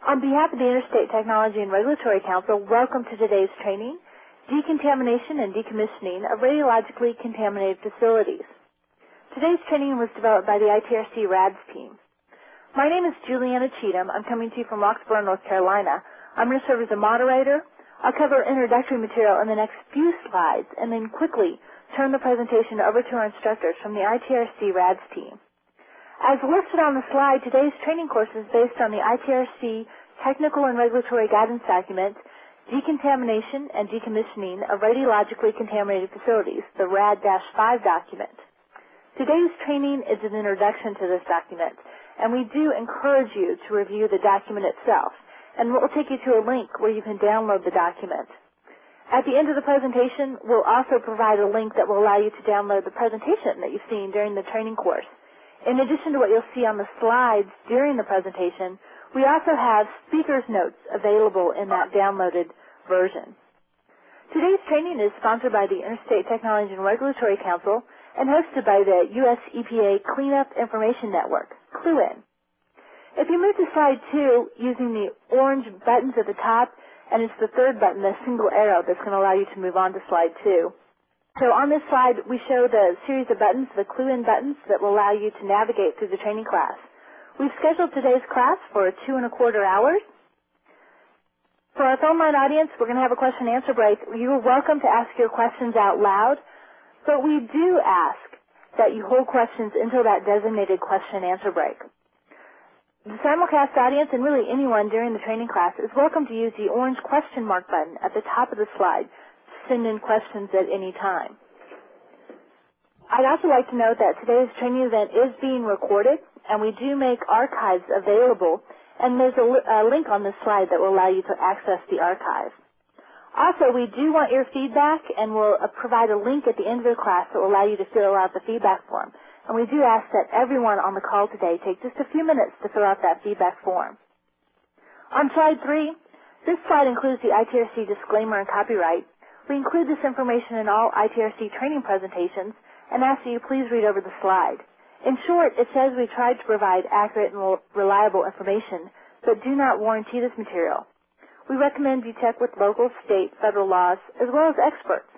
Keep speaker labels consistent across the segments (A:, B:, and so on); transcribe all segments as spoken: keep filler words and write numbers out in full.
A: On behalf of the Interstate Technology and Regulatory Council, welcome to today's training, Decontamination and Decommissioning of Radiologically Contaminated Facilities. Today's training was developed by the I T R C RADS team. My name is Juliana Cheatham. I'm coming to you from Roxborough, North Carolina. I'm going to serve as a moderator. I'll cover introductory material in the next few slides and then quickly turn the presentation over to our instructors from the I T R C RADS team. As listed on the slide, today's training course is based on the I T R C Technical and Regulatory Guidance Document, Decontamination and Decommissioning of Radiologically Contaminated Facilities, the RAD five document. Today's training is an introduction to this document, and we do encourage you to review the document itself, and we'll take you to a link where you can download the document. At the end of the presentation, we'll also provide a link that will allow you to download the presentation that you've seen during the training course. In addition to what you'll see on the slides during the presentation, we also have speaker's notes available in that downloaded version. Today's training is sponsored by the Interstate Technology and Regulatory Council and hosted by the U S E P A Cleanup Information Network, CLUIN. If you move to slide two using the orange buttons at the top, and it's the third button, the single arrow, that's going to allow you to move on to slide two. So on this slide, we show the series of buttons, the CLUIN buttons, that will allow you to navigate through the training class. We've scheduled today's class for two and a quarter hours. For our phone line audience, we're going to have a question and answer break. You are welcome to ask your questions out loud, but we do ask that you hold questions until that designated question and answer break. The simulcast audience, and really anyone during the training class, is welcome to use the orange question mark button at the top of the slide to send in questions at any time. I'd also like to note that today's training event is being recorded, and we do make archives available, and there's a, a link on this slide that will allow you to access the archive. Also, we do want your feedback, and we'll uh, provide a link at the end of the class that will allow you to fill out the feedback form. And we do ask that everyone on the call today take just a few minutes to fill out that feedback form. On slide three, this slide includes the I T R C disclaimer and copyright. We include this information in all I T R C training presentations and ask that you please read over the slide. In short, it says we tried to provide accurate and reliable information, but do not warranty this material. We recommend you check with local, state, federal laws, as well as experts.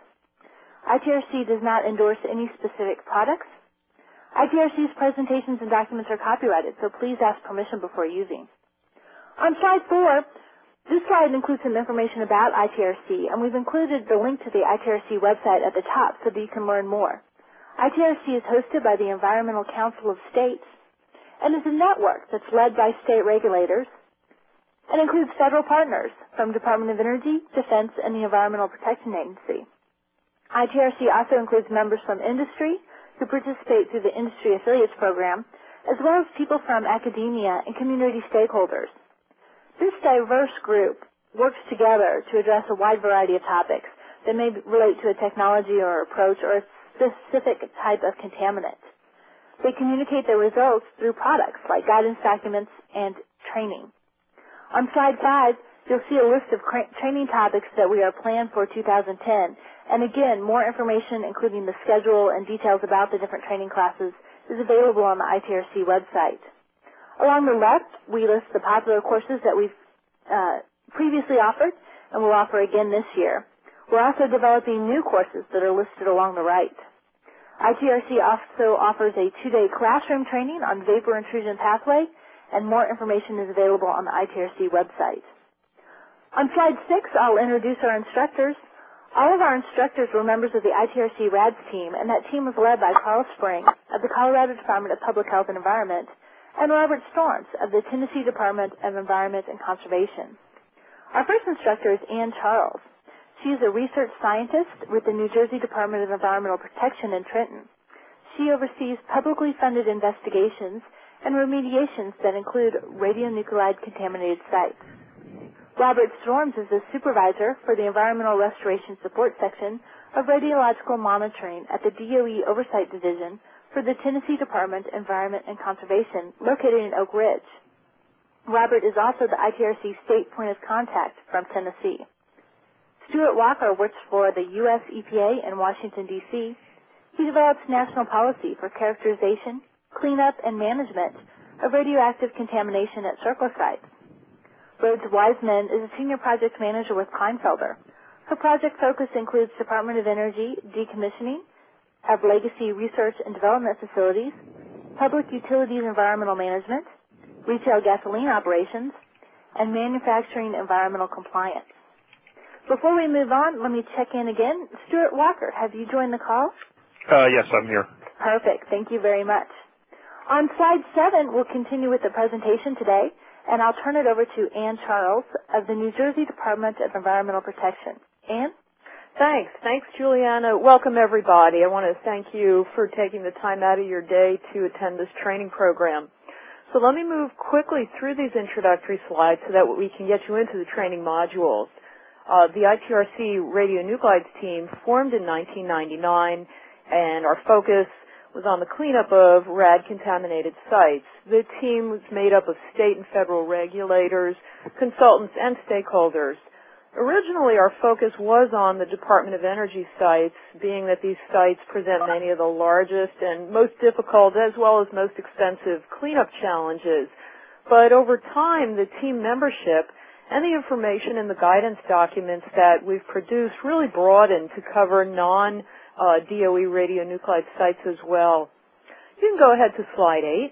A: I T R C does not endorse any specific products. I T R C's presentations and documents are copyrighted, so please ask permission before using. On slide four, this slide includes some information about I T R C, and we've included the link to the I T R C website at the top so that you can learn more. I T R C is hosted by the Environmental Council of States and is a network that's led by state regulators and includes federal partners from Department of Energy, Defense, and the Environmental Protection Agency. I T R C also includes members from industry who participate through the Industry Affiliates Program, as well as people from academia and community stakeholders. This diverse group works together to address a wide variety of topics that may relate to a technology or approach or a specific type of contaminant. They communicate their results through products like guidance documents and training. On slide five, you'll see a list of training topics that we are planned for two thousand ten. And again, more information, including the schedule and details about the different training classes, is available on the I T R C website. Along the left, we list the popular courses that we've uh, previously offered and will offer again this year. We're also developing new courses that are listed along the right. I T R C also offers a two-day classroom training on vapor intrusion pathway, and more information is available on the I T R C website. On slide six, I'll introduce our instructors. All of our instructors were members of the I T R C RADS team, and that team was led by Carl Spring of the Colorado Department of Public Health and Environment and Robert Storms of the Tennessee Department of Environment and Conservation. Our first instructor is Ann Charles. She is a research scientist with the New Jersey Department of Environmental Protection in Trenton. She oversees publicly funded investigations and remediations that include radionuclide contaminated sites. Robert Storms is the supervisor for the Environmental Restoration Support Section of Radiological Monitoring at the D O E Oversight Division for the Tennessee Department of Environment and Conservation, located in Oak Ridge. Robert is also the I T R C State Point of Contact from Tennessee. Stuart Walker works for the U S E P A in Washington, D C He develops national policy for characterization, cleanup, and management of radioactive contamination at circle sites. Birds Wiseman is a senior project manager with Kleinfelder. Her project focus includes Department of Energy decommissioning of legacy research and development facilities, public utilities environmental management, retail gasoline operations, and manufacturing environmental compliance. Before we move on, let me check in again. Stuart Walker, have you joined the call?
B: Uh, yes, I'm here.
A: Perfect. Thank you very much. On slide seven, we'll continue with the presentation today, and I'll turn it over to Ann Charles of the New Jersey Department of Environmental Protection. Ann?
C: Thanks. Thanks, Juliana. Welcome, everybody. I want to thank you for taking the time out of your day to attend this training program. So let me move quickly through these introductory slides so that we can get you into the training modules. Uh, the I T R C radionuclides team formed in nineteen ninety-nine, and our focus was on the cleanup of rad-contaminated sites. The team was made up of state and federal regulators, consultants, and stakeholders. Originally, our focus was on the Department of Energy sites, being that these sites present many of the largest and most difficult as well as most expensive cleanup challenges. But over time, the team membership and the information in the guidance documents that we've produced really broadened to cover non- Uh, D O E radionuclide sites as well. You can go ahead to slide eight.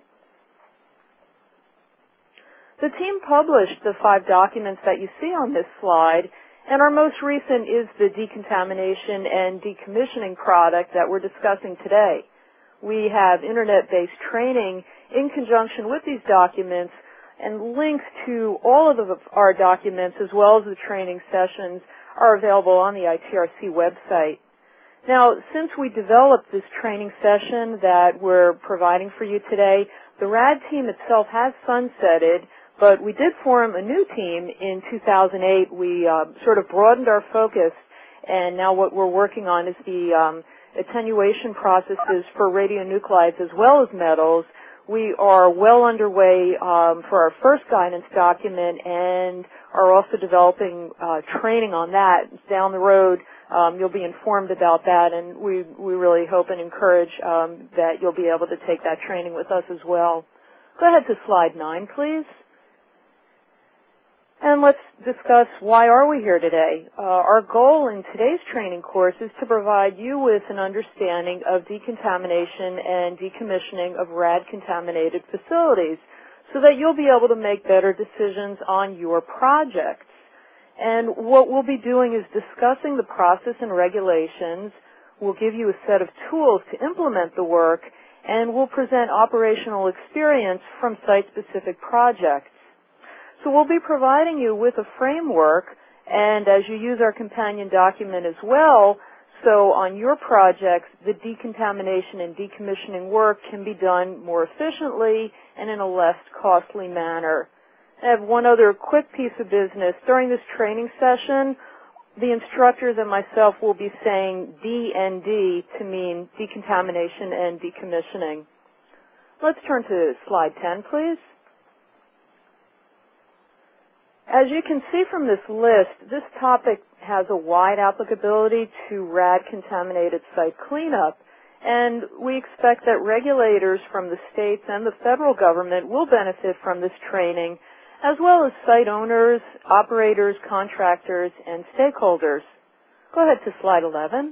C: The team published the five documents that you see on this slide, and our most recent is the decontamination and decommissioning product that we're discussing today. We have internet-based training in conjunction with these documents, and links to all of the, our documents as well as the training sessions are available on the I T R C website. Now, since we developed this training session that we're providing for you today, the RAD team itself has sunsetted, but we did form a new team in two thousand eight. We uh, sort of broadened our focus, and now what we're working on is the um, attenuation processes for radionuclides as well as metals. We are well underway um, for our first guidance document and are also developing uh, training on that down the road. Um, you'll be informed about that, and we, we really hope and encourage um, that you'll be able to take that training with us as well. Go ahead to slide nine, please. And let's discuss why are we here today. Uh, our goal in today's training course is to provide you with an understanding of decontamination and decommissioning of rad-contaminated facilities so that you'll be able to make better decisions on your projects. And what we'll be doing is discussing the process and regulations. We'll give you a set of tools to implement the work, and we'll present operational experience from site-specific projects. So we'll be providing you with a framework, and as you use our companion document as well, so on your projects, the decontamination and decommissioning work can be done more efficiently and in a less costly manner. I have one other quick piece of business. During this training session, the instructors and myself will be saying D and D to mean decontamination and decommissioning. Let's turn to slide ten, please. As you can see from this list, this topic has a wide applicability to rad-contaminated site cleanup, and we expect that regulators from the states and the federal government will benefit from this training, as well as site owners, operators, contractors, and stakeholders. Go ahead to slide eleven.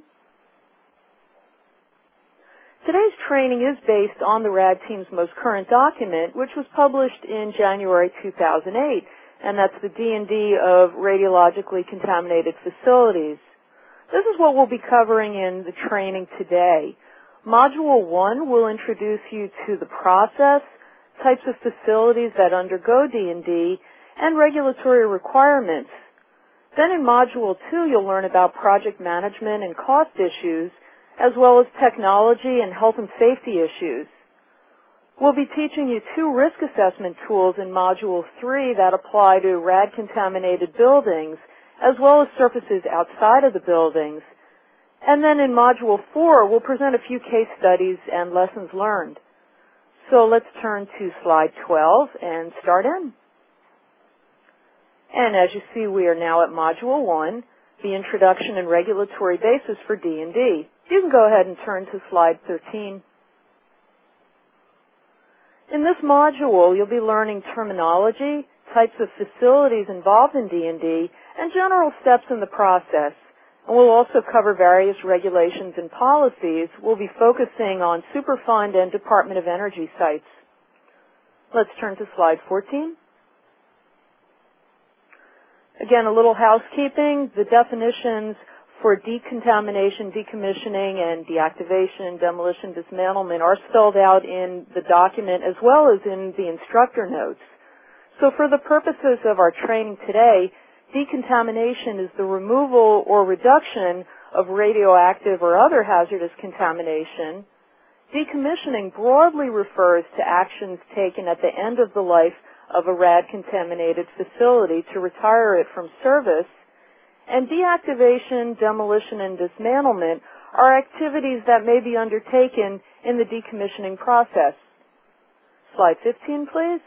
C: Today's training is based on the RAD team's most current document, which was published in January two thousand eight, and that's the D and D of radiologically contaminated facilities. This is what we'll be covering in the training today. Module one will introduce you to the process, types of facilities that undergo D and D, and regulatory requirements. Then in Module two, you'll learn about project management and cost issues, as well as technology and health and safety issues. We'll be teaching you two risk assessment tools in Module three that apply to rad-contaminated buildings, as well as surfaces outside of the buildings. And then in Module four, we'll present a few case studies and lessons learned. So let's turn to slide twelve and start in. And as you see, we are now at Module one, the introduction and regulatory basis for D and D. You can go ahead and turn to slide thirteen. In this module, you'll be learning terminology, types of facilities involved in D and D, and general steps in the process. And we'll also cover various regulations and policies. We'll be focusing on Superfund and Department of Energy sites. Let's turn to slide fourteen. Again, a little housekeeping. The definitions for decontamination, decommissioning, and deactivation, demolition, dismantlement are spelled out in the document as well as in the instructor notes. So for the purposes of our training today, decontamination is the removal or reduction of radioactive or other hazardous contamination. Decommissioning broadly refers to actions taken at the end of the life of a rad-contaminated facility to retire it from service. And deactivation, demolition, and dismantlement are activities that may be undertaken in the decommissioning process. Slide fifteen, please.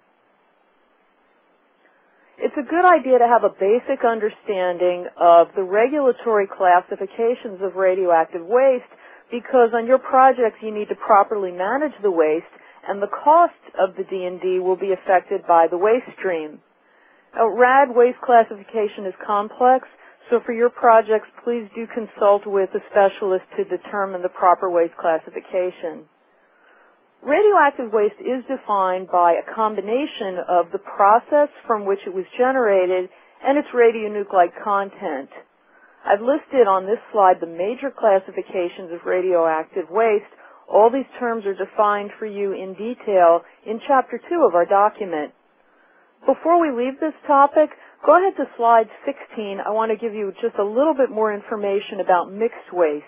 C: It's a good idea to have a basic understanding of the regulatory classifications of radioactive waste, because on your projects you need to properly manage the waste, and the cost of the D and D will be affected by the waste stream. Now, RAD waste classification is complex, so for your projects, please do consult with a specialist to determine the proper waste classification. Radioactive waste is defined by a combination of the process from which it was generated and its radionuclide content. I've listed on this slide the major classifications of radioactive waste. All these terms are defined for you in detail in Chapter two of our document. Before we leave this topic, go ahead to slide sixteen. I want to give you just a little bit more information about mixed waste.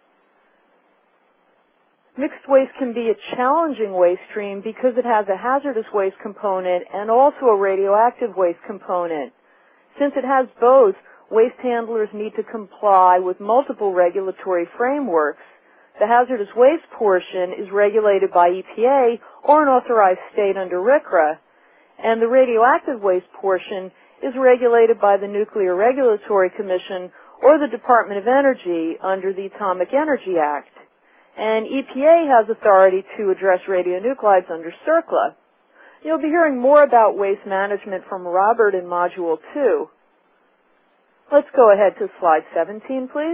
C: Mixed waste can be a challenging waste stream because it has a hazardous waste component and also a radioactive waste component. Since it has both, waste handlers need to comply with multiple regulatory frameworks. The hazardous waste portion is regulated by E P A or an authorized state under R C R A, and the radioactive waste portion is regulated by the Nuclear Regulatory Commission or the Department of Energy under the Atomic Energy Act. And E P A has authority to address radionuclides under CERCLA. You'll be hearing more about waste management from Robert in Module two. Let's go ahead to slide seventeen, please.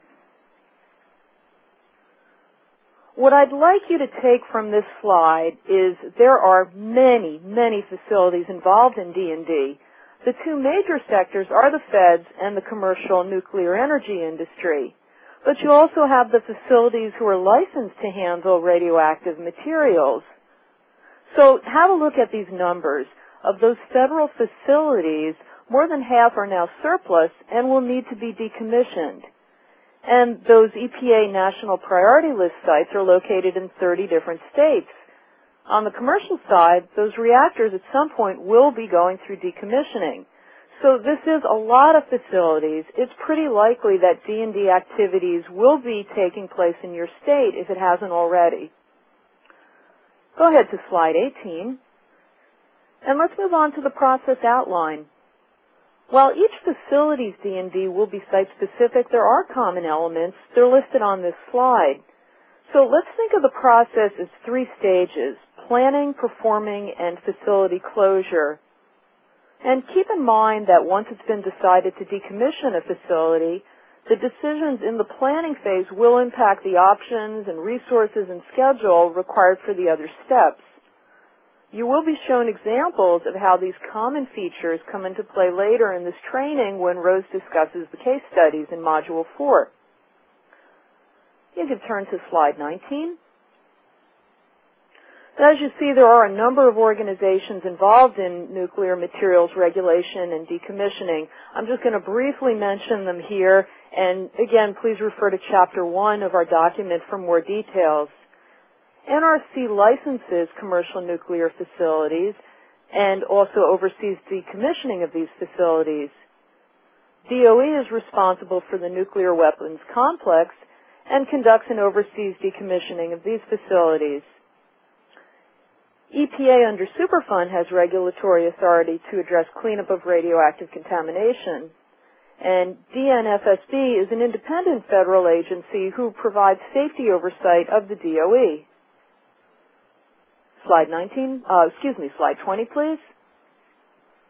C: What I'd like you to take from this slide is there are many, many facilities involved in D and D. The two major sectors are the feds and the commercial nuclear energy industry. But you also have the facilities who are licensed to handle radioactive materials. So have a look at these numbers. Of those federal facilities, more than half are now surplus and will need to be decommissioned. And those E P A National Priority List sites are located in thirty different states. On the commercial side, those reactors at some point will be going through decommissioning. So this is a lot of facilities. It's pretty likely that D and D activities will be taking place in your state if it hasn't already. Go ahead to slide eighteen. And let's move on to the process outline. While each facility's D and D will be site-specific, there are common elements. They're listed on this slide. So let's think of the process as three stages: planning, performing, and facility closure. And keep in mind that once it's been decided to decommission a facility, the decisions in the planning phase will impact the options and resources and schedule required for the other steps. You will be shown examples of how these common features come into play later in this training when Rose discusses the case studies in Module four. You can turn to slide nineteen. As you see, there are a number of organizations involved in nuclear materials regulation and decommissioning. I'm just going to briefly mention them here, and again, please refer to Chapter one of our document for more details. N R C licenses commercial nuclear facilities and also oversees decommissioning of these facilities. D O E is responsible for the nuclear weapons complex and conducts and oversees decommissioning of these facilities. E P A under Superfund has regulatory authority to address cleanup of radioactive contamination. And D N F S B is an independent federal agency who provides safety oversight of the D O E. Slide nineteen, uh, excuse me, slide twenty, please.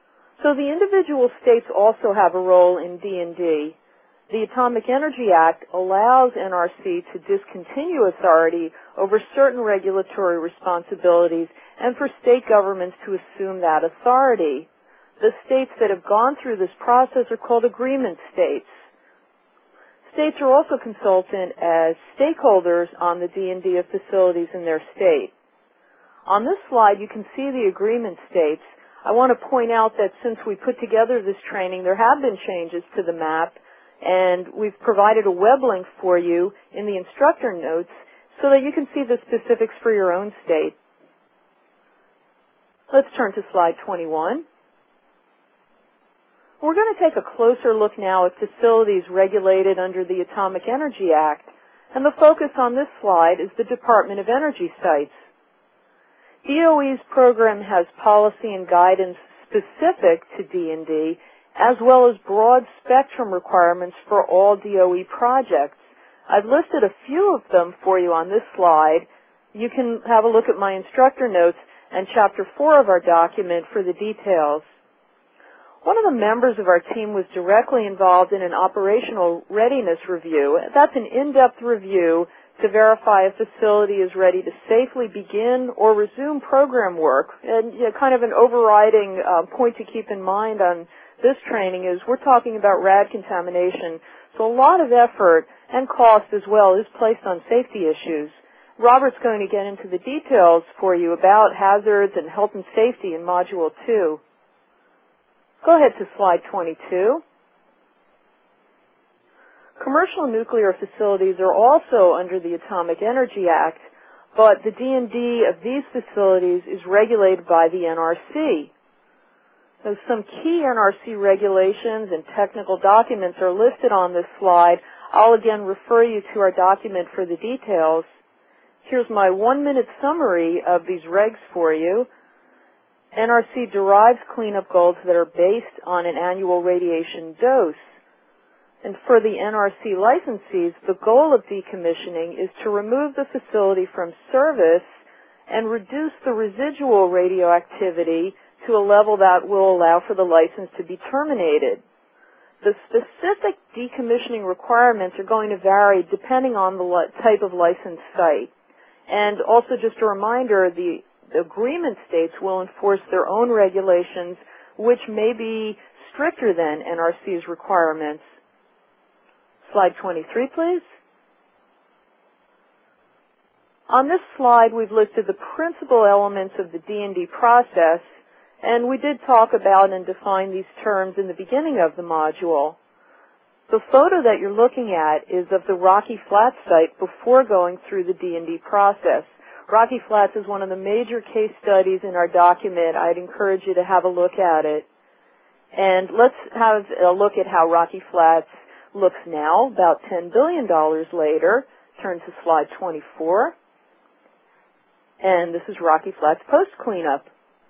C: So the individual states also have a role in D and D. The Atomic Energy Act allows N R C to discontinue authority over certain regulatory responsibilities and for state governments to assume that authority. The states that have gone through this process are called agreement states. States are also consulted as stakeholders on the D and D of facilities in their state. On this slide, you can see the agreement states. I want to point out that since we put together this training, there have been changes to the map, and we've provided a web link for you in the instructor notes so that you can see the specifics for your own state. Let's turn to slide twenty-one. We're going to take a closer look now at facilities regulated under the Atomic Energy Act, and the focus on this slide is the Department of Energy sites. D O E's program has policy and guidance specific to D and D, as well as broad spectrum requirements for all D O E projects. I've listed a few of them for you on this slide. You can have a look at my instructor notes and chapter four of our document for the details. One of the members of our team was directly involved in an operational readiness review. That's an in-depth review to verify a facility is ready to safely begin or resume program work. And you know, kind of an overriding uh, point to keep in mind on this training is we're talking about rad contamination. So a lot of effort and cost as well is placed on safety issues. Robert's going to get into the details for you about hazards and health and safety in Module two. Go ahead to slide twenty-two. Commercial nuclear facilities are also under the Atomic Energy Act, but the D and D of these facilities is regulated by the N R C. So some key N R C regulations and technical documents are listed on this slide. I'll again refer you to our document for the details. Here's my one-minute summary of these regs for you. N R C derives cleanup goals that are based on an annual radiation dose. And for the N R C licensees, the goal of decommissioning is to remove the facility from service and reduce the residual radioactivity to a level that will allow for the license to be terminated. The specific decommissioning requirements are going to vary depending on the type of licensed site. And also just a reminder, the agreement states will enforce their own regulations, which may be stricter than N R C's requirements. Slide twenty-three, please. On this slide, we've listed the principal elements of the D and D process, and we did talk about and define these terms in the beginning of the module. The photo that you're looking at is of the Rocky Flats site before going through the D and D process. Rocky Flats is one of the major case studies in our document. I'd encourage you to have a look at it. And let's have a look at how Rocky Flats looks now, about ten billion dollars later. Turn to slide twenty-four. And this is Rocky Flats post-cleanup.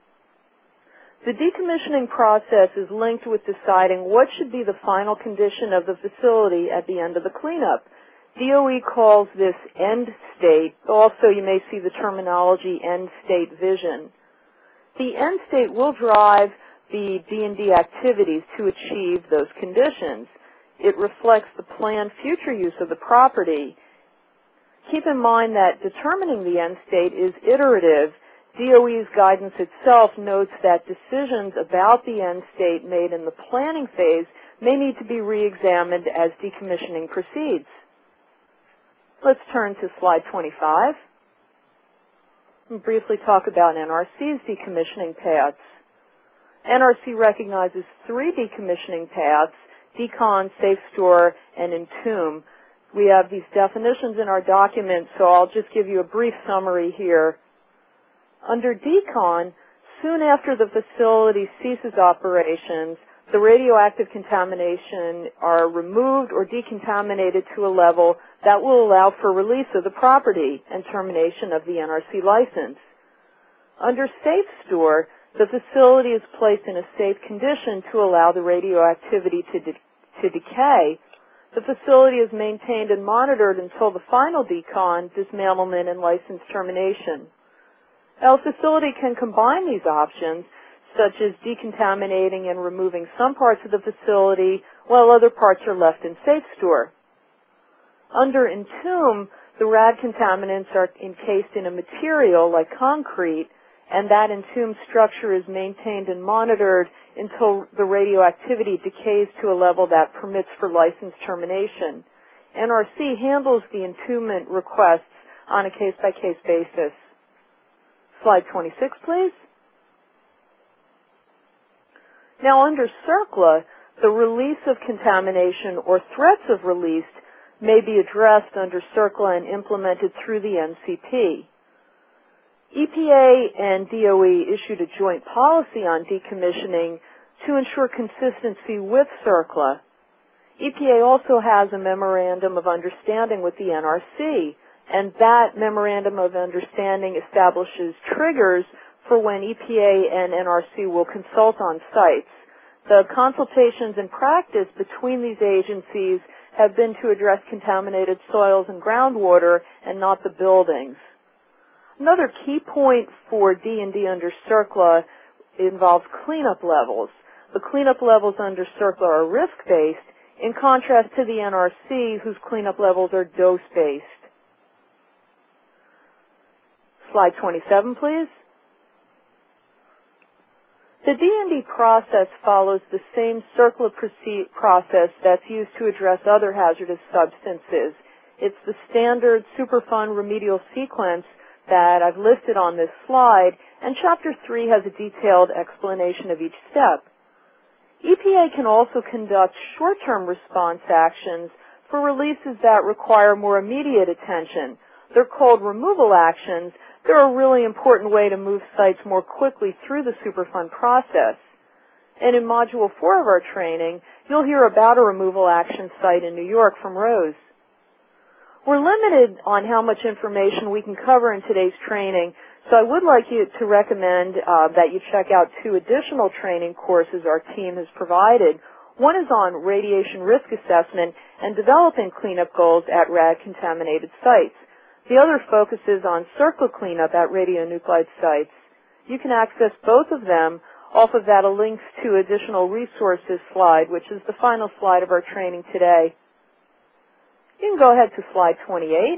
C: The decommissioning process is linked with deciding what should be the final condition of the facility at the end of the cleanup. D O E calls this end state. Also, you may see the terminology end state vision. The end state will drive the D and D activities to achieve those conditions. It reflects the planned future use of the property. Keep in mind that determining the end state is iterative. D O E's guidance itself notes that decisions about the end state made in the planning phase may need to be re-examined as decommissioning proceeds. Let's turn to slide twenty-five and briefly talk about N R C's decommissioning paths. N R C recognizes three decommissioning paths: decon, safe store, and entomb. We have these definitions in our document, so I'll just give you a brief summary here. Under decon, soon after the facility ceases operations, the radioactive contamination are removed or decontaminated to a level that will allow for release of the property and termination of the N R C license. Under safe store, the facility is placed in a safe condition to allow the radioactivity to, de- to decay. The facility is maintained and monitored until the final decon, dismantlement, and license termination. Now, a facility can combine these options, such as decontaminating and removing some parts of the facility while other parts are left in safe store. Under Entomb, the rad contaminants are encased in a material like concrete, and that entombed structure is maintained and monitored until the radioactivity decays to a level that permits for license termination. N R C handles the entombment requests on a case-by-case basis. Slide twenty-six, please. Now, under CERCLA, the release of contamination or threats of release may be addressed under CERCLA and implemented through the N C P. E P A and D O E issued a joint policy on decommissioning to ensure consistency with CERCLA. E P A also has a Memorandum of Understanding with the N R C, and that Memorandum of Understanding establishes triggers for when E P A and N R C will consult on sites. The consultations and practice between these agencies have been to address contaminated soils and groundwater and not the buildings. Another key point for D and D under CERCLA involves cleanup levels. The cleanup levels under CERCLA are risk-based, in contrast to the N R C, whose cleanup levels are dose-based. Slide twenty-seven, please. The D and D process follows the same CERCLA process that's used to address other hazardous substances. It's the standard Superfund remedial sequence that I've listed on this slide, and Chapter three has a detailed explanation of each step. E P A can also conduct short-term response actions for releases that require more immediate attention. They're called removal actions. They're a really important way to move sites more quickly through the Superfund process. And in Module four of our training, you'll hear about a removal action site in New York from Rose. We're limited on how much information we can cover in today's training, so I would like you to recommend uh, that you check out two additional training courses our team has provided. One is on radiation risk assessment and developing cleanup goals at rad-contaminated sites. The other focuses on CERCLA cleanup at radionuclide sites. You can access both of them off of that a links to additional resources slide, which is the final slide of our training today. You can go ahead to slide twenty-eight.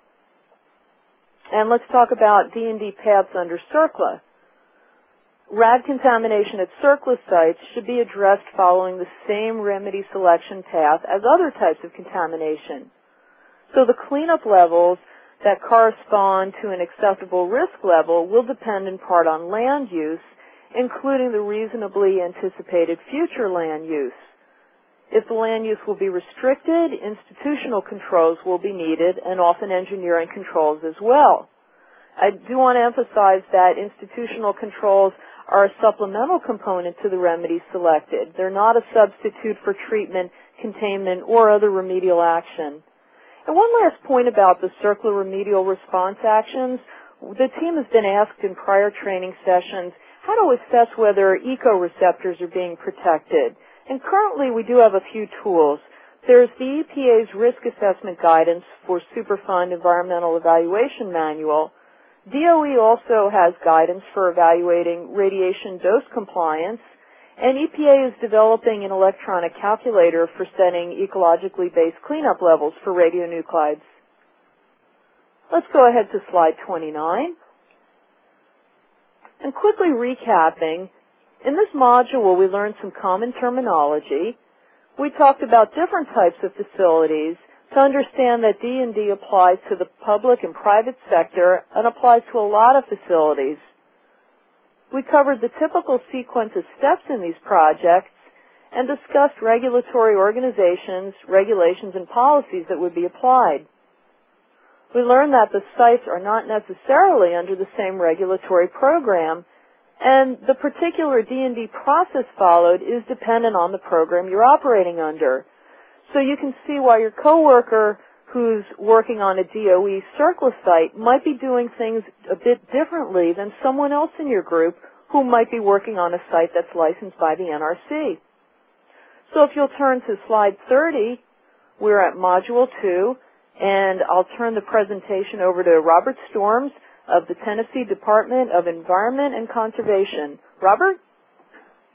C: And let's talk about D and D paths under CERCLA. Rad contamination at CERCLA sites should be addressed following the same remedy selection path as other types of contamination. So the cleanup levels that correspond to an acceptable risk level will depend in part on land use, including the reasonably anticipated future land use. If the land use will be restricted, institutional controls will be needed, and often engineering controls as well. I do want to emphasize that institutional controls are a supplemental component to the remedies selected. They're not a substitute for treatment, containment, or other remedial action. And one last point about the CERCLA remedial response actions. The team has been asked in prior training sessions how to assess whether ecoreceptors are being protected. And currently we do have a few tools. There's the E P A's Risk Assessment Guidance for Superfund Environmental Evaluation Manual. D O E also has guidance for evaluating radiation dose compliance, and E P A is developing an electronic calculator for setting ecologically based cleanup levels for radionuclides. Let's go ahead to slide twenty-nine. And quickly recapping, in this module we learned some common terminology. We talked about different types of facilities to understand that D and D applies to the public and private sector and applies to a lot of facilities. We covered the typical sequence of steps in these projects and discussed regulatory organizations, regulations, and policies that would be applied. We learned that the sites are not necessarily under the same regulatory program, and the particular D and D process followed is dependent on the program you're operating under. So you can see why your coworker who's working on a D O E CERCLA site might be doing things a bit differently than someone else in your group who might be working on a site that's licensed by the N R C. So if you'll turn to slide thirty, we're at Module two, and I'll turn the presentation over to Robert Storms of the Tennessee Department of Environment and Conservation. Robert?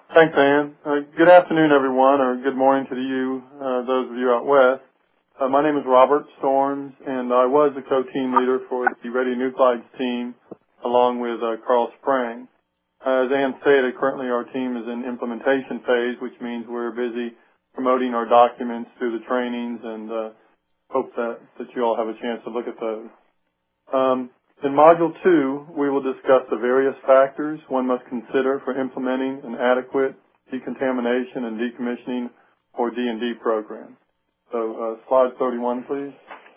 B: Thanks, Ann. Uh, good afternoon, everyone, or good morning to you, uh, those of you out west. Uh, my name is Robert Storms, and I was the co-team leader for the radionuclides team, along with uh, Carl Sprang. Uh, as Ann stated, currently our team is in implementation phase, which means we're busy promoting our documents through the trainings, and uh, hope that, that you all have a chance to look at those. Um, in Module two, we will discuss the various factors one must consider for implementing an adequate decontamination and decommissioning or D and D program. So uh, slide thirty-one, please.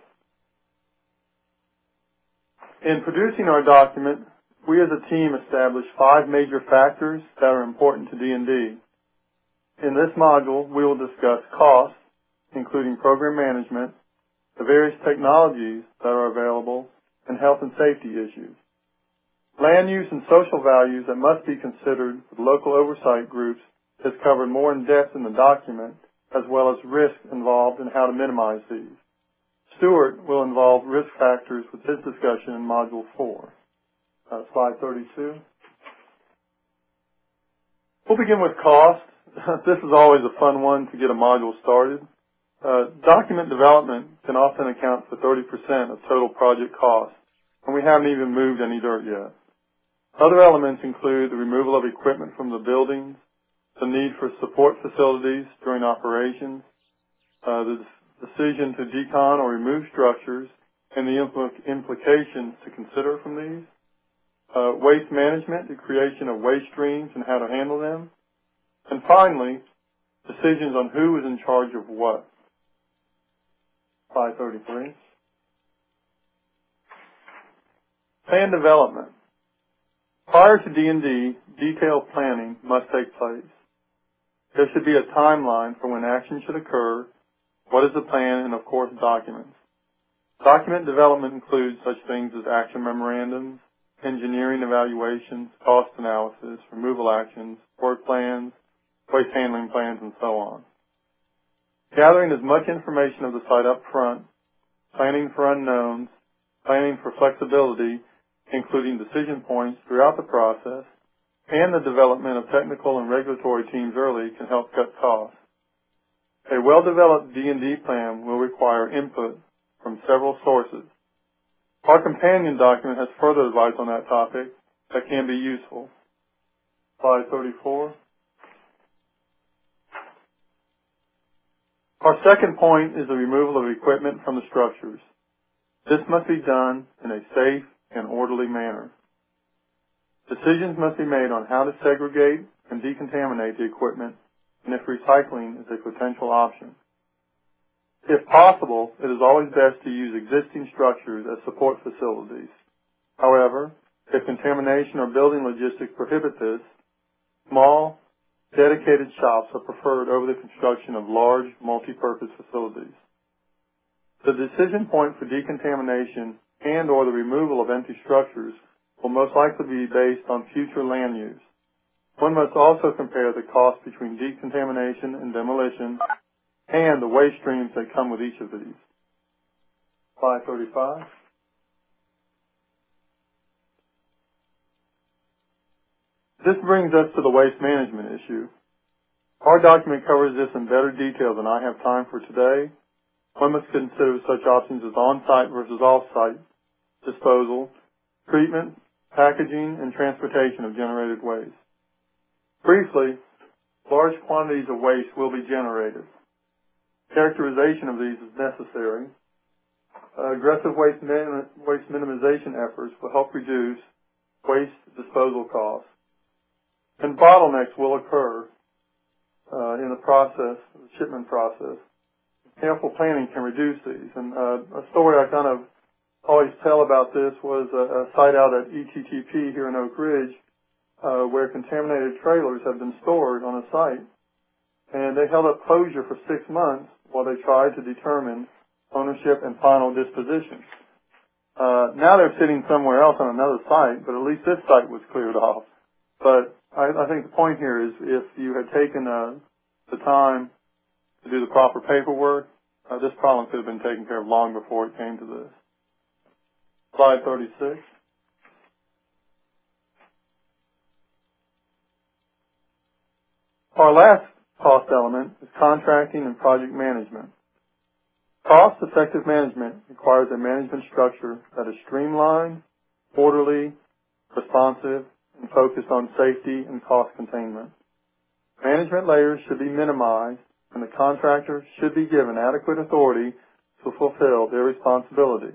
B: In producing our document, we as a team established five major factors that are important to D and D. In this module, we will discuss costs, including program management, the various technologies that are available, and health and safety issues. Land use and social values that must be considered with local oversight groups is covered more in depth in the document, as well as risk involved and how to minimize these. Stuart will involve risk factors with his discussion in Module four. Uh, slide thirty-two. We'll begin with cost. This is always a fun one to get a module started. Uh, document development can often account for thirty percent of total project costs, and we haven't even moved any dirt yet. Other elements include the removal of equipment from the buildings, the need for support facilities during operations, uh, the decision to decon or remove structures, and the impl implications to consider from these, uh, waste management, the creation of waste streams and how to handle them, and finally, decisions on who is in charge of what. Slide thirty-three. Plan development. Prior to D and D, detailed planning must take place. There should be a timeline for when action should occur, what is the plan, and of course documents. Document development includes such things as action memorandums, engineering evaluations, cost analysis, removal actions, work plans, waste handling plans, and so on. Gathering as much information of the site up front, planning for unknowns, planning for flexibility, including decision points throughout the process, and the development of technical and regulatory teams early can help cut costs. A well-developed D and D plan will require input from several sources. Our companion document has further advice on that topic that can be useful. Slide thirty-four. Our second point is the removal of equipment from the structures. This must be done in a safe and orderly manner. Decisions must be made on how to segregate and decontaminate the equipment and if recycling is a potential option. If possible, it is always best to use existing structures as support facilities. However, if contamination or building logistics prohibit this, small, dedicated shops are preferred over the construction of large, multi-purpose facilities. The decision point for decontamination and or the removal of empty structures will most likely be based on future land use. One must also compare the cost between decontamination and demolition and the waste streams that come with each of these. Slide thirty-five. This brings us to the waste management issue. Our document covers this in better detail than I have time for today. One must consider such options as on-site versus off-site disposal, treatment, packaging, and transportation of generated waste. Briefly, large quantities of waste will be generated. Characterization of these is necessary. Uh, aggressive waste, minim waste minimization efforts will help reduce waste disposal costs. And bottlenecks will occur uh, in the process, the shipment process. Careful planning can reduce these. And uh, a story I kind of always tell about this was a, a site out at E T T P here in Oak Ridge uh, where contaminated trailers have been stored on a site. And they held up closure for six months while they tried to determine ownership and final disposition. Uh, now they're sitting somewhere else on another site, but at least this site was cleared off. But I, I think the point here is if you had taken uh, the time to do the proper paperwork, uh, this problem could have been taken care of long before it came to this. Slide thirty-six. Our last cost element is contracting and project management. Cost-effective management requires a management structure that is streamlined, orderly, responsive, and focused on safety and cost containment. Management layers should be minimized, and the contractor should be given adequate authority to fulfill their responsibilities.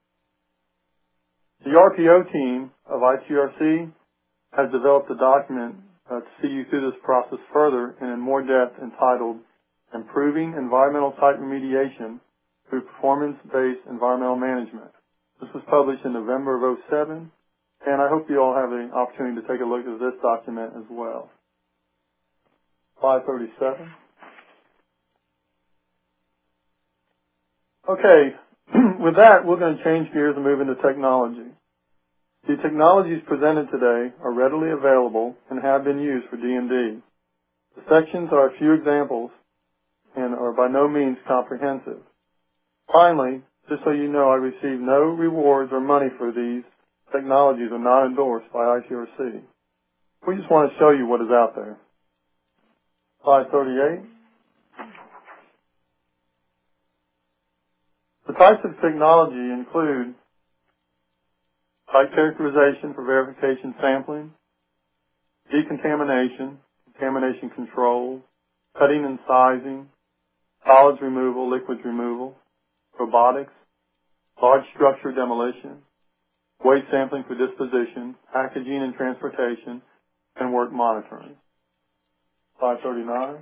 B: The R P O team of I T R C has developed a document uh, to see you through this process further and in more depth entitled Improving Environmental Site Remediation Through Performance-Based Environmental Management. This was published in November of oh seven, and I hope you all have the opportunity to take a look at this document as well. Slide thirty-seven. Okay, with that, we're going to change gears and move into technology. The technologies presented today are readily available and have been used for D and D. The sections are a few examples and are by no means comprehensive. Finally, just so you know, I receive no rewards or money for these technologies are not endorsed by I T R C. We just want to show you what is out there. Slide thirty-eight. The types of technology include site characterization for verification sampling, decontamination, contamination control, cutting and sizing, solids removal, liquids removal, robotics, large structure demolition, waste sampling for disposition, packaging and transportation, and work monitoring. Slide thirty-nine.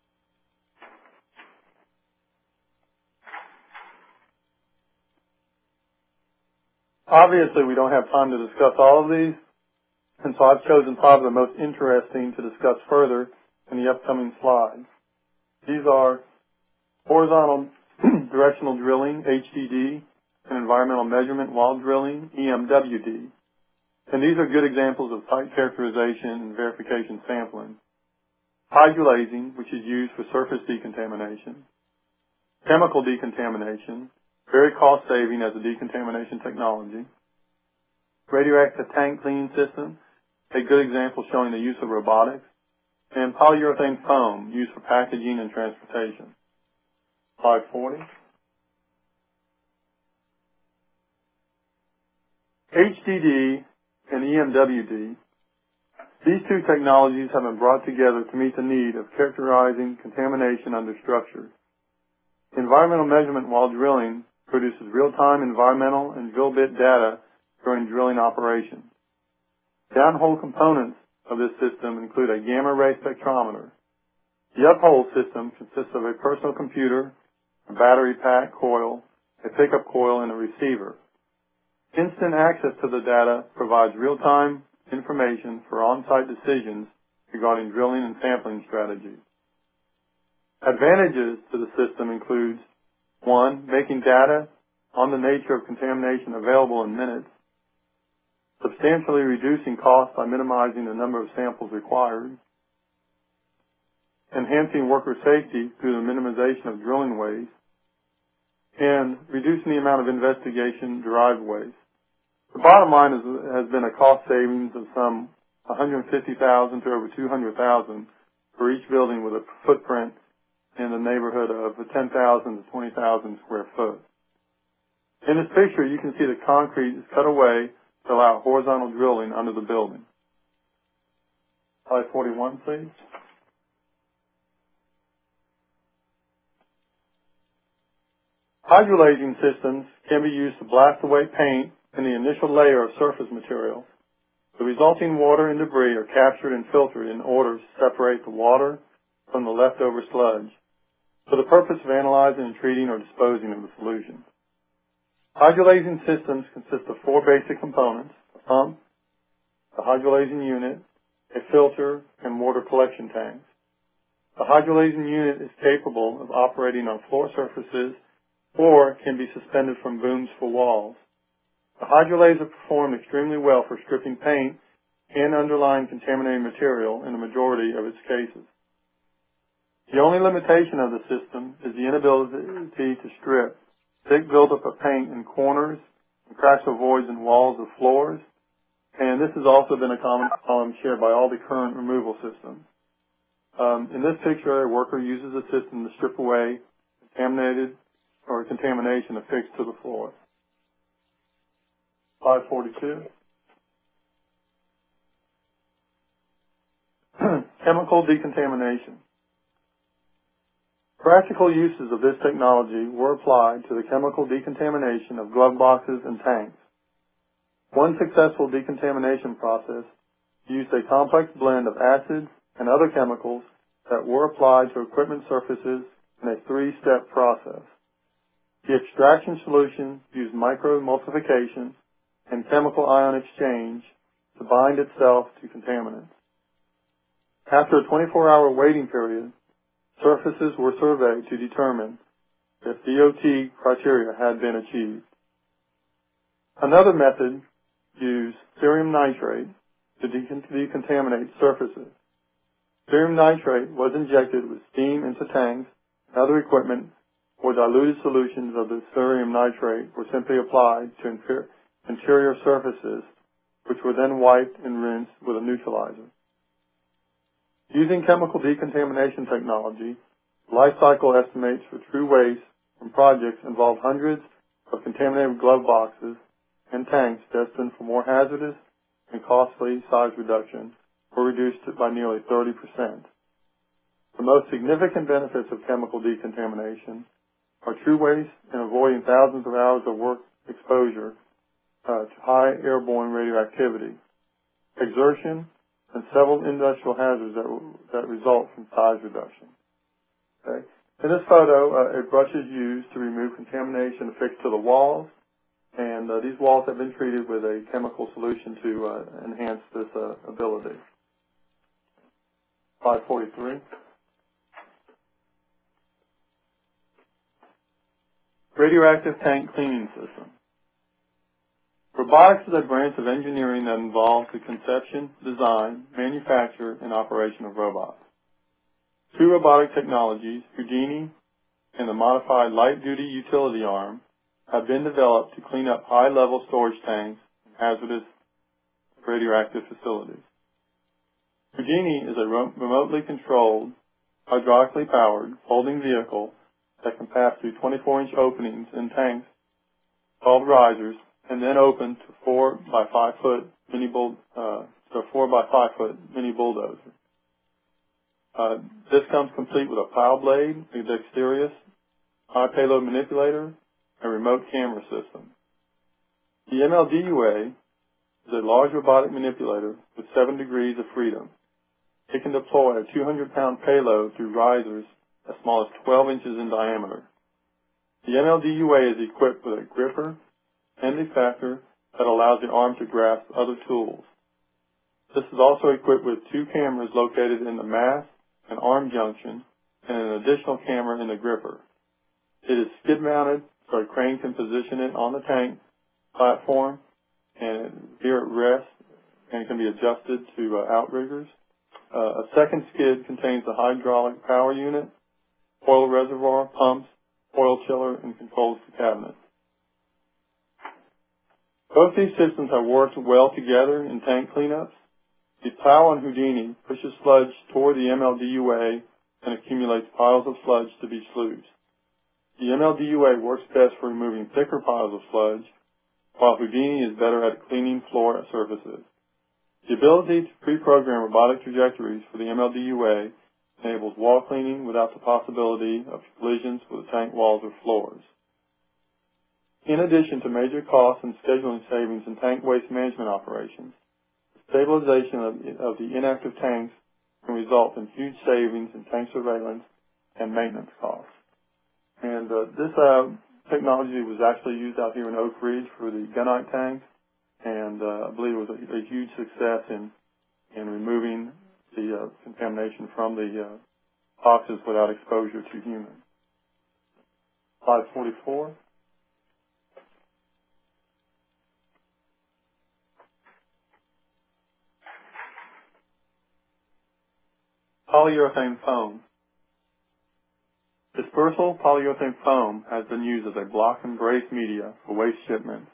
B: Obviously, we don't have time to discuss all of these, and so I've chosen probably the most interesting to discuss further in the upcoming slides. These are horizontal directional drilling, H D D, and environmental measurement while drilling, E M W D. And these are good examples of site characterization and verification sampling. Hydrolasing, which is used for surface decontamination. Chemical decontamination, very cost-saving as a decontamination technology. Radioactive tank cleaning system, a good example showing the use of robotics. And polyurethane foam, used for packaging and transportation. Slide forty. H D D and E M W D, these two technologies have been brought together to meet the need of characterizing contamination under structures. Environmental measurement while drilling produces real-time environmental and drill bit data during drilling operations. Downhole components of this system include a gamma ray spectrometer. The uphole system consists of a personal computer, a battery pack coil, a pickup coil, and a receiver. Instant access to the data provides real-time information for on-site decisions regarding drilling and sampling strategies. Advantages to the system includes, one, making data on the nature of contamination available in minutes, substantially reducing costs by minimizing the number of samples required, enhancing worker safety through the minimization of drilling waste, and reducing the amount of investigation-derived waste. The bottom line is, has been a cost savings of some one hundred fifty thousand dollars to over two hundred thousand dollars for each building with a footprint in the neighborhood of ten thousand to twenty thousand square foot. In this picture, you can see the concrete is cut away to allow horizontal drilling under the building. Slide forty-one, please. Hydrolasing systems can be used to blast away paint in the initial layer of surface material. The resulting water and debris are captured and filtered in order to separate the water from the leftover sludge for the purpose of analyzing and treating or disposing of the solution. Hydrolasing systems consist of four basic components: a pump, the hydrolasing unit, a filter, and water collection tanks. The hydrolasing unit is capable of operating on floor surfaces or can be suspended from booms for walls. The hydrolaser performed extremely well for stripping paint and underlying contaminated material in the majority of its cases. The only limitation of the system is the inability to strip thick buildup of paint in corners and cracks or voids in walls of floors, and this has also been a common problem shared by all the current removal systems. Um, in this picture, a worker uses a system to strip away contaminated or contamination affixed to the floor. Slide forty-two. Chemical decontamination. Practical uses of this technology were applied to the chemical decontamination of glove boxes and tanks. One successful decontamination process used a complex blend of acids and other chemicals that were applied to equipment surfaces in a three-step process. The extraction solution used microemulsification and chemical ion exchange to bind itself to contaminants. After a twenty-four hour waiting period, surfaces were surveyed to determine if D O T criteria had been achieved. Another method used cerium nitrate to decontaminate surfaces. Cerium nitrate was injected with steam into tanks and other equipment, or diluted solutions of the cerium nitrate were simply applied to interior surfaces, which were then wiped and rinsed with a neutralizer. Using chemical decontamination technology, life cycle estimates for true waste from projects involve hundreds of contaminated glove boxes and tanks destined for more hazardous and costly size reduction were reduced by nearly thirty percent. The most significant benefits of chemical decontamination are true waste and avoiding thousands of hours of work exposure uh, to high airborne radioactivity, exertion, and several industrial hazards that, that result from size reduction. Okay. In this photo, uh, a brush is used to remove contamination affixed to the walls, and uh, these walls have been treated with a chemical solution to uh, enhance this uh, ability. Slide forty-three. Radioactive tank cleaning system. Robotics is a branch of engineering that involves the conception, design, manufacture, and operation of robots. Two robotic technologies, Houdini and the modified light-duty utility arm, have been developed to clean up high-level storage tanks in hazardous radioactive facilities. Houdini is a remotely controlled, hydraulically powered, folding vehicle that can pass through twenty-four inch openings in tanks called risers and then open to four by five foot mini bull, uh, so four by five foot mini bulldozer. Uh, this comes complete with a plow blade, a dexterous high payload manipulator, and remote camera system. The M L D U A is a large robotic manipulator with seven degrees of freedom. It can deploy a two hundred pound payload through risers as small as twelve inches in diameter. The M L D U A is equipped with a gripper and effector that allows the arm to grasp other tools. This is also equipped with two cameras located in the mast and arm junction and an additional camera in the gripper. It is skid mounted so a crane can position it on the tank platform and here it rests and can be adjusted to uh, outriggers. Uh, a second skid contains the hydraulic power unit, oil reservoir, pumps, oil chiller, and controls the cabinet. Both these systems have worked well together in tank cleanups. The plow on Houdini pushes sludge toward the M L D U A and accumulates piles of sludge to be sluiced. The M L D U A works best for removing thicker piles of sludge, while Houdini is better at cleaning floor surfaces. The ability to pre-program robotic trajectories for the M L D U A enables wall cleaning without the possibility of collisions with the tank walls or floors. In addition to major costs and scheduling savings in tank waste management operations, the stabilization of, of the inactive tanks can result in huge savings in tank surveillance and maintenance costs. And uh, this uh, technology was actually used out here in Oak Ridge for the gunite tanks, and uh, I believe it was a, a huge success in, in removing the uh, contamination from the uh, boxes without exposure to humans. Slide forty-four. Polyurethane foam. Dispersal polyurethane foam has been used as a block and brace media for waste shipments.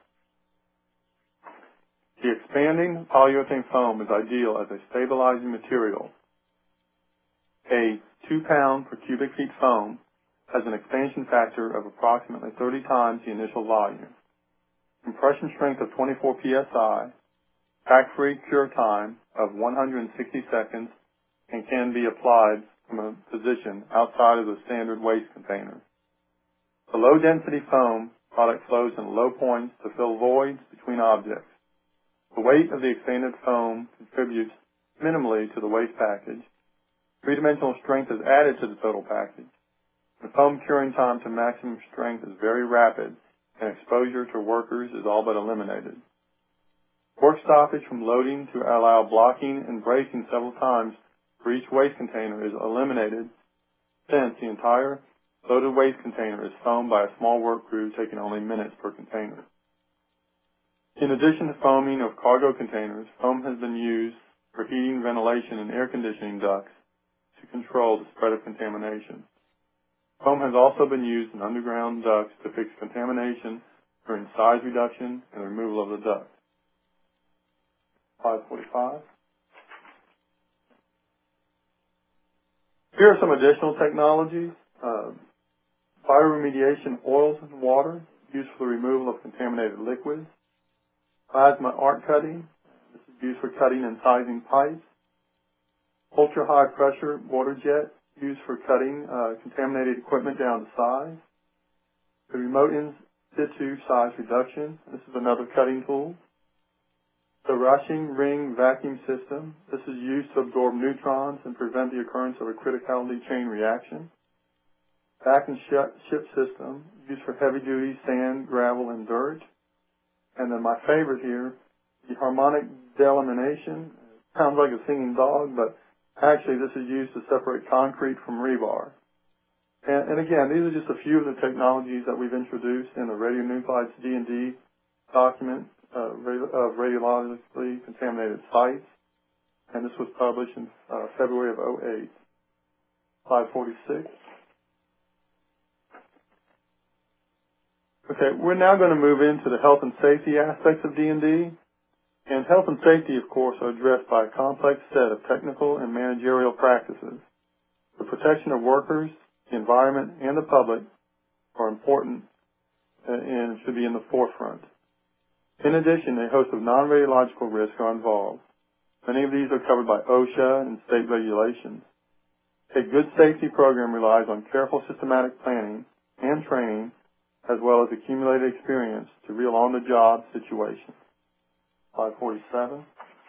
B: The expanding polyurethane foam is ideal as a stabilizing material. A two pound per cubic feet foam has an expansion factor of approximately thirty times the initial volume, compression strength of twenty-four P S I, pack-free cure time of one hundred sixty seconds, and can be applied from a position outside of the standard waste container. The low-density foam product flows in low points to fill voids between objects. The weight of the expanded foam contributes minimally to the waste package. Three-dimensional strength is added to the total package. The foam curing time to maximum strength is very rapid, and exposure to workers is all but eliminated. Work stoppage from loading to allow blocking and bracing several times for each waste container is eliminated, since the entire loaded waste container is foamed by a small work crew taking only minutes per container. In addition to foaming of cargo containers, foam has been used for heating, ventilation, and air conditioning ducts to control the spread of contamination. Foam has also been used in underground ducts to fix contamination during size reduction and removal of the duct. five forty-five. Here are some additional technologies. Uh, bioremediation oils and water used for the removal of contaminated liquids. Plasma arc cutting. This is used for cutting and sizing pipes. Ultra-high pressure water jet used for cutting uh, contaminated equipment down to size. The remote in situ size reduction. This is another cutting tool. The rushing ring vacuum system. This is used to absorb neutrons and prevent the occurrence of a criticality chain reaction. Back and ship system used for heavy duty sand, gravel, and dirt. And then my favorite here, the harmonic delamination. Sounds like a singing dog, but actually this is used to separate concrete from rebar. And, and again, these are just a few of the technologies that we've introduced in the radionuclides D and D document uh, of radiologically contaminated sites. And this was published in uh, February of oh eight. slide forty-six. Okay, we're now going to move into the health and safety aspects of D and D. And health and safety, of course, are addressed by a complex set of technical and managerial practices. The protection of workers, the environment, and the public are important and should be in the forefront. In addition, a host of non-radiological risks are involved. Many of these are covered by OSHA and state regulations. A good safety program relies on careful systematic planning and training, as well as accumulated experience to real on-the-job situations. slide forty-seven.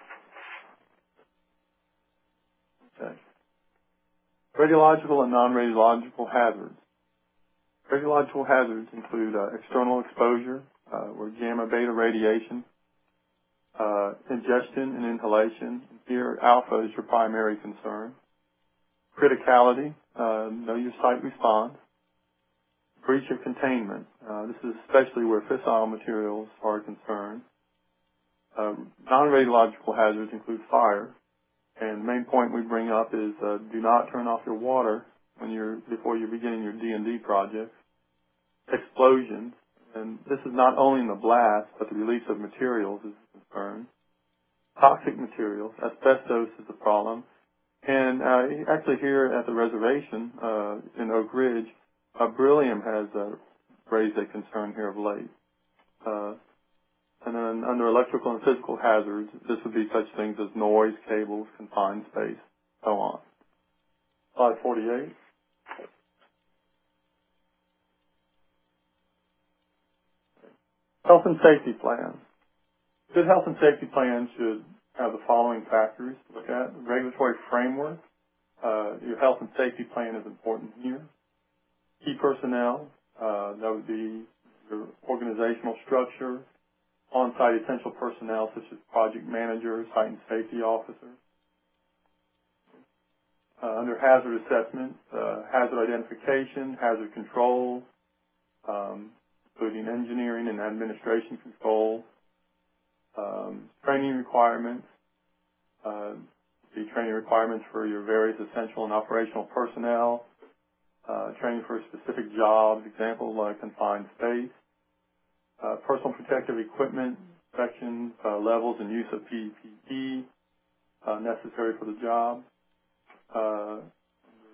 B: Okay. Radiological and non-radiological hazards. Radiological hazards include uh, external exposure, uh, or gamma beta radiation, uh, ingestion and inhalation. Here, alpha is your primary concern. Criticality, uh, know your site response. Breach of containment. Uh, this is especially where fissile materials are concerned. Uh, non-radiological hazards include fire, and the main point we bring up is uh, do not turn off your water when you're before you're beginning your D and D project. Explosions, and this is not only in the blast, but the release of materials is concerned. Toxic materials, asbestos is a problem, and uh, actually here at the reservation uh, in Oak Ridge, uh, beryllium has uh, raised a concern here of late. Uh, And then under electrical and physical hazards, this would be such things as noise, cables, confined space, so on. slide forty-eight. Health and safety plan. Good health and safety plan should have the following factors to look at. Regulatory framework. Uh, your health and safety plan is important here. Key personnel. Uh, that would be your organizational structure. On-site essential personnel such as project managers, site and safety officers. Uh, under hazard assessment, uh, hazard identification, hazard control, um, including engineering and administration control, um, training requirements, uh, the training requirements for your various essential and operational personnel, uh, training for specific jobs, example like confined space. Uh, personal protective equipment, inspections, uh, levels and use of P P E uh, necessary for the job. Uh,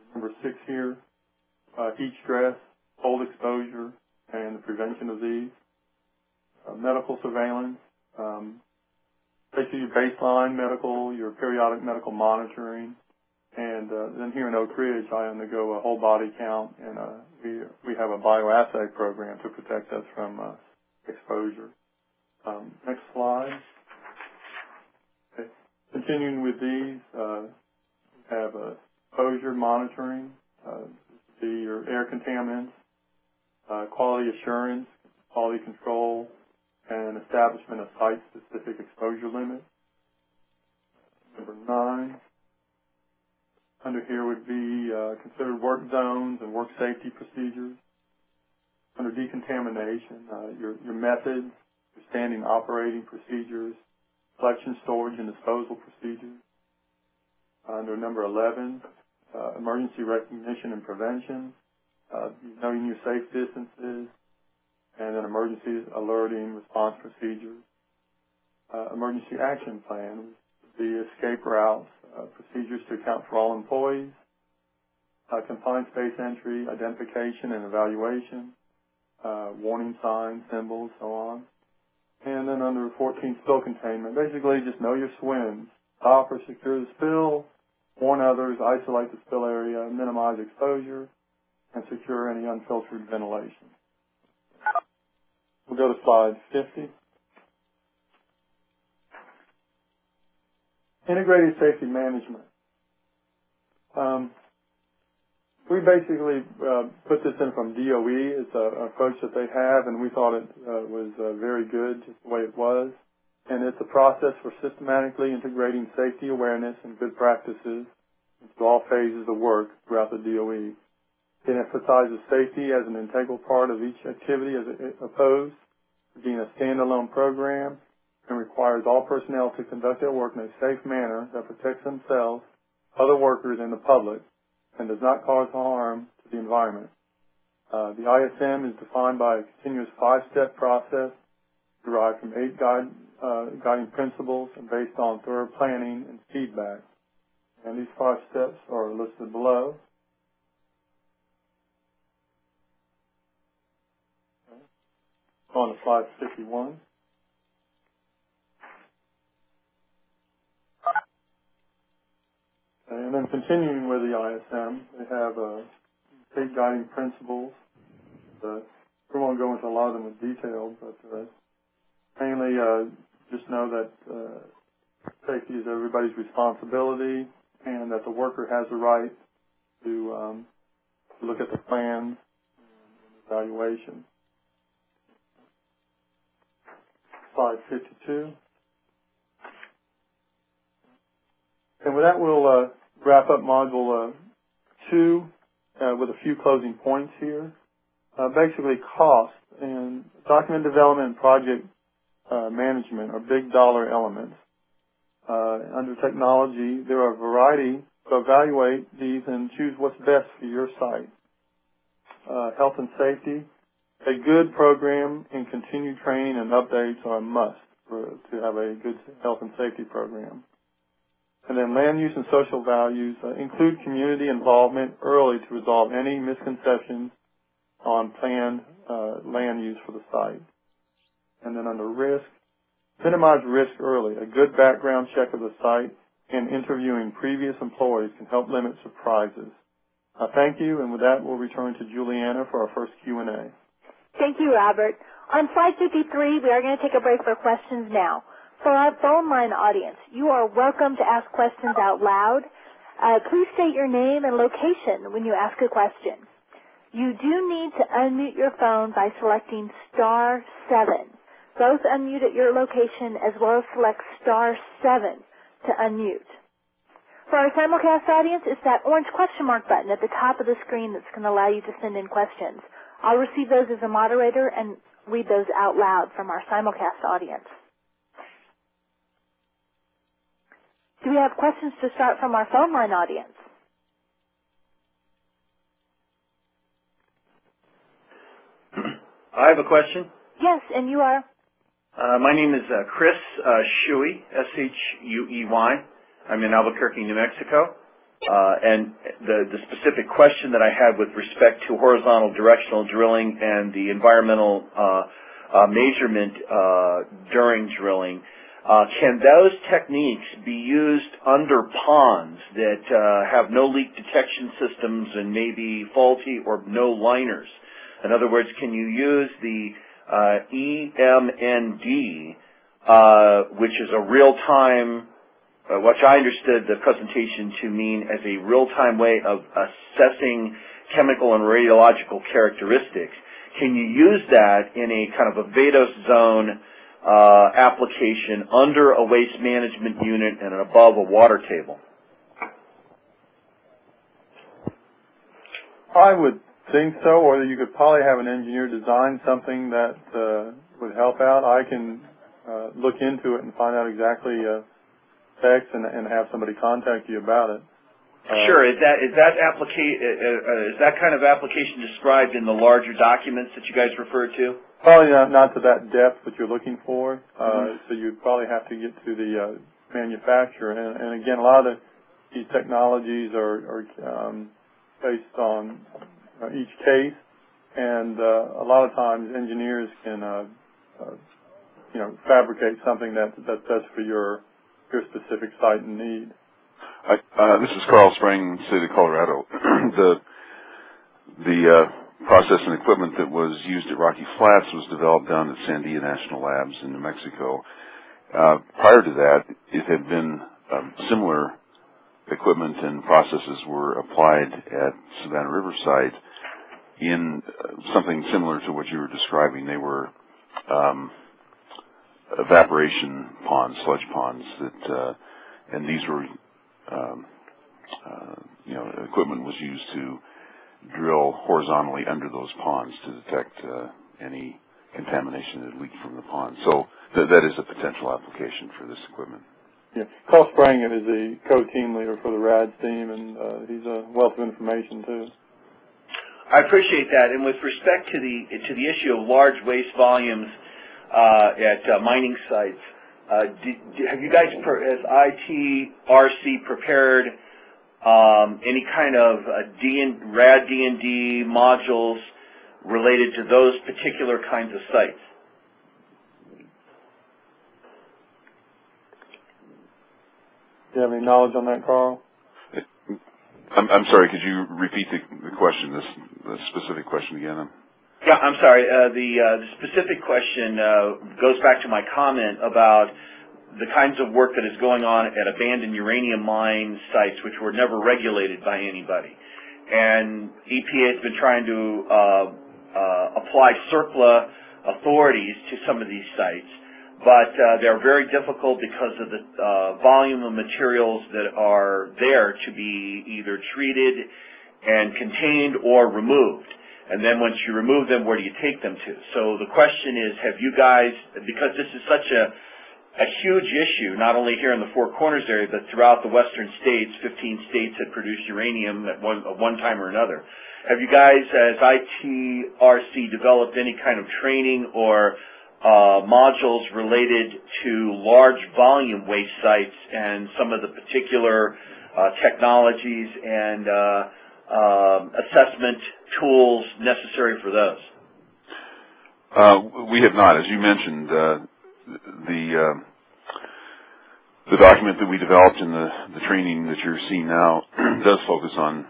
B: number six here, uh, heat stress, cold exposure, and the prevention of these. Uh, medical surveillance, um, basically your baseline medical, your periodic medical monitoring, and uh, then here in Oak Ridge, I undergo a whole body count, and uh, we we have a bioassay program to protect us from uh, exposure. Um, next slide. Okay. Continuing with these, uh, we have uh, exposure monitoring, uh, the your air contaminants, uh, quality assurance, quality control, and establishment of site-specific exposure limits. Number nine. Under here would be uh, considered work zones and work safety procedures. Under decontamination, uh, your, your methods, your standing operating procedures, collection, storage, and disposal procedures. Under number eleven, uh, emergency recognition and prevention, uh, knowing your safe distances, and then emergency alerting response procedures. Uh, emergency action plan, the escape routes, uh, procedures to account for all employees, uh, confined space entry, identification and evaluation, uh, warning signs, symbols, so on. And then under fourteen, spill containment, basically just know your swims, stop or secure the spill, warn others, isolate the spill area, minimize exposure, and secure any unfiltered ventilation. We'll go to slide fifty. Integrated safety management. Um, we basically uh, put this in from D O E. It's an approach that they have, and we thought it uh, was uh, very good, just the way it was. And it's a process for systematically integrating safety awareness and good practices into all phases of work throughout the D O E. It emphasizes safety as an integral part of each activity as opposed to being a standalone program, and requires all personnel to conduct their work in a safe manner that protects themselves, other workers, and the public, and does not cause harm to the environment. Uh, the I S M is defined by a continuous five-step process derived from eight guide, uh, guiding principles and based on thorough planning and feedback. And these five steps are listed below. Okay. On to slide fifty-one. And then continuing with the I S M, they have uh, eight guiding principles. Uh, we won't go into a lot of them in detail, but uh, mainly uh, just know that uh, safety is everybody's responsibility, and that the worker has the right to, um, to look at the plans and evaluation. Slide fifty-two. And with that, we'll uh, wrap up Module uh, two uh, with a few closing points here. Uh, basically, cost and document development and project uh, management are big dollar elements. Uh, under technology, there are a variety to evaluate these and choose what's best for your site. Uh, health and safety, a good program and continued training and updates are a must for, to have a good health and safety program. And then land use and social values uh, include community involvement early to resolve any misconceptions on planned uh, land use for the site. And then under risk, minimize risk early. A good background check of the site and interviewing previous employees can help limit surprises. Uh, thank you, and with that, we'll return to Juliana for our first Q and A.
A: Thank you, Robert. On slide fifty-three, we are going to take a break for questions now. For our phone line audience, you are welcome to ask questions out loud. Uh, please state your name and location when you ask a question. You do need to unmute your phone by selecting star seven. Both unmute at your location as well as select star seven to unmute. For our simulcast audience, it's that orange question mark button at the top of the screen that's going to allow you to send in questions. I'll receive those as a moderator and read those out loud from our simulcast audience. Do we have questions to start from our phone line audience?
D: I have a question.
A: Yes, and you are?
D: Uh, my name is uh, Chris uh, Shuey, S H U E Y. I'm in Albuquerque, New Mexico. Uh, and the, the specific question that I had with respect to horizontal directional drilling and the environmental uh, uh, measurement uh, during drilling, uh, can those techniques be used under ponds that uh, have no leak detection systems and maybe faulty or no liners? In other words, can you use the uh, E M N D, uh, which is a real-time Uh, which I understood the presentation to mean as a real-time way of assessing chemical and radiological characteristics. Can you use that in a kind of a vadose zone uh, application under a waste management unit and above a water table?
B: I would think so, or you could probably have an engineer design something that uh, would help out. I can uh, look into it and find out exactly uh, text and, and have somebody contact you about it. Uh,
D: sure. Is that is that applica- uh, uh, is that kind of application described in the larger documents that you guys referred to?
B: Probably not, not to that depth that you're looking for. Uh,
D: mm-hmm.
B: So you'd probably have to get to the uh, manufacturer. And, and again, a lot of the, these technologies are, are um, based on uh, each case, and uh, a lot of times engineers can, uh, uh, you know, fabricate something that that's best for your your specific site and need.
E: I, uh, this is Carl Sprang, State of Colorado. the the uh, process and equipment that was used at Rocky Flats was developed down at Sandia National Labs in New Mexico. Uh, prior to that, it had been um, similar equipment and processes were applied at Savannah Riverside in uh, something similar to what you were describing. They were um, evaporation ponds, sludge ponds, that, uh, and these were, um, uh, you know, equipment was used to drill horizontally under those ponds to detect uh, any contamination that leaked from the pond. So th- that is a potential application for this equipment.
B: Yeah, Carl Sprang is the co-team leader for the RADS team, and uh, he's a wealth of information too.
D: I appreciate that. And with respect to the to the issue of large waste volumes Uh, at uh, mining sites, uh, do, do, have you guys, per, has I T R C prepared um, any kind of uh, D and, RAD D and D modules related to those particular kinds of sites?
B: Do you have any knowledge on that, Carl?
E: I'm, I'm sorry, could you repeat the, the question, this the specific question again?
D: Yeah, I'm sorry. Uh, the, uh, the specific question uh, goes back to my comment about the kinds of work that is going on at abandoned uranium mine sites, which were never regulated by anybody. And E P A has been trying to uh, uh, apply CERCLA authorities to some of these sites, but uh, they're very difficult because of the uh, volume of materials that are there to be either treated and contained or removed. And then once you remove them, where do you take them to? So the question is, have you guys, because this is such a, a huge issue, not only here in the Four Corners area, but throughout the western states, fifteen states that produce uranium at one, at one time or another. Have you guys, as I T R C, developed any kind of training or uh, modules related to large volume waste sites and some of the particular uh, technologies and uh, uh, assessment tools necessary for those?
E: Uh, we have not. As you mentioned, uh, the uh, the document that we developed in the, the training that you're seeing now does focus on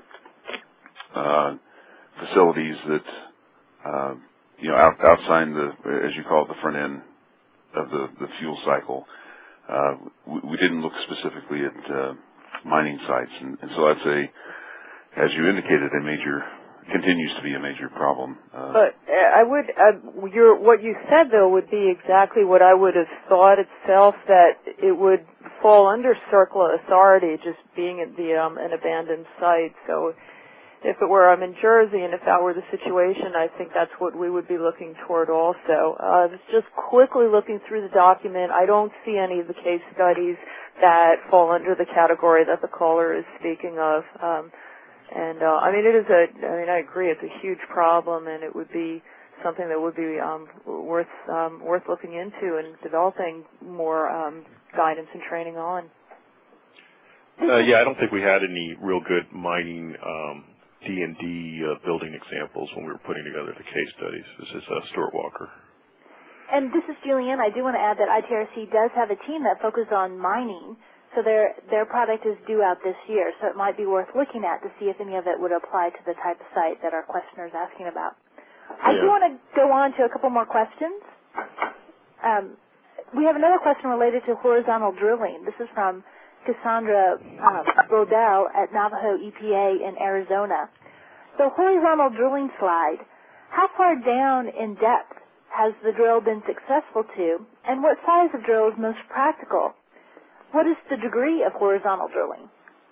E: uh, facilities that, uh, you know, out, outside the, as you call it, the front end of the, the fuel cycle. Uh, we, we didn't look specifically at uh, mining sites, and, and so that's a, as you indicated, a major continues to be a major problem. Uh,
C: but I would, uh, your, what you said though would be exactly what I would have thought itself, that it would fall under CERCLA authority, just being at the um, an abandoned site. So if it were, I'm in Jersey, and if that were the situation, I think that's what we would be looking toward also. Uh, just quickly looking through the document, I don't see any of the case studies that fall under the category that the caller is speaking of. Um, And, uh, I mean, it is a, I mean, I agree, it's a huge problem, and it would be something that would be um, worth um, worth looking into and developing more um, guidance and training on.
F: Uh, yeah, I don't think we had any real good mining um, D and D uh, building examples when we were putting together the case studies. This is uh, Stuart Walker.
A: And this is Julianne. I do want to add that I T R C does have a team that focuses on mining, so their their product is due out this year, so it might be worth looking at to see if any of it would apply to the type of site that our questioner is asking about. I
F: Yeah.
A: do want to go on to a couple more questions. Um, we have another question related to horizontal drilling. This is from Cassandra uh, Brodell at Navajo E P A in Arizona. The horizontal drilling slide, how far down in depth has the drill been successful to, and what size of drill is most practical? What is the degree of horizontal drilling?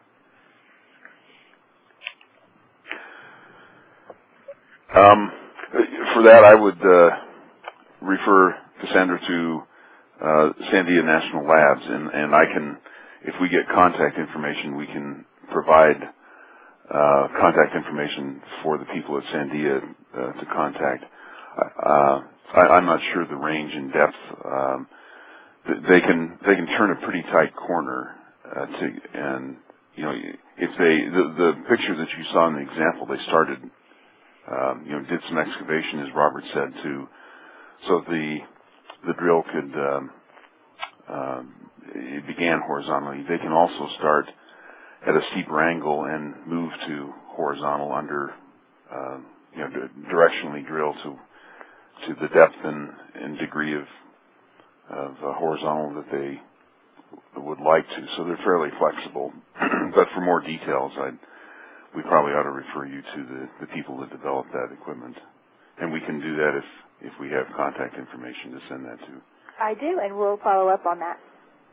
E: Um, for that, I would uh, refer Cassandra to uh, Sandia National Labs, and, and I can, if we get contact information, we can provide uh, contact information for the people at Sandia uh, to contact. Uh, I, I'm not sure the range and depth. Um, they can they can turn a pretty tight corner uh, to, and you know, if they the, the picture that you saw in the example, they started. Um, you know, did some excavation, as Robert said, to so the the drill could um, um, it began horizontally. They can also start at a steeper angle and move to horizontal under uh, you know directionally drill to to the depth and, and degree of of uh, horizontal that they would like to. So they're fairly flexible. But for more details, I'd we probably ought to refer you to the, the people that develop that equipment. And we can do that if, if we have contact information to send that to.
A: I do, and we'll follow up on that.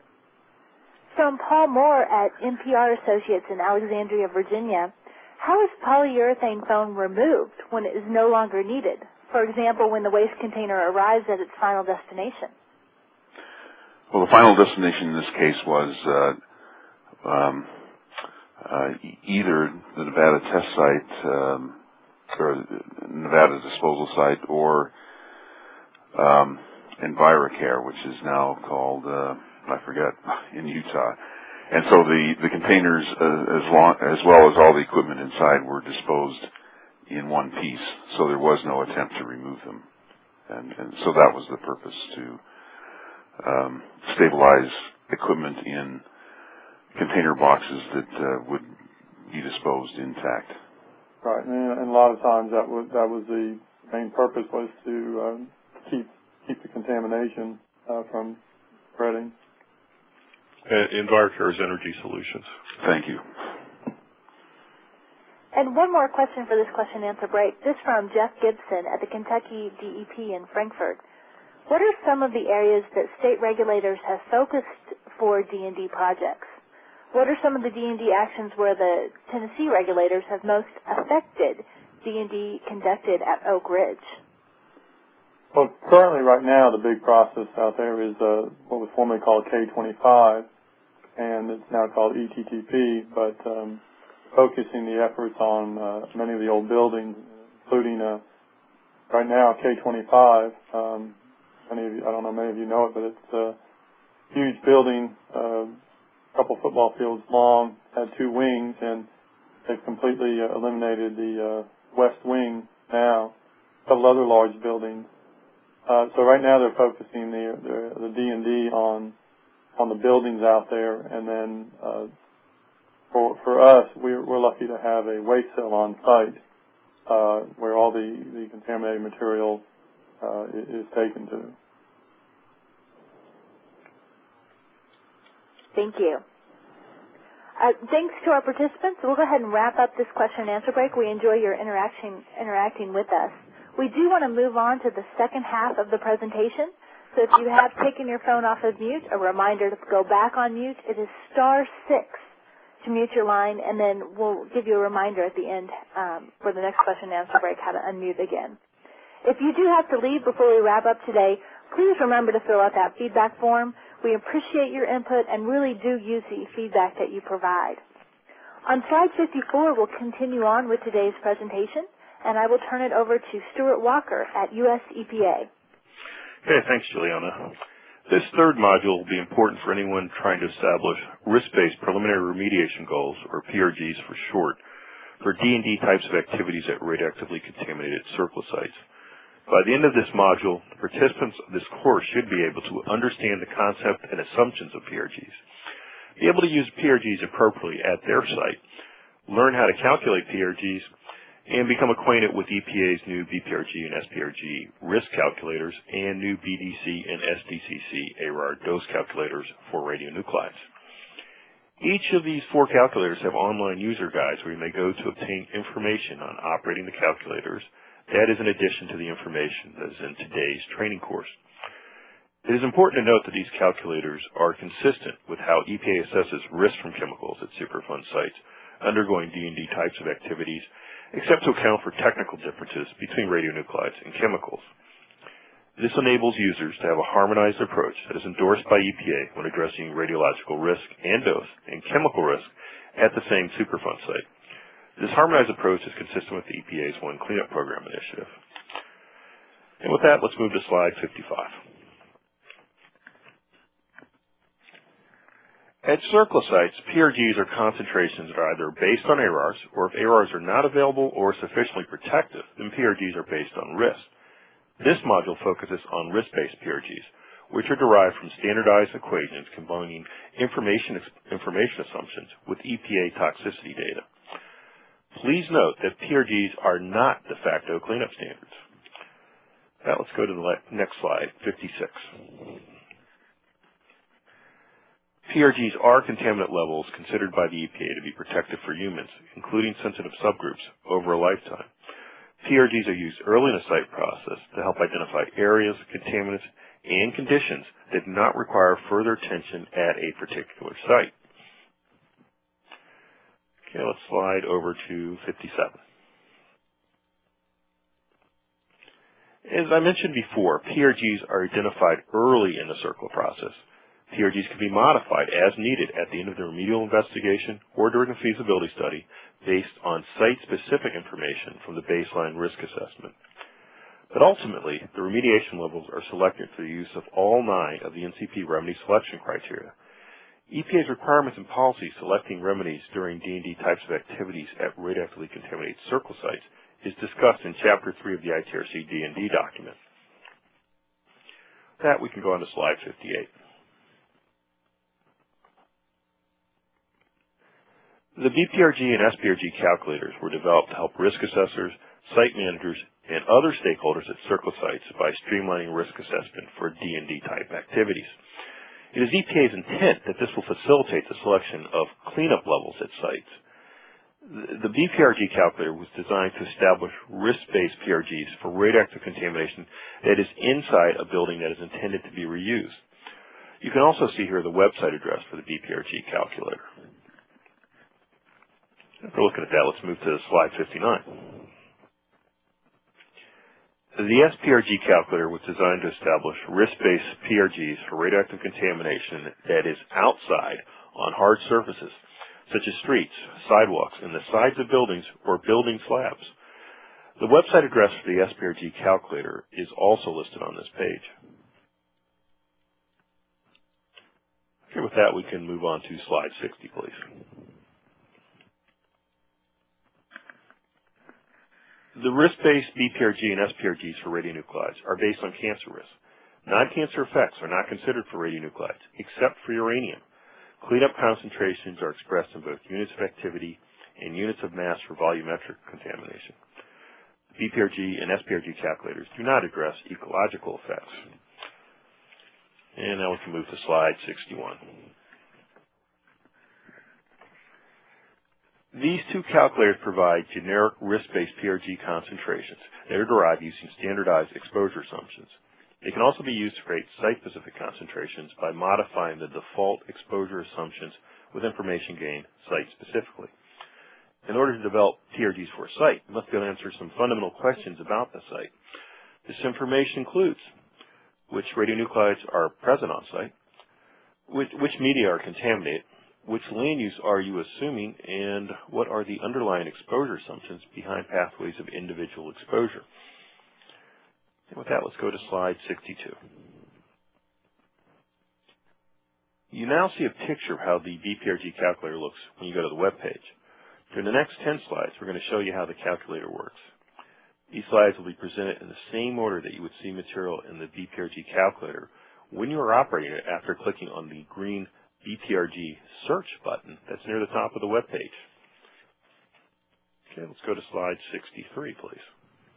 A: From Paul Moore at N P R Associates in Alexandria, Virginia, how is polyurethane foam removed when it is no longer needed? For example, when the waste container arrives at its final destination.
E: Well, the final destination in this case was uh, um, Uh, either the Nevada test site um, or Nevada disposal site or um, EnviroCare, which is now called, uh, I forget, in Utah. And so the, the containers, uh, as, long, as well as all the equipment inside, were disposed in one piece, so there was no attempt to remove them. And, and so that was the purpose, to um, stabilize equipment in container boxes that uh, would be disposed intact.
B: Right, and, and a lot of times that was that was the main purpose, was to um, keep keep the contamination uh, from spreading.
F: Uh, EnviroCare's Energy Solutions.
E: Thank you.
A: And one more question for this question and answer break. This from Jeff Gibson at the Kentucky D E P in Frankfort. What are some of the areas that state regulators have focused for D and D projects? What are some of the D and D actions where the Tennessee regulators have most affected D and D conducted at Oak Ridge?
B: Well, currently right now the big process out there is uh, what was formerly called K twenty-five, and it's now called E T T P, but um, focusing the efforts on uh, many of the old buildings, including uh, right now K twenty-five. Um, many of you, I don't know, many of you know it, but it's a huge building, uh, couple football fields long, had two wings, and they've completely uh, eliminated the uh, west wing now. A couple other large buildings. Uh, so right now they're focusing the the, the D and D on on the buildings out there, and then uh, for for us, we're we're lucky to have a waste cell on site uh, where all the the contaminated material uh, is, is taken to.
A: Thank you. Uh, thanks to our participants. We'll go ahead and wrap up this question and answer break. We enjoy your interaction, interacting with us. We do want to move on to the second half of the presentation. So if you have taken your phone off of mute, a reminder to go back on mute. It is star six to mute your line, and then we'll give you a reminder at the end um, for the next question and answer break how to unmute again. If you do have to leave before we wrap up today, please remember to fill out that feedback form. We appreciate your input and really do use the feedback that you provide. On slide fifty-four, we'll continue on with today's presentation, and I will turn it over to Stuart Walker at U S E P A.
F: Okay, thanks, Juliana. This third module will be important for anyone trying to establish risk-based preliminary remediation goals, or P R Gs for short, for D and D types of activities at radioactively contaminated CERCLA sites. By the end of this module, the participants of this course should be able to understand the concept and assumptions of P R Gs, be able to use P R Gs appropriately at their site, learn how to calculate P R Gs, and become acquainted with E P A's new B P R G and S P R G risk calculators and new B D C and S D C C A R A R dose calculators for radionuclides. Each of these four calculators have online user guides where you may go to obtain information on operating the calculators. That is in addition to the information that is in today's training course. It is important to note that these calculators are consistent with how E P A assesses risk from chemicals at Superfund sites undergoing D and D types of activities, except to account for technical differences between radionuclides and chemicals. This enables users to have a harmonized approach that is endorsed by E P A when addressing radiological risk and dose and chemical risk at the same Superfund site. This harmonized approach is consistent with the E P A's One Cleanup Program initiative. And with that, let's move to slide fifty-five. At CERCLA sites, P R Gs are concentrations that are either based on A R Rs, or if A R Rs are not available or sufficiently protective, then P R Gs are based on risk. This module focuses on risk-based P R Gs, which are derived from standardized equations combining information, information assumptions with E P A toxicity data. Please note that P R Gs are not de facto cleanup standards. Now let's go to the next slide, fifty-six. P R Gs are contaminant levels considered by the E P A to be protective for humans, including sensitive subgroups, over a lifetime. P R Gs are used early in the site process to help identify areas, contaminants, and conditions that do not require further attention at a particular site. Okay, let's slide over to fifty-seven. As I mentioned before, P R Gs are identified early in the CERCLA process. P R Gs can be modified as needed at the end of the remedial investigation or during a feasibility study based on site-specific information from the baseline risk assessment. But ultimately, the remediation levels are selected for the use of all nine of the N C P remedy selection criteria. E P A's requirements and policies selecting remedies during D and D types of activities at radioactively contaminated CERCLA sites is discussed in Chapter three of the I T R C D and D document. With that, we can go on to slide fifty-eight. The B P R G and S P R G calculators were developed to help risk assessors, site managers, and other stakeholders at CERCLA sites by streamlining risk assessment for D and D type activities. It is E P A's intent that this will facilitate the selection of cleanup levels at sites. The B P R G calculator was designed to establish risk-based P R Gs for radioactive contamination that is inside a building that is intended to be reused. You can also see here the website address for the B P R G calculator. After looking at that, let's move to slide fifty-nine. The S P R G calculator was designed to establish risk-based P R Gs for radioactive contamination that is outside on hard surfaces, such as streets, sidewalks, and the sides of buildings or building slabs. The website address for the S P R G calculator is also listed on this page. Okay, with that, we can move on to slide sixty, please. The risk-based B P R G and S P R Gs for radionuclides are based on cancer risk. Non-cancer effects are not considered for radionuclides, except for uranium. Cleanup concentrations are expressed in both units of activity and units of mass for volumetric contamination. B P R G and S P R G calculators do not address ecological effects. And now we can move to slide sixty-one. These two calculators provide generic risk-based P R G concentrations that are derived using standardized exposure assumptions. They can also be used to create site-specific concentrations by modifying the default exposure assumptions with information gained site-specifically. In order to develop P R Gs for a site, you must be able to answer some fundamental questions about the site. This information includes which radionuclides are present on site, which, which media are contaminated, which land use are you assuming, and what are the underlying exposure assumptions behind pathways of individual exposure. And with that, let's go to slide sixty-two. You now see a picture of how the B P R G calculator looks when you go to the web page. During the next ten slides, we're going to show you how the calculator works. These slides will be presented in the same order that you would see material in the B P R G calculator when you are operating it after clicking on the green B P R G search button that's near the top of the web page. Okay, let's go to slide sixty-three, please.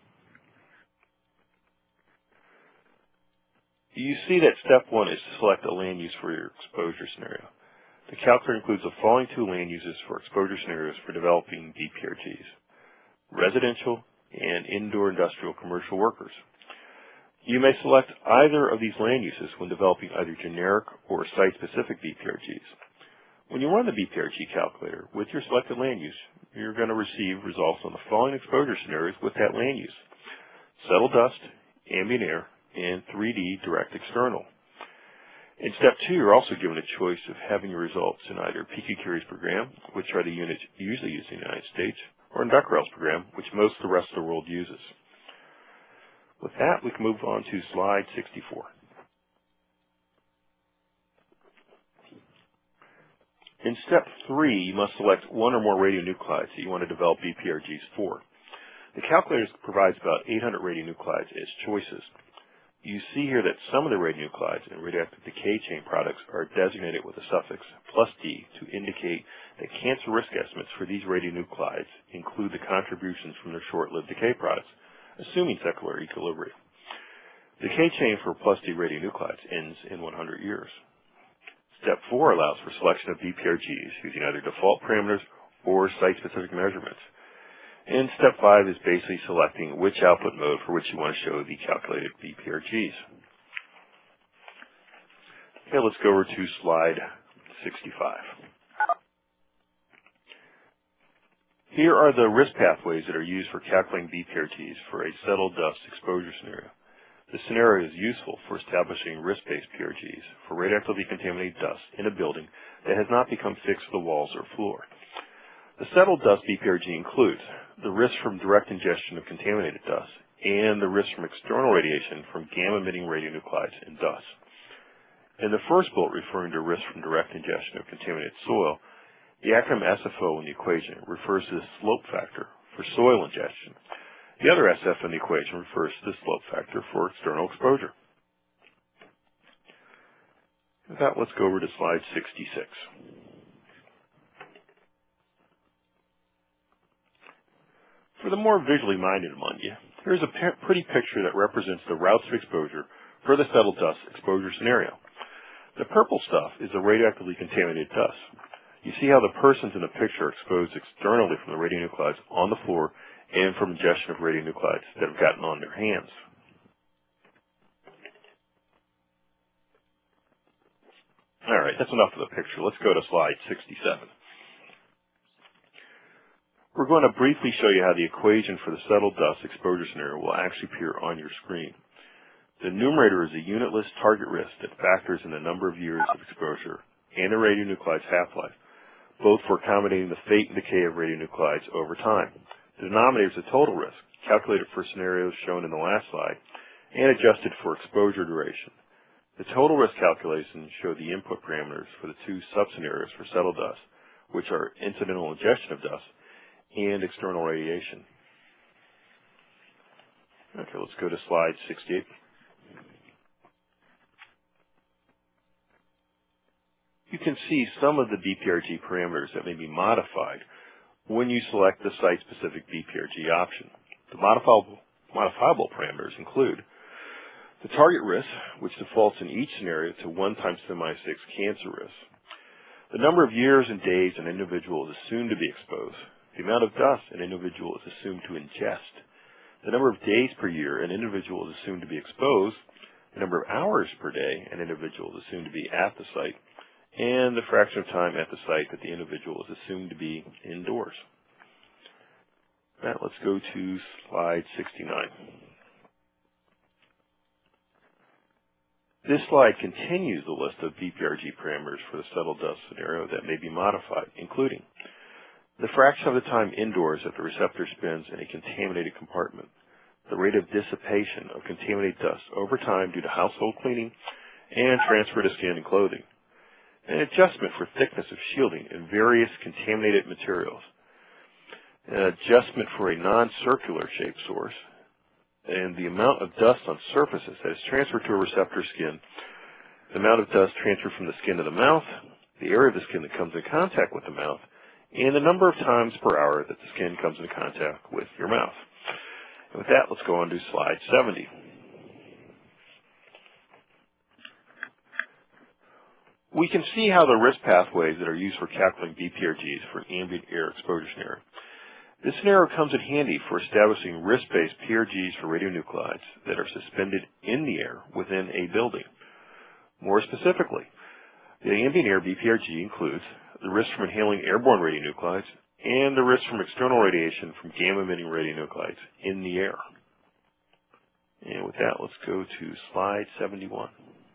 F: You see that step one is to select a land use for your exposure scenario. The calculator includes the following two land uses for exposure scenarios for developing B P R Gs: residential and indoor industrial commercial workers. You may select either of these land uses when developing either generic or site-specific B P R Gs. When you run the B P R G calculator with your selected land use, you're going to receive results on the following exposure scenarios with that land use: settled dust, ambient air, and three D direct external. In step two, you're also given a choice of having your results in either P Q curies per gram, which are the units usually used in the United States, or in becquerels per gram, which most of the rest of the world uses. With that, we can move on to slide sixty-four. In step three, you must select one or more radionuclides that you want to develop B P R Gs for. The calculator provides about eight hundred radionuclides as choices. You see here that some of the radionuclides and radioactive decay chain products are designated with the suffix plus D to indicate that cancer risk estimates for these radionuclides include the contributions from their short-lived decay products, assuming secular equilibrium. The decay chain for plus D radionuclides ends in one hundred years. Step four allows for selection of B P R Gs using either default parameters or site-specific measurements. And step five is basically selecting which output mode for which you want to show the calculated B P R Gs. Okay, let's go over to slide sixty-five. Here are the risk pathways that are used for calculating B P R Gs for a settled dust exposure scenario. This scenario is useful for establishing risk-based P R Gs for radioactively contaminated dust in a building that has not become fixed to the walls or floor. The settled dust B P R G includes the risk from direct ingestion of contaminated dust and the risk from external radiation from gamma-emitting radionuclides and dust. In the first bullet referring to risk from direct ingestion of contaminated soil, the acronym S F O in the equation refers to the slope factor for soil ingestion. The other S F in the equation refers to the slope factor for external exposure. With that, let's go over to slide sixty-six. For the more visually minded among you, here's a pretty picture that represents the routes of exposure for the settled dust exposure scenario. The purple stuff is the radioactively contaminated dust. You see how the persons in the picture are exposed externally from the radionuclides on the floor and from ingestion of radionuclides that have gotten on their hands. All right, that's enough of the picture. Let's go to slide sixty-seven. We're going to briefly show you how the equation for the settled dust exposure scenario will actually appear on your screen. The numerator is a unitless target risk that factors in the number of years of exposure and the radionuclide's half-life, both for accommodating the fate and decay of radionuclides over time. The denominator is the total risk, calculated for scenarios shown in the last slide, and adjusted for exposure duration. The total risk calculations show the input parameters for the two sub-scenarios for settled dust, which are incidental ingestion of dust and external radiation. Okay, let's go to slide sixty-eight. You can see some of the B P R G parameters that may be modified when you select the site-specific B P R G option. The modifiable, modifiable parameters include the target risk, which defaults in each scenario to one times ten to the minus six cancer risk, the number of years and days an individual is assumed to be exposed, the amount of dust an individual is assumed to ingest, the number of days per year an individual is assumed to be exposed, the number of hours per day an individual is assumed to be at the site, and the fraction of time at the site that the individual is assumed to be indoors. Now let's go to slide sixty-nine. This slide continues the list of B P R G parameters for the settled dust scenario that may be modified, including the fraction of the time indoors that the receptor spends in a contaminated compartment, the rate of dissipation of contaminated dust over time due to household cleaning and transfer to skin and clothing, an adjustment for thickness of shielding in various contaminated materials, an adjustment for a non-circular shaped source, and the amount of dust on surfaces that is transferred to a receptor skin, the amount of dust transferred from the skin to the mouth, the area of the skin that comes in contact with the mouth, and the number of times per hour that the skin comes in contact with your mouth. And with that, let's go on to slide seventy. We can see how the risk pathways that are used for calculating B P R Gs for an ambient air exposure scenario. This scenario comes in handy for establishing risk-based P R Gs for radionuclides that are suspended in the air within a building. More specifically, the ambient air B P R G includes the risk from inhaling airborne radionuclides and the risk from external radiation from gamma-emitting radionuclides in the air. And with that, let's go to slide seventy-one.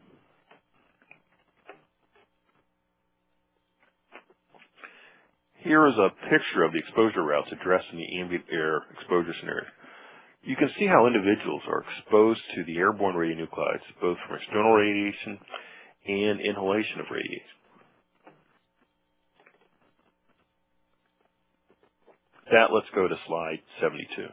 F: Here is a picture of the exposure routes addressed in the ambient air exposure scenario. You can see how individuals are exposed to the airborne radionuclides, both from external radiation and inhalation of radiation. That, let's go to slide seventy-two.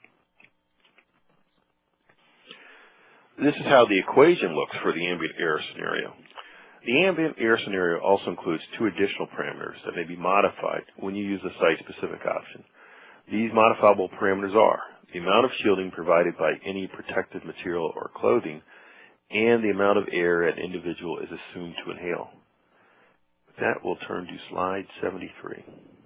F: This is how the equation looks for the ambient air scenario. The ambient air scenario also includes two additional parameters that may be modified when you use the site-specific option. These modifiable parameters are the amount of shielding provided by any protective material or clothing and the amount of air an individual is assumed to inhale. With that, we'll turn to slide seventy-three.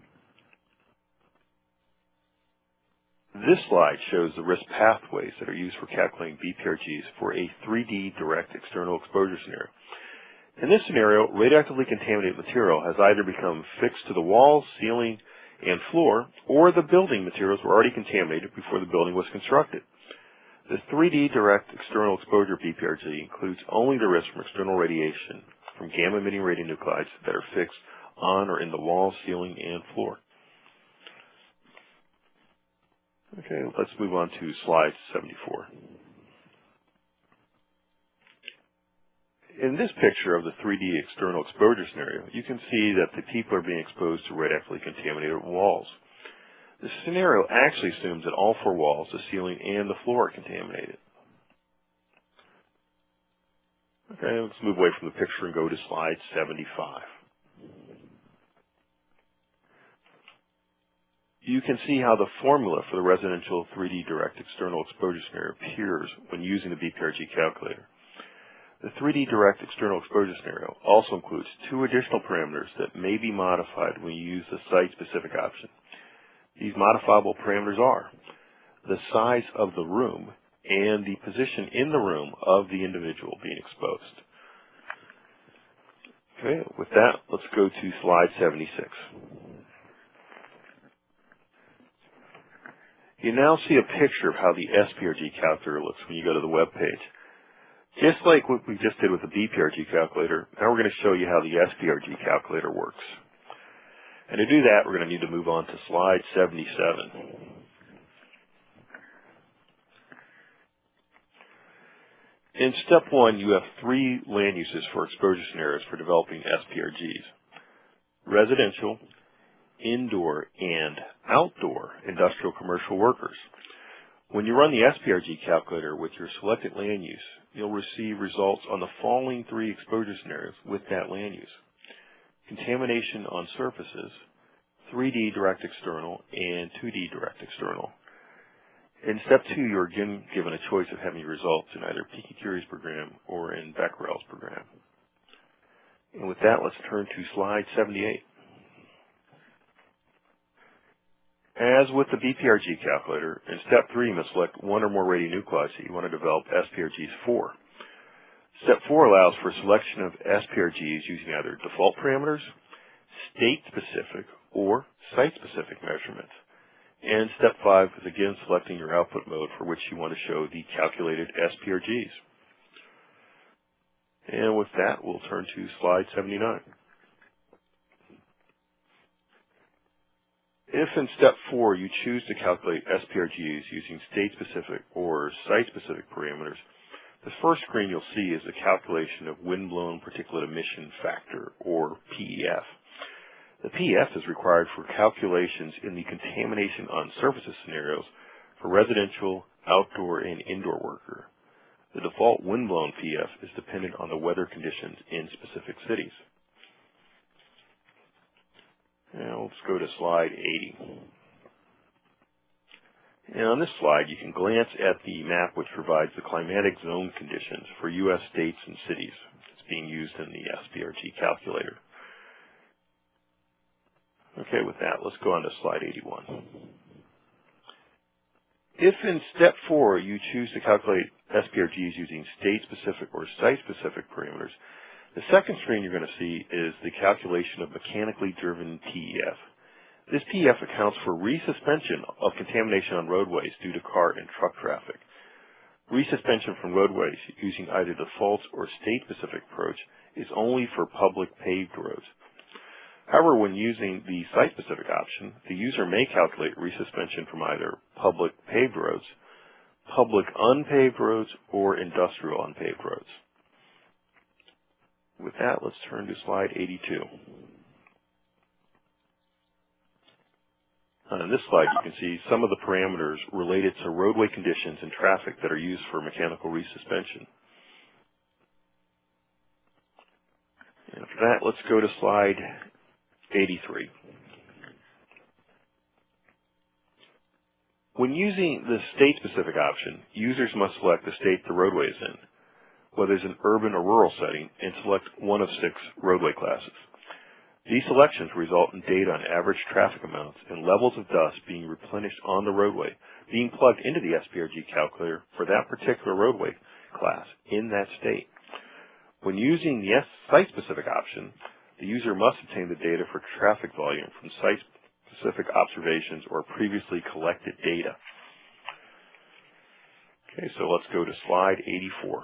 F: This slide shows the risk pathways that are used for calculating B P R Gs for a three D direct external exposure scenario. In this scenario, radioactively contaminated material has either become fixed to the walls, ceiling, and floor, or the building materials were already contaminated before the building was constructed. The three D direct external exposure B P R G includes only the risk from external radiation from gamma-emitting radionuclides that are fixed on or in the walls, ceiling, and floor. Okay, let's move on to slide seventy-four. In this picture of the three D external exposure scenario, you can see that the people are being exposed to radioactively contaminated walls. This scenario actually assumes that all four walls, the ceiling, and the floor are contaminated. Okay, let's move away from the picture and go to slide seventy-five. You can see how the formula for the residential three D direct external exposure scenario appears when using the B P R G calculator. The three D direct external exposure scenario also includes two additional parameters that may be modified when you use the site-specific option. These modifiable parameters are the size of the room and the position in the room of the individual being exposed. Okay, with that, let's go to slide seventy-six. You now see a picture of how the S P R G calculator looks when you go to the web page. Just like what we just did with the B P R G calculator, now we're going to show you how the S P R G calculator works. And to do that, we're going to need to move on to slide seventy-seven. In step one, you have three land uses for exposure scenarios for developing S P R Gs: residential, indoor, and outdoor industrial commercial workers. When you run the S P R G calculator with your selected land use, you'll receive results on the following three exposure scenarios with that land use: contamination on surfaces, three D direct external, and two D direct external. In step two, you're again given a choice of having your results in either Picchi-Curie's program or in Becquerel's program. And with that, let's turn to slide seventy-eight. As with the B P R G calculator, in step three, you must select one or more radionuclides that you want to develop S P R Gs for. Step four allows for selection of S P R Gs using either default parameters, state-specific, or site-specific measurements. And step five is again selecting your output mode for which you want to show the calculated S P R Gs. And with that, we'll turn to slide seventy-nine. If in step four you choose to calculate S P R Gs using state-specific or site-specific parameters, The first screen you'll see is the calculation of wind-blown particulate emission factor, or P E F. The P E F is required for calculations in the contamination on surfaces scenarios for residential, outdoor, and indoor worker. The default wind-blown P E F is dependent on the weather conditions in specific cities. Now let's go to slide eighty. And on this slide, you can glance at the map which provides the climatic zone conditions for U S states and cities. It's being used in the S P R G calculator. Okay, with that, let's go on to slide eighty-one. If in step four you choose to calculate S P R Gs using state-specific or site-specific parameters, the second screen you're going to see is the calculation of mechanically driven P E F. This P E F accounts for resuspension of contamination on roadways due to car and truck traffic. Resuspension from roadways using either default or state-specific approach is only for public paved roads. However, when using the site-specific option, the user may calculate resuspension from either public paved roads, public unpaved roads, or industrial unpaved roads. With that, let's turn to slide eighty-two. On this slide, you can see some of the parameters related to roadway conditions and traffic that are used for mechanical resuspension. And for that, let's go to slide eighty-three. When using the state-specific option, users must select the state the roadway is in, whether it's an urban or rural setting, and select one of six roadway classes. These selections result in data on average traffic amounts and levels of dust being replenished on the roadway, being plugged into the S P R G calculator for that particular roadway class in that state. When using the site-specific option, the user must obtain the data for traffic volume from site-specific observations or previously collected data. Okay, so let's go to slide eighty-four.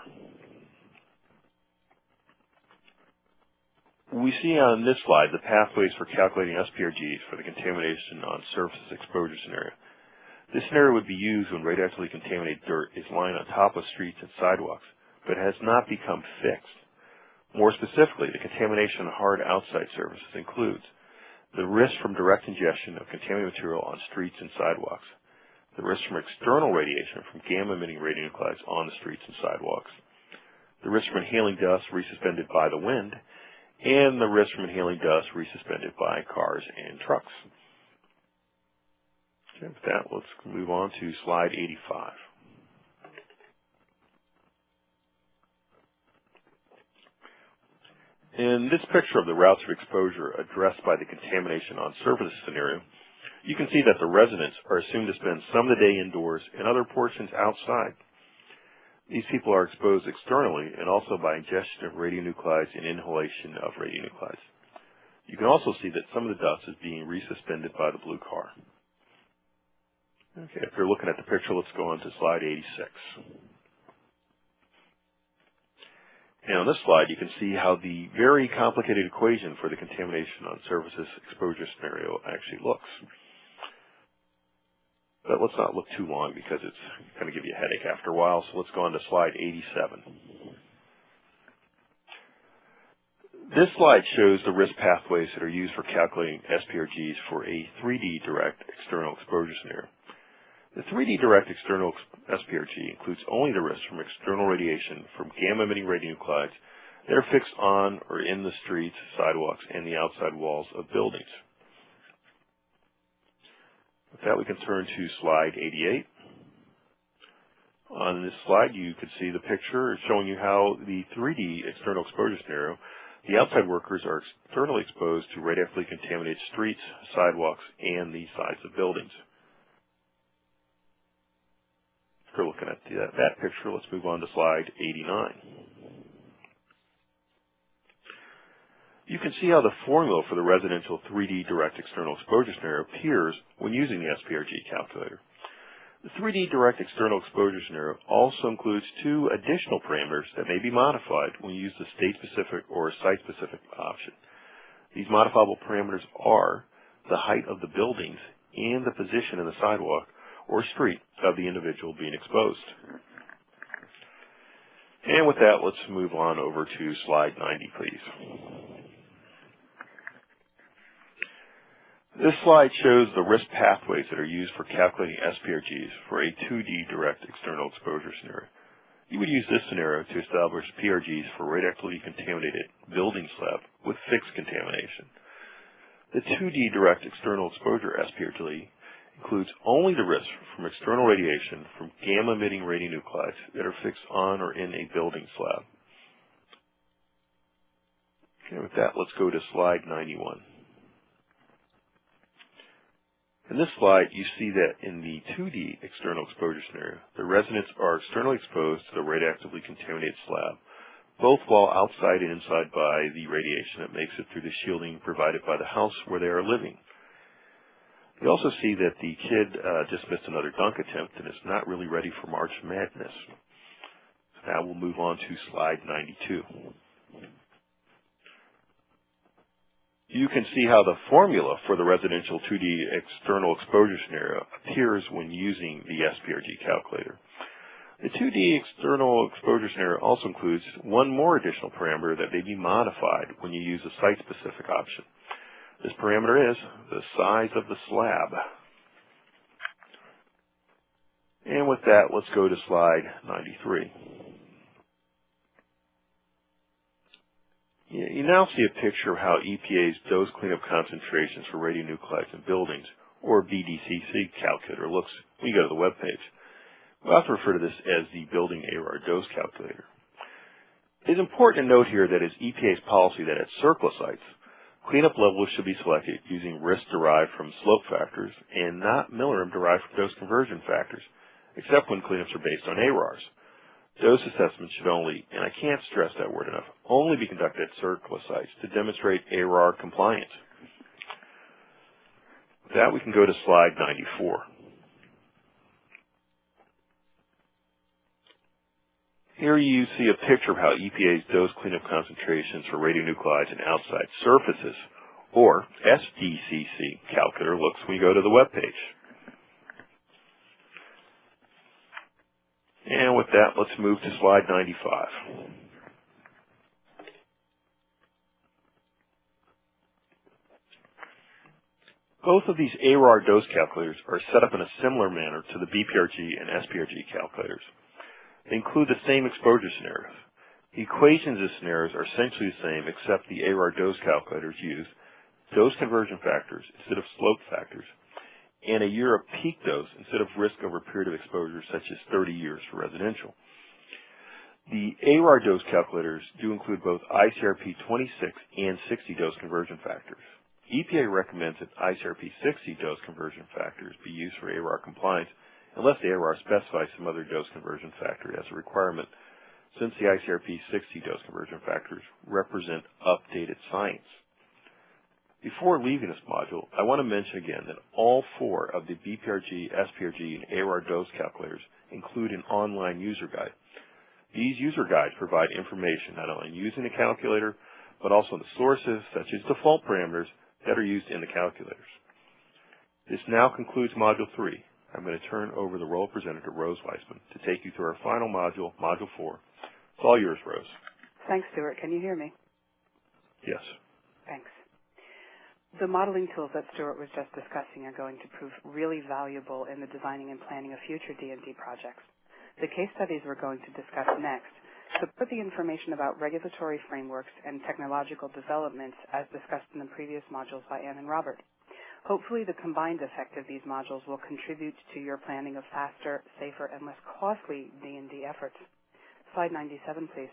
F: We see on this slide the pathways for calculating S P R Gs for the contamination on surface exposure scenario. This scenario would be used when radioactively contaminated dirt is lying on top of streets and sidewalks, but has not become fixed. More specifically, the contamination on hard outside surfaces includes the risk from direct ingestion of contaminated material on streets and sidewalks, the risk from external radiation from gamma-emitting radionuclides on the streets and sidewalks, the risk from inhaling dust resuspended by the wind, and the risk from inhaling dust resuspended by cars and trucks. Okay, with that, let's move on to slide eighty-five. In this picture of the routes of exposure addressed by the contamination on surface scenario, you can see that the residents are assumed to spend some of the day indoors and other portions outside. These people are exposed externally and also by ingestion of radionuclides and inhalation of radionuclides. You can also see that some of the dust is being resuspended by the blue car. Okay, if you're looking at the picture, let's go on to slide eighty-six. And on this slide, you can see how the very complicated equation for the contamination on surfaces exposure scenario actually looks. But let's not look too long because it's going to give you a headache after a while, so let's go on to slide eighty-seven. This slide shows the risk pathways that are used for calculating S P R Gs for a three D direct external exposure scenario. The three D direct external S P R G includes only the risk from external radiation from gamma-emitting radionuclides that are fixed on or in the streets, sidewalks, and the outside walls of buildings. With that, we can turn to slide eighty-eight. On this slide, you can see the picture showing you how the three D external exposure scenario, the outside workers are externally exposed to radioactively contaminated streets, sidewalks, and the sides of buildings. If you're looking at that, that picture, let's move on to slide eighty-nine. You can see how the formula for the residential three D direct external exposure scenario appears when using the S P R G calculator. The three D direct external exposure scenario also includes two additional parameters that may be modified when you use the state-specific or site-specific option. These modifiable parameters are the height of the buildings and the position in the sidewalk or street of the individual being exposed. And with that, let's move on over to slide ninety, please. This slide shows the risk pathways that are used for calculating S P R Gs for a two D direct external exposure scenario. You would use this scenario to establish P R Gs for radioactively contaminated building slab with fixed contamination. The two D direct external exposure S P R G includes only the risk from external radiation from gamma-emitting radionuclides that are fixed on or in a building slab. Okay, with that, let's go to slide ninety-one. In this slide, you see that in the two D external exposure scenario, the residents are externally exposed to the radioactively contaminated slab, both while outside and inside by the radiation that makes it through the shielding provided by the house where they are living. You also see that the kid uh, just missed another dunk attempt and is not really ready for March Madness. So now we'll move on to slide ninety-two. You can see how the formula for the residential two D external exposure scenario appears when using the S P R G calculator. The two D external exposure scenario also includes one more additional parameter that may be modified when you use a site-specific option. This parameter is the size of the slab. And with that, let's go to slide ninety-three. You now see a picture of how E P A's dose cleanup concentrations for radionuclides in buildings, or B D C C calculator, looks when you go to the web page. We often refer to this as the Building A R A dose calculator. It is important to note here that it is E P A's policy that at CERCLA sites, cleanup levels should be selected using risk derived from slope factors and not milliram derived from dose conversion factors, except when cleanups are based on A R As. Dose assessments should only, and I can't stress that word enough, only be conducted at CERCLA sites to demonstrate A R A compliance. With that, we can go to slide ninety-four. Here you see a picture of how E P A's dose cleanup concentrations for radionuclides and outside surfaces, or S D C C calculator, looks when you go to the web page. And with that, let's move to slide ninety-five. Both of these A R A dose calculators are set up in a similar manner to the B P R G and S P R G calculators. They include the same exposure scenarios. The equations of scenarios are essentially the same, except the A R A dose calculators use dose conversion factors instead of slope factors, and a year of peak dose instead of risk over a period of exposure such as thirty years for residential. The A R A dose calculators do include both I C R P twenty-six and sixty dose conversion factors. E P A recommends that I C R P sixty dose conversion factors be used for A R A compliance unless the A R A specifies some other dose conversion factor as a requirement, since the I C R P sixty dose conversion factors represent updated science. Before leaving this module, I want to mention again that all four of the B P R G, S P R G, and A R A dose calculators include an online user guide. These user guides provide information not only on using the calculator, but also on the sources, such as default parameters, that are used in the calculators. This now concludes Module three. I'm going to turn over the role presented to Rose Weissman to take you through our final module, Module four. It's all yours, Rose.
G: Thanks, Stuart. Can you hear me?
F: Yes.
G: Thanks. The modeling tools that Stuart was just discussing are going to prove really valuable in the designing and planning of future D and D projects. The case studies we're going to discuss next support the information about regulatory frameworks and technological developments as discussed in the previous modules by Ann and Robert. Hopefully the combined effect of these modules will contribute to your planning of faster, safer, and less costly D and D efforts. Slide ninety-seven, please.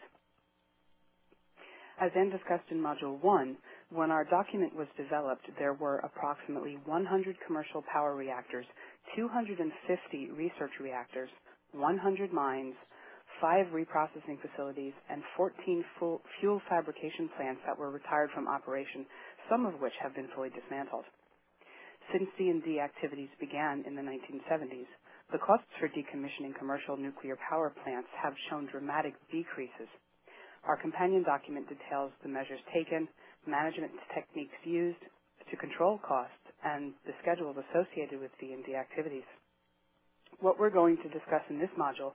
G: As Ann discussed in Module one, when our document was developed, there were approximately one hundred commercial power reactors, two hundred fifty research reactors, one hundred mines, five reprocessing facilities, and fourteen full fuel fabrication plants that were retired from operation, some of which have been fully dismantled. Since D and D activities began in the nineteen seventies, the costs for decommissioning commercial nuclear power plants have shown dramatic decreases. Our companion document details the measures taken, management techniques used to control costs, and the schedules associated with D and D activities. What we're going to discuss in this module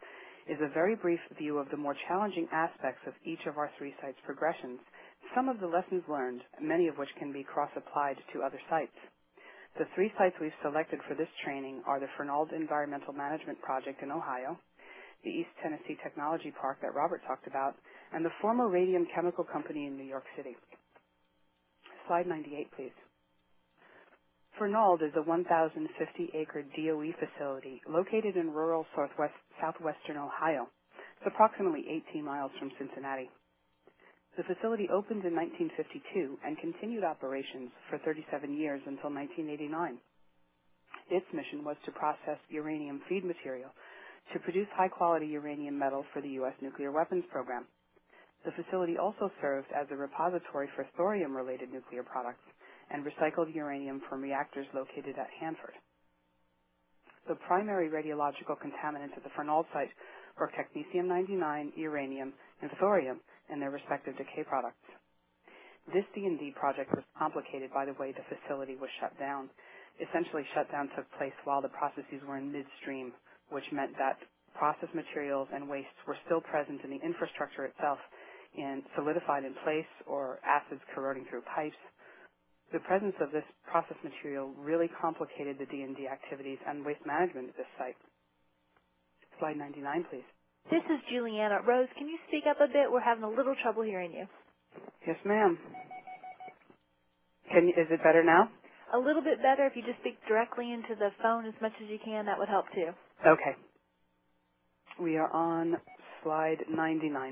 G: is a very brief view of the more challenging aspects of each of our three sites' progressions, some of the lessons learned, many of which can be cross-applied to other sites. The three sites we've selected for this training are the Fernald Environmental Management Project in Ohio, the East Tennessee Technology Park that Robert talked about, and the former Radium Chemical Company in New York City. Slide ninety-eight, please. Fernald is a one thousand fifty acre D O E facility located in rural southwest, southwestern Ohio. It's approximately eighteen miles from Cincinnati. The facility opened in nineteen fifty-two and continued operations for thirty-seven years until nineteen eighty-nine. Its mission was to process uranium feed material to produce high-quality uranium metal for the U S nuclear weapons program. The facility also served as a repository for thorium-related nuclear products and recycled uranium from reactors located at Hanford. The primary radiological contaminants at the Fernald site were technetium ninety-nine, uranium, and thorium and their respective decay products. This D and D project was complicated by the way the facility was shut down. Essentially, shutdown took place while the processes were in midstream, which meant that process materials and wastes were still present in the infrastructure itself, in solidified in place or acids corroding through pipes. The presence of this process material really complicated the D and D activities and waste management at this site. Slide ninety-nine, please.
A: This is Juliana. Rose, can you speak up a bit? We're having a little trouble hearing you.
G: Yes, ma'am. Can you, is it better now?
A: A little bit better. If you just speak directly into the phone as much as you can, that would help too.
G: Okay. We are on slide ninety-nine.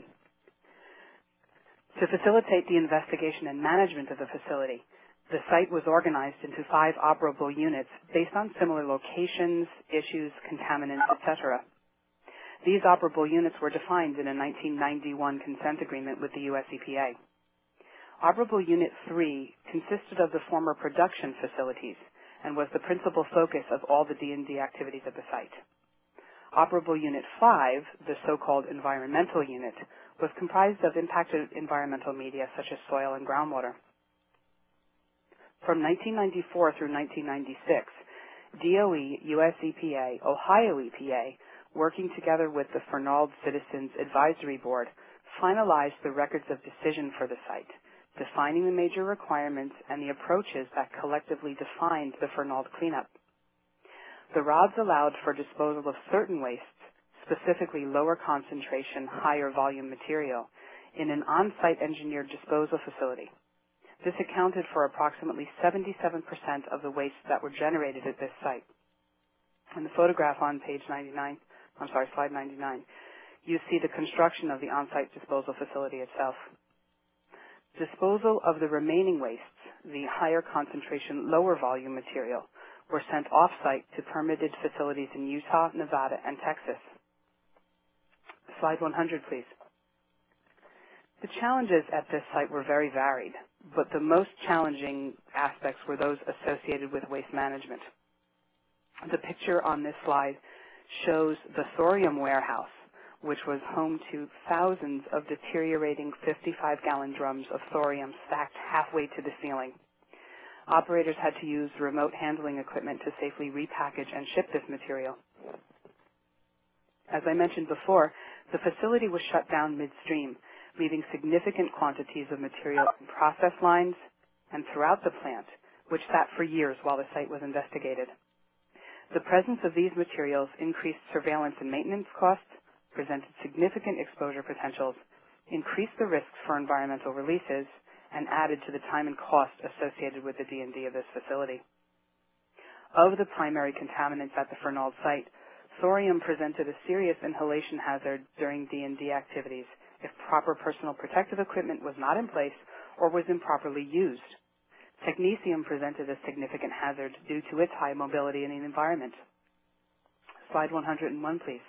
G: To facilitate the investigation and management of the facility, the site was organized into five operable units based on similar locations, issues, contaminants, et cetera. These operable units were defined in a nineteen ninety-one consent agreement with the U S E P A. Operable Unit three consisted of the former production facilities and was the principal focus of all the D and D activities at the site. Operable Unit five, the so-called environmental unit, was comprised of impacted environmental media such as soil and groundwater. From nineteen ninety-four through nineteen ninety-six, D O E, U S E P A, Ohio E P A, working together with the Fernald Citizens Advisory Board, finalized the records of decision for the site, defining the major requirements and the approaches that collectively defined the Fernald cleanup. The R O Ds allowed for disposal of certain wastes, specifically lower concentration, higher volume material, in an on-site engineered disposal facility. This accounted for approximately seventy-seven percent of the wastes that were generated at this site. In the photograph on page ninety-nine, I'm sorry, slide ninety-nine, you see the construction of the on-site disposal facility itself. Disposal of the remaining wastes, the higher concentration, lower volume material, were sent off-site to permitted facilities in Utah, Nevada, and Texas. Slide one hundred, please. The challenges at this site were very varied, but the most challenging aspects were those associated with waste management. The picture on this slide shows the thorium warehouse, which was home to thousands of deteriorating fifty-five gallon drums of thorium stacked halfway to the ceiling. Operators had to use remote handling equipment to safely repackage and ship this material. As I mentioned before, the facility was shut down midstream, leaving significant quantities of material in process lines and throughout the plant, which sat for years while the site was investigated. The presence of these materials increased surveillance and maintenance costs, presented significant exposure potentials, increased the risks for environmental releases, and added to the time and cost associated with the D and D of this facility. Of the primary contaminants at the Fernald site, thorium presented a serious inhalation hazard during D and D activities if proper personal protective equipment was not in place or was improperly used. Technetium presented a significant hazard due to its high mobility in the environment. Slide one hundred one, please.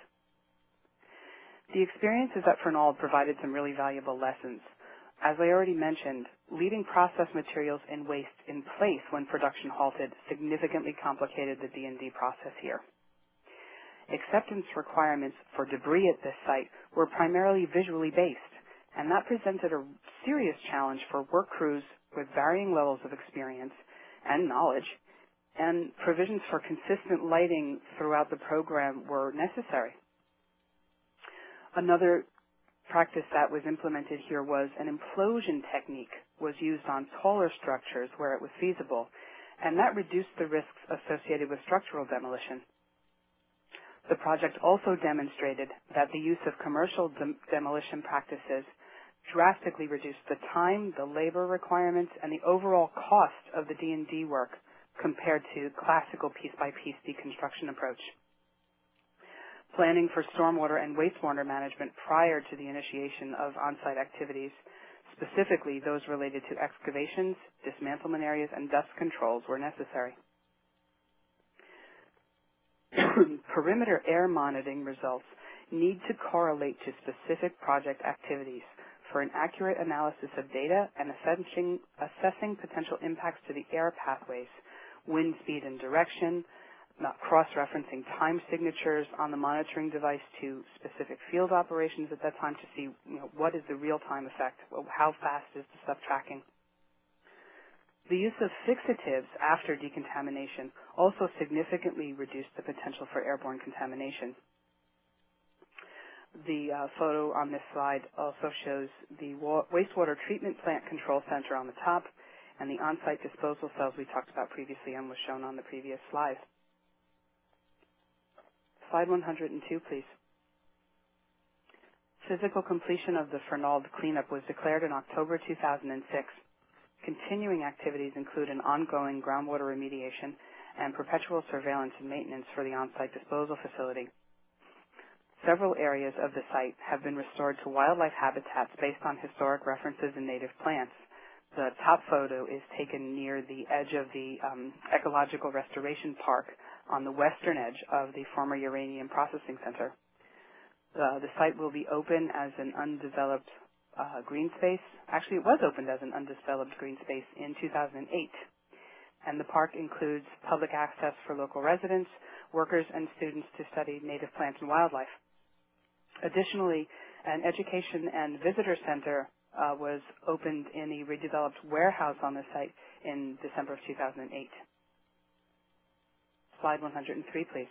G: The experiences at Fernald provided some really valuable lessons. As I already mentioned, leaving process materials and waste in place when production halted significantly complicated the D and D process here. Acceptance requirements for debris at this site were primarily visually based, and that presented a serious challenge for work crews with varying levels of experience and knowledge, and provisions for consistent lighting throughout the program were necessary. Another practice that was implemented here was an implosion technique was used on taller structures where it was feasible, and that reduced the risks associated with structural demolition. The project also demonstrated that the use of commercial dem demolition practices drastically reduced the time, the labor requirements, and the overall cost of the D and D work compared to classical piece-by-piece deconstruction approach. Planning for stormwater and wastewater management prior to the initiation of on-site activities, specifically those related to excavations, dismantlement areas, and dust controls, were necessary. Perimeter air monitoring results need to correlate to specific project activities for an accurate analysis of data and assessing, assessing potential impacts to the air pathways, wind speed and direction, not cross-referencing time signatures on the monitoring device to specific field operations at that time to see, you know, what is the real-time effect, how fast is the stuff tracking. The use of fixatives after decontamination also significantly reduced the potential for airborne contamination. The uh, photo on this slide also shows the wa wastewater treatment plant control center on the top and the on-site disposal cells we talked about previously and was shown on the previous slide. Slide one hundred two, please. Physical completion of the Fernald cleanup was declared in October two thousand six. Continuing activities include an ongoing groundwater remediation and perpetual surveillance and maintenance for the on-site disposal facility. Several areas of the site have been restored to wildlife habitats based on historic references in native plants. The top photo is taken near the edge of the um, Ecological Restoration Park on the western edge of the former uranium processing center. Uh, the site will be open as an undeveloped uh, green space. Actually, it was opened as an undeveloped green space in two thousand eight. And the park includes public access for local residents, workers, and students to study native plants and wildlife. Additionally, an education and visitor center uh, was opened in the redeveloped warehouse on the site in December of two thousand eight. Slide one hundred three, please.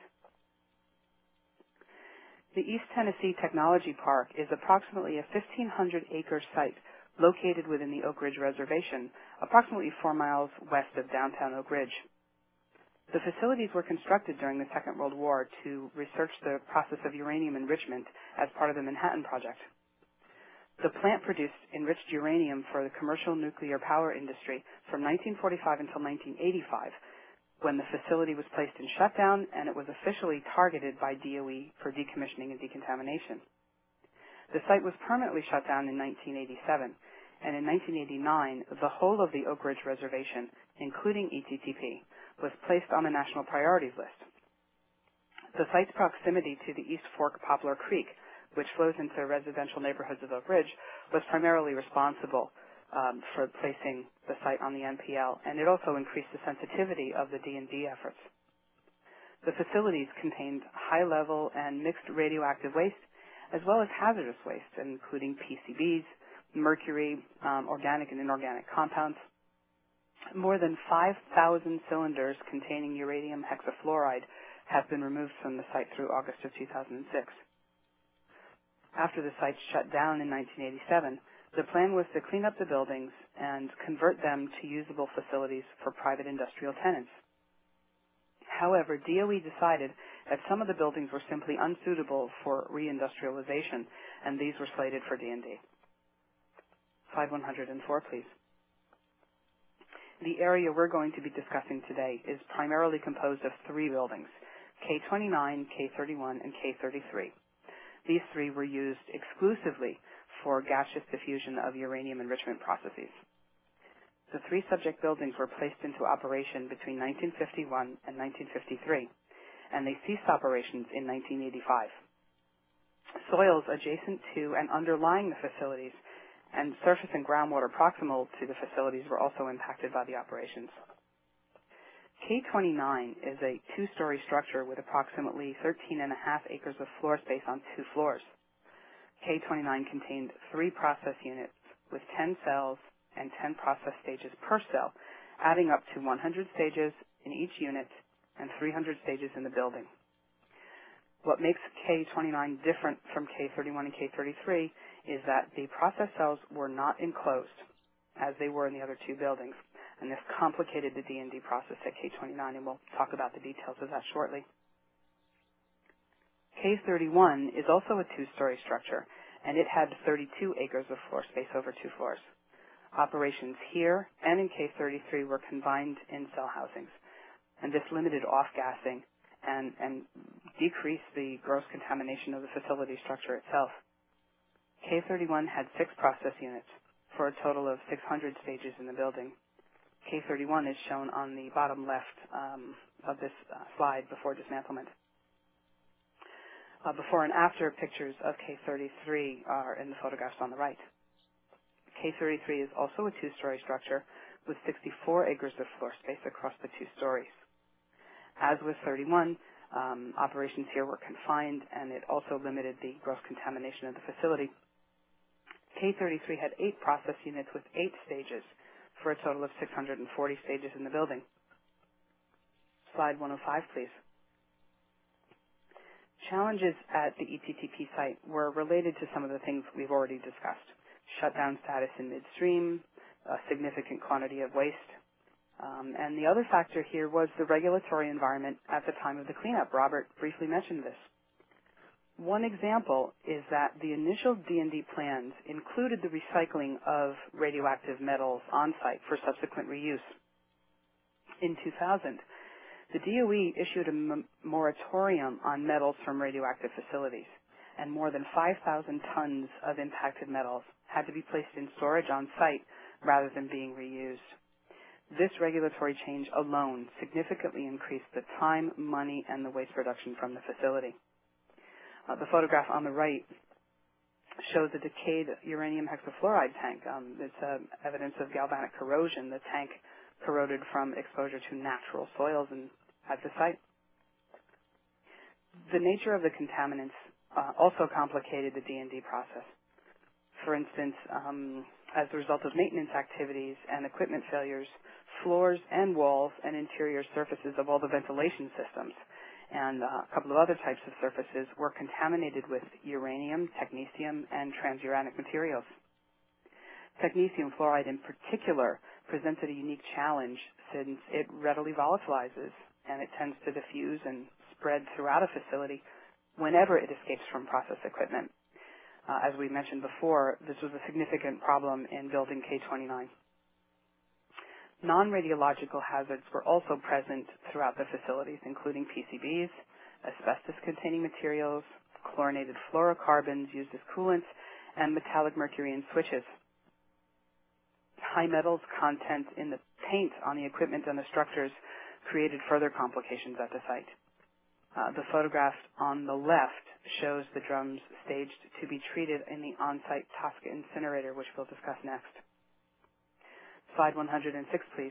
G: The East Tennessee Technology Park is approximately a fifteen hundred acre site located within the Oak Ridge Reservation, approximately four miles west of downtown Oak Ridge. The facilities were constructed during the Second World War to research the process of uranium enrichment as part of the Manhattan Project. The plant produced enriched uranium for the commercial nuclear power industry from nineteen forty-five until nineteen eighty-five, when the facility was placed in shutdown and it was officially targeted by D O E for decommissioning and decontamination. The site was permanently shut down in nineteen eighty-seven, and in nineteen eighty-nine, the whole of the Oak Ridge Reservation, including E T T P, was placed on the national priorities list. The site's proximity to the East Fork Poplar Creek, which flows into residential neighborhoods of Oak Ridge, was primarily responsible um, for placing the site on the N P L, and it also increased the sensitivity of the D and D efforts. The facilities contained high-level and mixed radioactive waste, as well as hazardous waste, including P C Bs, mercury, um, organic and inorganic compounds. More than five thousand cylinders containing uranium hexafluoride have been removed from the site through August of two thousand six. After the site shut down in nineteen eighty-seven, the plan was to clean up the buildings and convert them to usable facilities for private industrial tenants. However, D O E decided that some of the buildings were simply unsuitable for reindustrialization, and these were slated for D and D. Slide one hundred four, please. The area we're going to be discussing today is primarily composed of three buildings, K twenty-nine, K thirty-one, and K thirty-three. These three were used exclusively for gaseous diffusion of uranium enrichment processes. The three subject buildings were placed into operation between nineteen fifty-one and nineteen fifty-three, and they ceased operations in nineteen eighty-five. Soils adjacent to and underlying the facilities and surface and groundwater proximal to the facilities were also impacted by the operations. K twenty-nine is a two-story structure with approximately thirteen and a half acres of floor space on two floors. K twenty-nine contained three process units with ten cells and ten process stages per cell, adding up to one hundred stages in each unit and three hundred stages in the building. What makes K twenty-nine different from K thirty-one and K thirty-three is that the process cells were not enclosed as they were in the other two buildings, and this complicated the D and D process at K twenty-nine, and we'll talk about the details of that shortly. K thirty-one is also a two-story structure, and it had thirty-two acres of floor space over two floors. Operations here and in K thirty-three were combined in cell housings, and this limited off-gassing and, and decreased the gross contamination of the facility structure itself. K thirty-one had six process units for a total of six hundred stages in the building. K thirty-one is shown on the bottom left um, of this uh, slide before dismantlement. Uh, before and after pictures of K thirty-three are in the photographs on the right. K thirty-three is also a two-story structure with sixty-four acres of floor space across the two stories. As with thirty-one, um, operations here were confined, and it also limited the gross contamination of the facility. K thirty-three had eight process units with eight stages for a total of six hundred forty stages in the building. Slide one oh five, please. Challenges at the E T T P site were related to some of the things we've already discussed. Shutdown status in midstream, a significant quantity of waste, um, and the other factor here was the regulatory environment at the time of the cleanup. Robert briefly mentioned this. One example is that the initial D and D plans included the recycling of radioactive metals on site for subsequent reuse. In two thousand, the D O E issued a m- moratorium on metals from radioactive facilities, and more than five thousand tons of impacted metals had to be placed in storage on site rather than being reused. This regulatory change alone significantly increased the time, money, and the waste production from the facility. Uh, the photograph on the right shows a decayed uranium hexafluoride tank. Um, it's uh, evidence of galvanic corrosion. The tank corroded from exposure to natural soils and at the site. The nature of the contaminants uh, also complicated the D and D process. For instance, um, as a result of maintenance activities and equipment failures, floors and walls and interior surfaces of all the ventilation systems and uh, a couple of other types of surfaces were contaminated with uranium, technetium, and transuranic materials. Technetium fluoride in particular presented a unique challenge since it readily volatilizes and it tends to diffuse and spread throughout a facility whenever it escapes from process equipment. Uh, as we mentioned before, this was a significant problem in building K twenty-nine. Non-radiological hazards were also present throughout the facilities, including P C Bs, asbestos-containing materials, chlorinated fluorocarbons used as coolants, and metallic mercury in switches. High metals content in the paint on the equipment and the structures created further complications at the site. Uh, the photograph on the left shows the drums staged to be treated in the on-site Tosca incinerator, which we'll discuss next. Slide one oh six, please.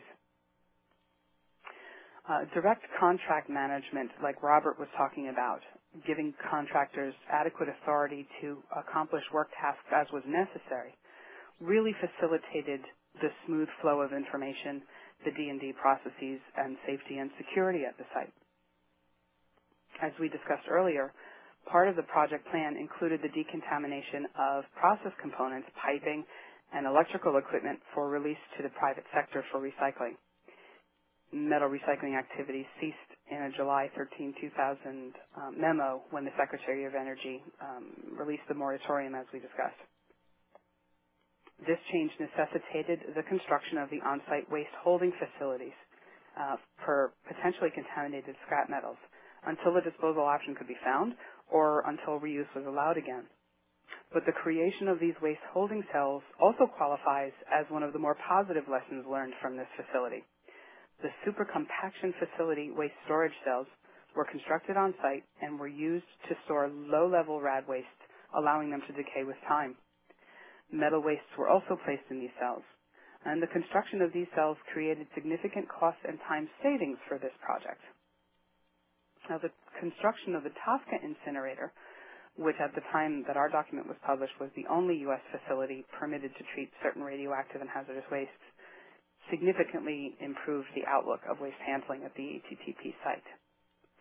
G: Uh, direct contract management, like Robert was talking about, giving contractors adequate authority to accomplish work tasks as was necessary, really facilitated the smooth flow of information, the D and D processes, and safety and security at the site. As we discussed earlier, part of the project plan included the decontamination of process components, piping, and electrical equipment for release to the private sector for recycling. Metal recycling activities ceased in a July thirteenth, two thousand um, memo when the Secretary of Energy um, released the moratorium, as we discussed. This change necessitated the construction of the on-site waste holding facilities uh, for potentially contaminated scrap metals until a disposal option could be found or until reuse was allowed again. But the creation of these waste holding cells also qualifies as one of the more positive lessons learned from this facility. The supercompaction facility waste storage cells were constructed on site and were used to store low-level rad waste, allowing them to decay with time. Metal wastes were also placed in these cells, and the construction of these cells created significant cost and time savings for this project. Now, the construction of the Tosca incinerator, which at the time that our document was published was the only U S facility permitted to treat certain radioactive and hazardous wastes, significantly improved the outlook of waste handling at the E T T P site.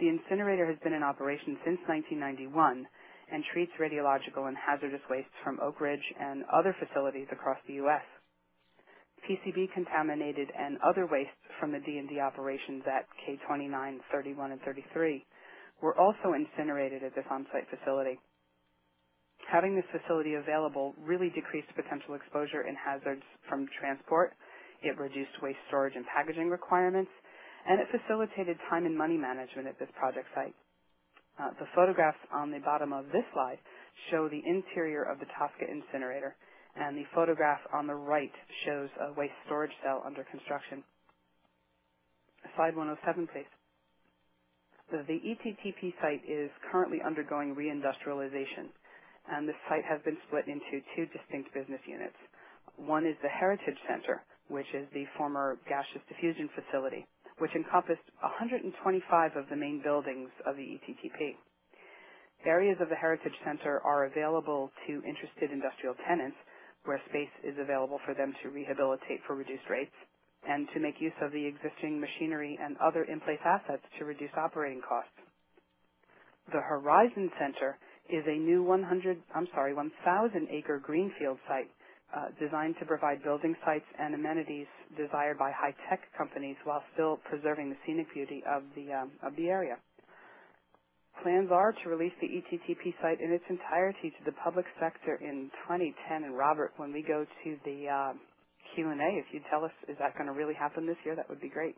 G: The incinerator has been in operation since nineteen ninety-one and treats radiological and hazardous wastes from Oak Ridge and other facilities across the U S P C B contaminated and other wastes from the D and D operations at K twenty-nine, thirty-one, and thirty-three were also incinerated at this on-site facility. Having this facility available really decreased potential exposure and hazards from transport. It reduced waste storage and packaging requirements, and it facilitated time and money management at this project site. Uh, the photographs on the bottom of this slide show the interior of the Tosca incinerator, and the photograph on the right shows a waste storage cell under construction. Slide one oh seven, please. The, the E T T P site is currently undergoing reindustrialization, and this site has been split into two distinct business units. One is the Heritage Center, which is the former gaseous diffusion facility, which encompassed one hundred twenty-five of the main buildings of the E T T P. Areas of the Heritage Center are available to interested industrial tenants, where space is available for them to rehabilitate for reduced rates and to make use of the existing machinery and other in-place assets to reduce operating costs. The Horizon Center is a new one hundred, I'm sorry, one thousand acre greenfield site uh, designed to provide building sites and amenities desired by high-tech companies while still preserving the scenic beauty of the um, of the area. Plans are to release the E T T P site in its entirety to the public sector in twenty ten. And Robert, when we go to the uh, Q and A, if you tell us, is that going to really happen this year, that would be great.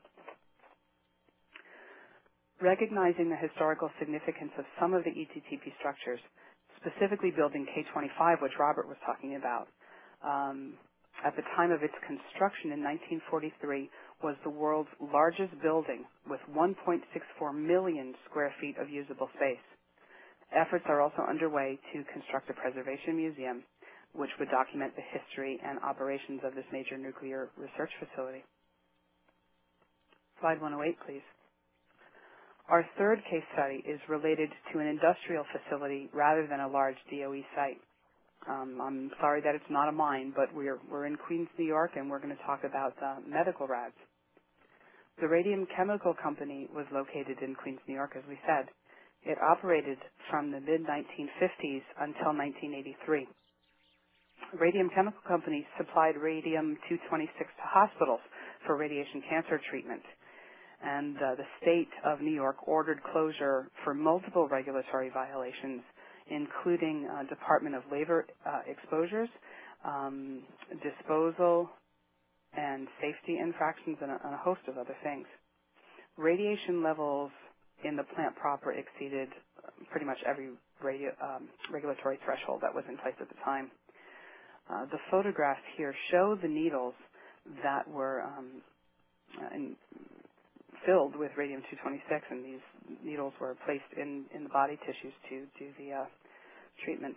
G: Recognizing the historical significance of some of the E T T P structures, specifically building K twenty-five, which Robert was talking about, um, at the time of its construction in nineteen forty-three, was the world's largest building with one point six four million square feet of usable space. Efforts are also underway to construct a preservation museum, which would document the history and operations of this major nuclear research facility. Slide one oh eight, please. Our third case study is related to an industrial facility rather than a large D O E site. Um, I'm sorry that it's not a mine, but we're, we're in Queens, New York, and we're going to talk about uh, medical rads. The Radium Chemical Company was located in Queens, New York, as we said. It operated from the mid nineteen fifties until nineteen eighty-three. Radium Chemical Company supplied radium two twenty-six to hospitals for radiation cancer treatment. And uh, the state of New York ordered closure for multiple regulatory violations, including uh, Department of Labor uh, exposures, um, disposal, and safety infractions, and a, and a host of other things. Radiation levels in the plant proper exceeded pretty much every radio, um, regulatory threshold that was in place at the time. Uh, the photographs here show the needles that were um, in, filled with radium two twenty-six, and these needles were placed in, in the body tissues to do the uh, treatment.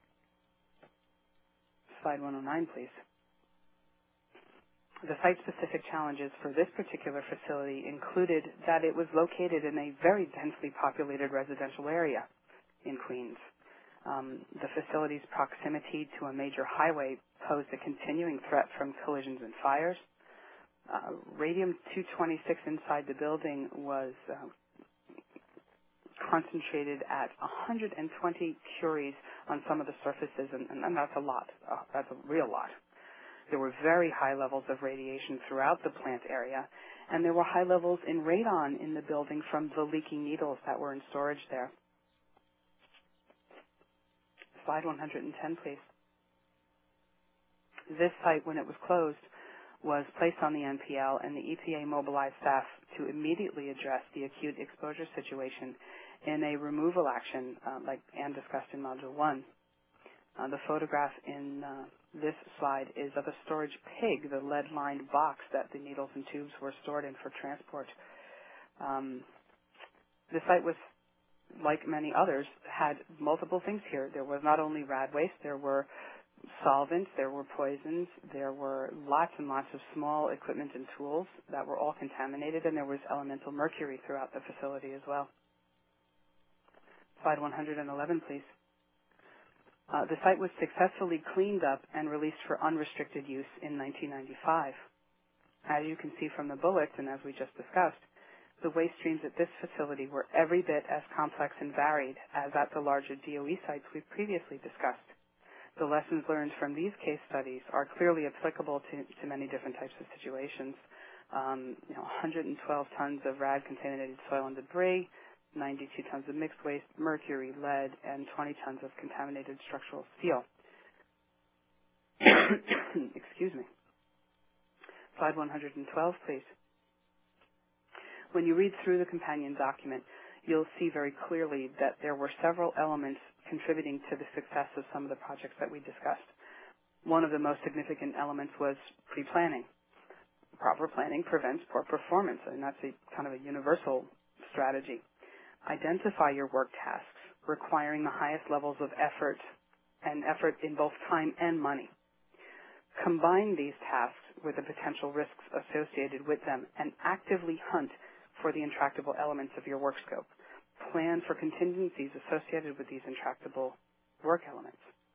G: Slide one oh nine, please. The site-specific challenges for this particular facility included that it was located in a very densely populated residential area in Queens. Um, the facility's proximity to a major highway posed a continuing threat from collisions and fires. Uh, radium two twenty-six inside the building was uh, concentrated at one hundred twenty curies on some of the surfaces, and, and that's a lot. Uh, that's a real lot. There were very high levels of radiation throughout the plant area, and there were high levels in radon in the building from the leaking needles that were in storage there. Slide one hundred ten, please. This site, when it was closed, was placed on the N P L, and the E P A mobilized staff to immediately address the acute exposure situation in a removal action, uh, like Anne discussed in Module one. Uh, the photograph in uh, this slide is of a storage pig, the lead-lined box that the needles and tubes were stored in for transport. Um, the site was, like many others, had multiple things here. There was not only rad waste, there were solvents, there were poisons, there were lots and lots of small equipment and tools that were all contaminated, and there was elemental mercury throughout the facility as well. Slide one hundred eleven, please. Uh, the site was successfully cleaned up and released for unrestricted use in nineteen ninety-five. As you can see from the bullets, and as we just discussed, The waste streams at this facility were every bit as complex and varied as at the larger D O E sites we previously discussed. The lessons learned from these case studies are clearly applicable to, to many different types of situations. Um, you know, one hundred twelve tons of rad-contaminated soil and debris, ninety-two tons of mixed waste, mercury, lead, and twenty tons of contaminated structural steel. Excuse me. Slide one hundred twelve, please. When you read through the companion document, you'll see very clearly that there were several elements contributing to the success of some of the projects that we discussed. One of the most significant elements was pre-planning. Proper planning prevents poor performance, and that's a kind of a universal strategy. Identify your work tasks requiring the highest levels of effort and effort in both time and money. Combine these tasks with the potential risks associated with them and actively hunt for the intractable elements of your work scope. Plan for contingencies associated with these intractable work elements.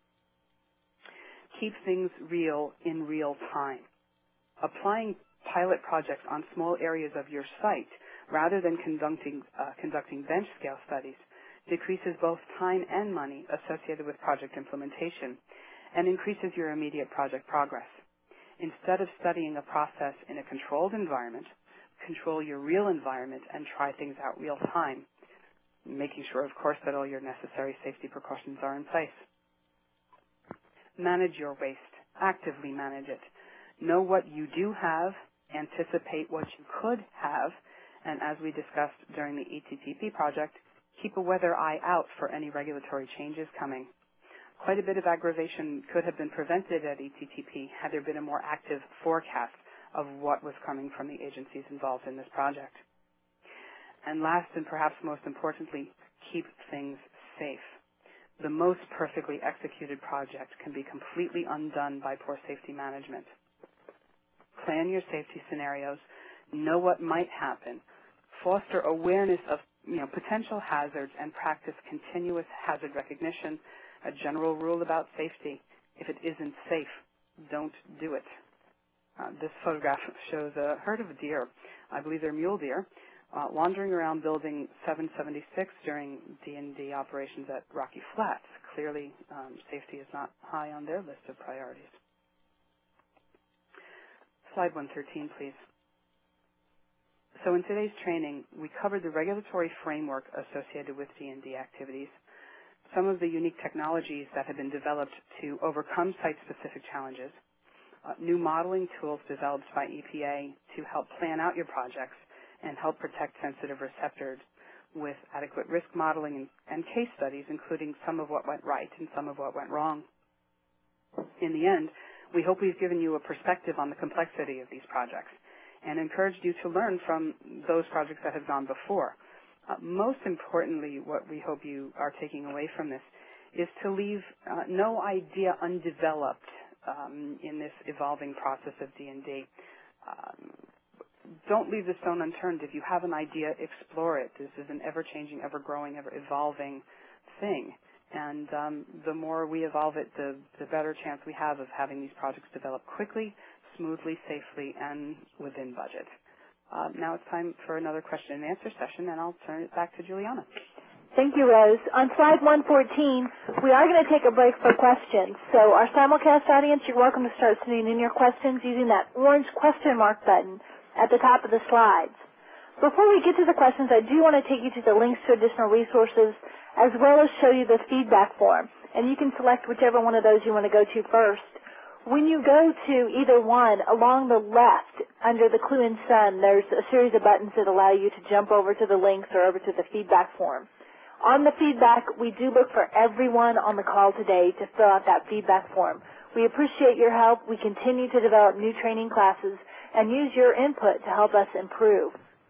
G: Keep things real in real time. Applying pilot projects on small areas of your site rather than conducting, uh, conducting bench scale studies decreases both time and money associated with project implementation and increases your immediate project progress. Instead of studying a process in a controlled environment, control your real environment and try things out real time, making sure, of course, that all your necessary safety precautions are in place. Manage your waste. Actively manage it. Know what you do have, anticipate what you could have, and as we discussed during the E T T P project, keep a weather eye out for any regulatory changes coming. Quite a bit of aggravation could have been prevented at E T T P had there been a more active forecast of what was coming from the agencies involved in this project. And last and perhaps most importantly, keep things safe. The most perfectly executed project can be completely undone by poor safety management. Plan your safety scenarios, know what might happen, foster awareness of you know, potential hazards, and practice continuous hazard recognition. A general rule about safety: if it isn't safe, don't do it. Uh, this photograph shows a herd of deer, I believe they're mule deer, uh, wandering around building seven seventy-six during D and D operations at Rocky Flats. Clearly, um, safety is not high on their list of priorities. Slide one thirteen, please. So in today's training, we covered the regulatory framework associated with D and D activities, some of the unique technologies that have been developed to overcome site-specific challenges, uh, new modeling tools developed by E P A to help plan out your projects and help protect sensitive receptors with adequate risk modeling and, and case studies, including some of what went right and some of what went wrong. In the end, we hope we've given you a perspective on the complexity of these projects and encouraged you to learn from those projects that have gone before. Uh, most importantly, what we hope you are taking away from this is to leave uh, no idea undeveloped um, in this evolving process of D and D. Um, don't leave the stone unturned. If you have an idea, explore it. This is an ever-changing, ever-growing, ever-evolving thing. And um, the more we evolve it, the, the better chance we have of having these projects develop quickly, smoothly, safely, and within budget. Uh, now it's time for another question and answer session, and I'll turn it back to Juliana.
A: Thank you, Rose. On slide one fourteen, we are going to take a break for questions. So our simulcast audience, you're welcome to start sending in your questions using that orange question mark button at the top of the slides. Before we get to the questions, I do want to take you to the links to additional resources as well as show you the feedback form. And you can select whichever one of those you want to go to first. When you go to either one, along the left, under the clue in Sun, there's a series of buttons that allow you to jump over to the links or over to the feedback form. On the feedback, we do look for everyone on the call today to fill out that feedback form. We appreciate your help. We continue to develop new training classes and use your input to help us improve.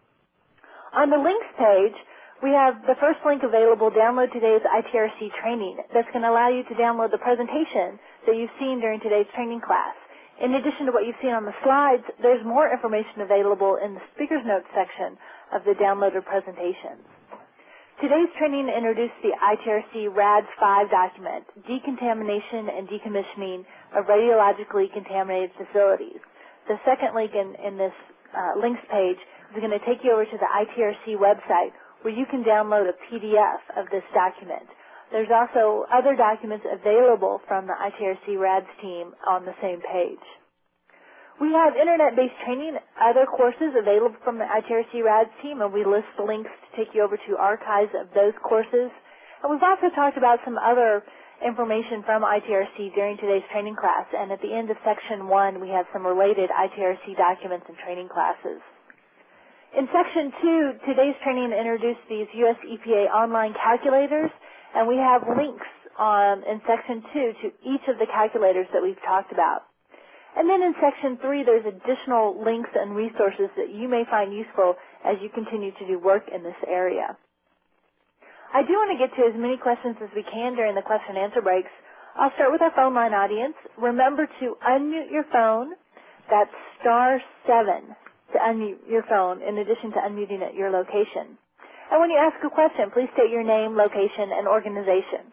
A: On the links page, we have the first link available, download today's I T R C training. That's going to allow you to download the presentation that you've seen during today's training class. In addition to what you've seen on the slides, there's more information available in the speaker's notes section of the downloaded presentations. Today's training introduced the I T R C R A D S five document, Decontamination and Decommissioning of Radiologically Contaminated Facilities. The second link in, in this uh, links page is going to take you over to the I T R C website where you can download a P D F of this document. There's also other documents available from the I T R C RADS team on the same page. We have internet-based training, other courses available from the I T R C RADS team, and we list the links to take you over to archives of those courses. And we've also talked about some other information from I T R C during today's training class, and at the end of section one, we have some related I T R C documents and training classes. In section two, today's training introduced these U S E P A online calculators, and we have links um, in section two to each of the calculators that we've talked about. And then in section three, there's additional links and resources that you may find useful as you continue to do work in this area. I do want to get to as many questions as we can during the question and answer breaks. I'll start with our phone line audience. Remember to unmute your phone. That's star seven to unmute your phone in addition to unmuting at your location. And when you ask a question, please state your name, location, and organization.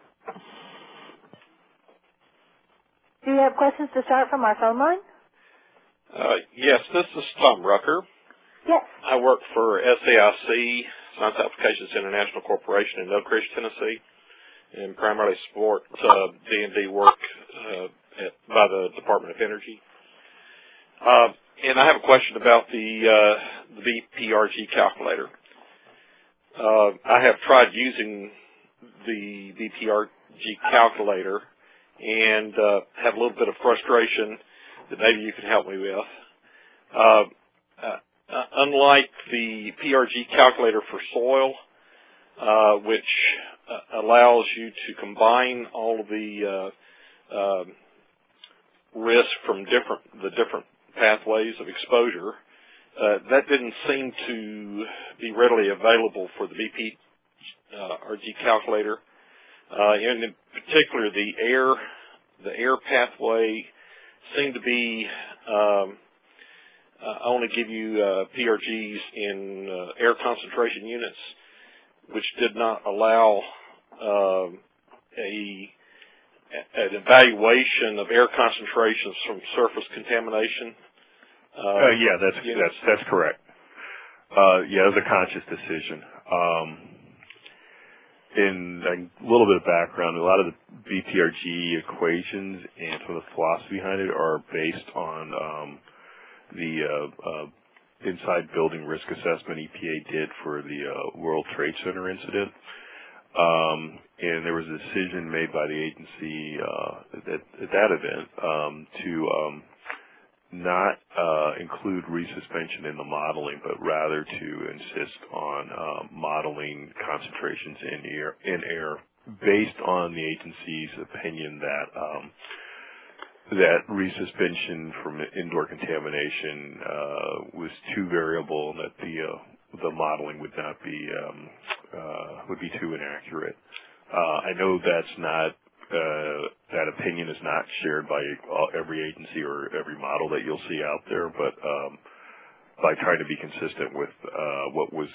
A: Do you have questions to start from our phone line?
H: Uh, yes, this is Tom Rucker.
A: Yes.
H: I work for S A I C, Science Applications International Corporation in Oak Ridge, Tennessee, and primarily support uh, D and D work uh, at, by the Department of Energy. Uh, and I have a question about the, uh, the B P R G calculator. Uh, I have tried using the B P R G calculator and uh, have a little bit of frustration that maybe you can help me with. Uh, uh, uh, unlike the P R G calculator for soil, uh, which uh, allows you to combine all of the uh, uh, risk from different the different pathways of exposure, uh, that didn't seem to be readily available for the B P R G calculator. Uh, and in particular, the air, the air pathway seemed to be um, uh, only give you uh, P R Gs in uh, air concentration units, which did not allow uh, a an evaluation of air concentrations from surface contamination. Uh,
F: uh, yeah, that's
H: units.
F: that's that's correct. Uh, yeah, it was a conscious decision. Um, in a little bit of background, a lot of the B P R G equations and some of the philosophy behind it are based on um, the uh, uh, inside building risk assessment E P A did for the uh, World Trade Center incident. Um, and there was a decision made by the agency uh, at, at that event um, to um, not uh, include resuspension in the modeling, but rather to insist on uh, modeling concentrations in air, in air based on the agency's opinion that um, that resuspension from indoor contamination uh, was too variable and that the uh, the modeling would not be um, uh, would be too inaccurate. Uh, I know that's not uh, that opinion is not shared by all, every agency or every model that you'll see out there, but um, by trying to be consistent with uh, what was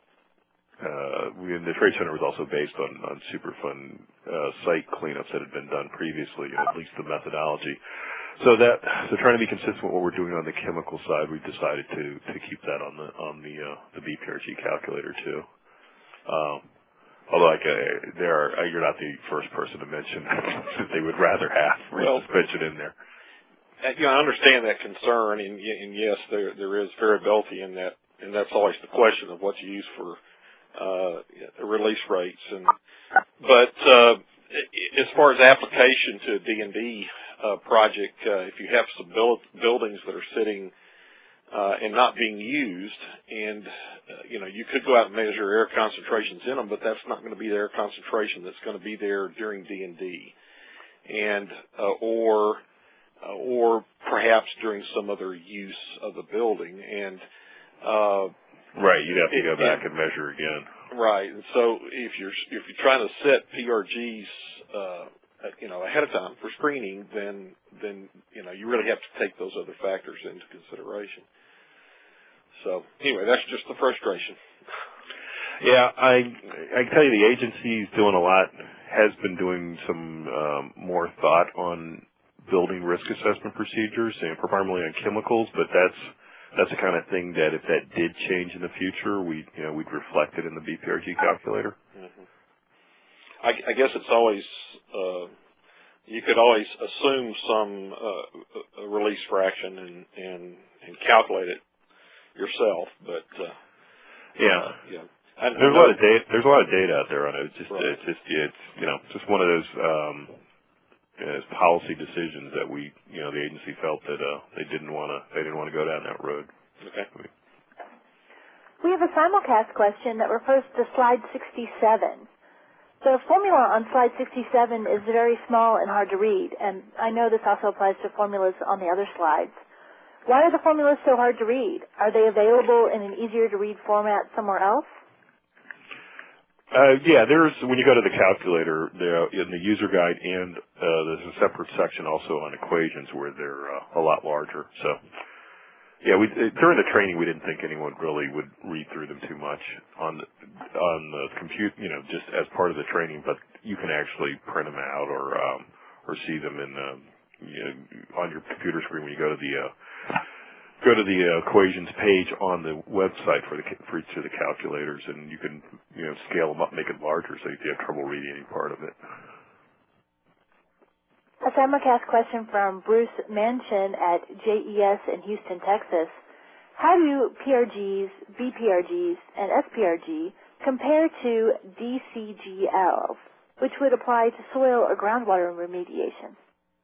F: uh, we, the Trade Center was also based on, on Superfund uh, site cleanups that had been done previously, at least the methodology. So that so trying to be consistent with what we're doing on the chemical side, we decided to to keep that on the on the uh, the B P R G calculator too. Um, although like, uh, there are, uh, you're not the first person to mention that they would rather have resuspension in there.
H: You know, I understand that concern, and, and yes, there there is variability in that, and that's always the question of what you use for uh, release rates. And but uh, as far as application to a D and D uh, project, uh, if you have some build, buildings that are sitting uh, and not being used, and uh, you know, you could go out and measure air concentrations in them, but that's not going to be the air concentration that's going to be there during D and D, and uh, or Uh, or perhaps during some other use of the building. And uh,
F: right, you'd have to
H: it,
F: go back
H: and,
F: and measure again.
H: Right, and so if you're if you're trying to set P R Gs, uh, you know, ahead of time for screening, then then you know you really have to take those other factors into consideration. So anyway, that's just the frustration.
F: Yeah, I I can tell you the agency is doing a lot, has been doing some um, more thought on building risk assessment procedures, and primarily on chemicals, but that's that's the kind of thing that if that did change in the future, we you know we'd reflect it in the B P R G calculator.
H: Mm-hmm. I, I guess it's always uh, you could always assume some uh, release fraction and, and and calculate it yourself, but uh,
F: yeah,
H: uh, yeah. And
F: there's a lot of data. There's a lot of data out there on it. It's just,
H: right.
F: it's just, it's you know, just one of those um, you know, policy decisions that we, you know, the agency felt that uh, they didn't want to, they didn't want to go down that road.
H: Okay.
A: We have a simulcast question that refers to slide sixty-seven. The formula on slide sixty-seven is very small and hard to read, and I know this also applies to formulas on the other slides. Why are the formulas so hard to read? Are they available in an easier-to-read format somewhere else?
F: Uh, yeah, there's, when you go to the calculator, there, in the user guide, and uh, there's a separate section also on equations where they're uh, a lot larger. So, yeah, we, during the training, we didn't think anyone really would read through them too much on the, on the compute, you know, just as part of the training, but you can actually print them out or um, or see them in the, you know, on your computer screen when you go to the uh, go to the uh, equations page on the website for the for each of the calculators, and you can you know scale them up, make it larger, so if you have trouble reading any part of it.
A: A simulcast question from Bruce Manchin at J E S in Houston, Texas. How do P R Gs, B P R Gs, and S P R G compare to D C G Ls, which would apply to soil or groundwater remediation?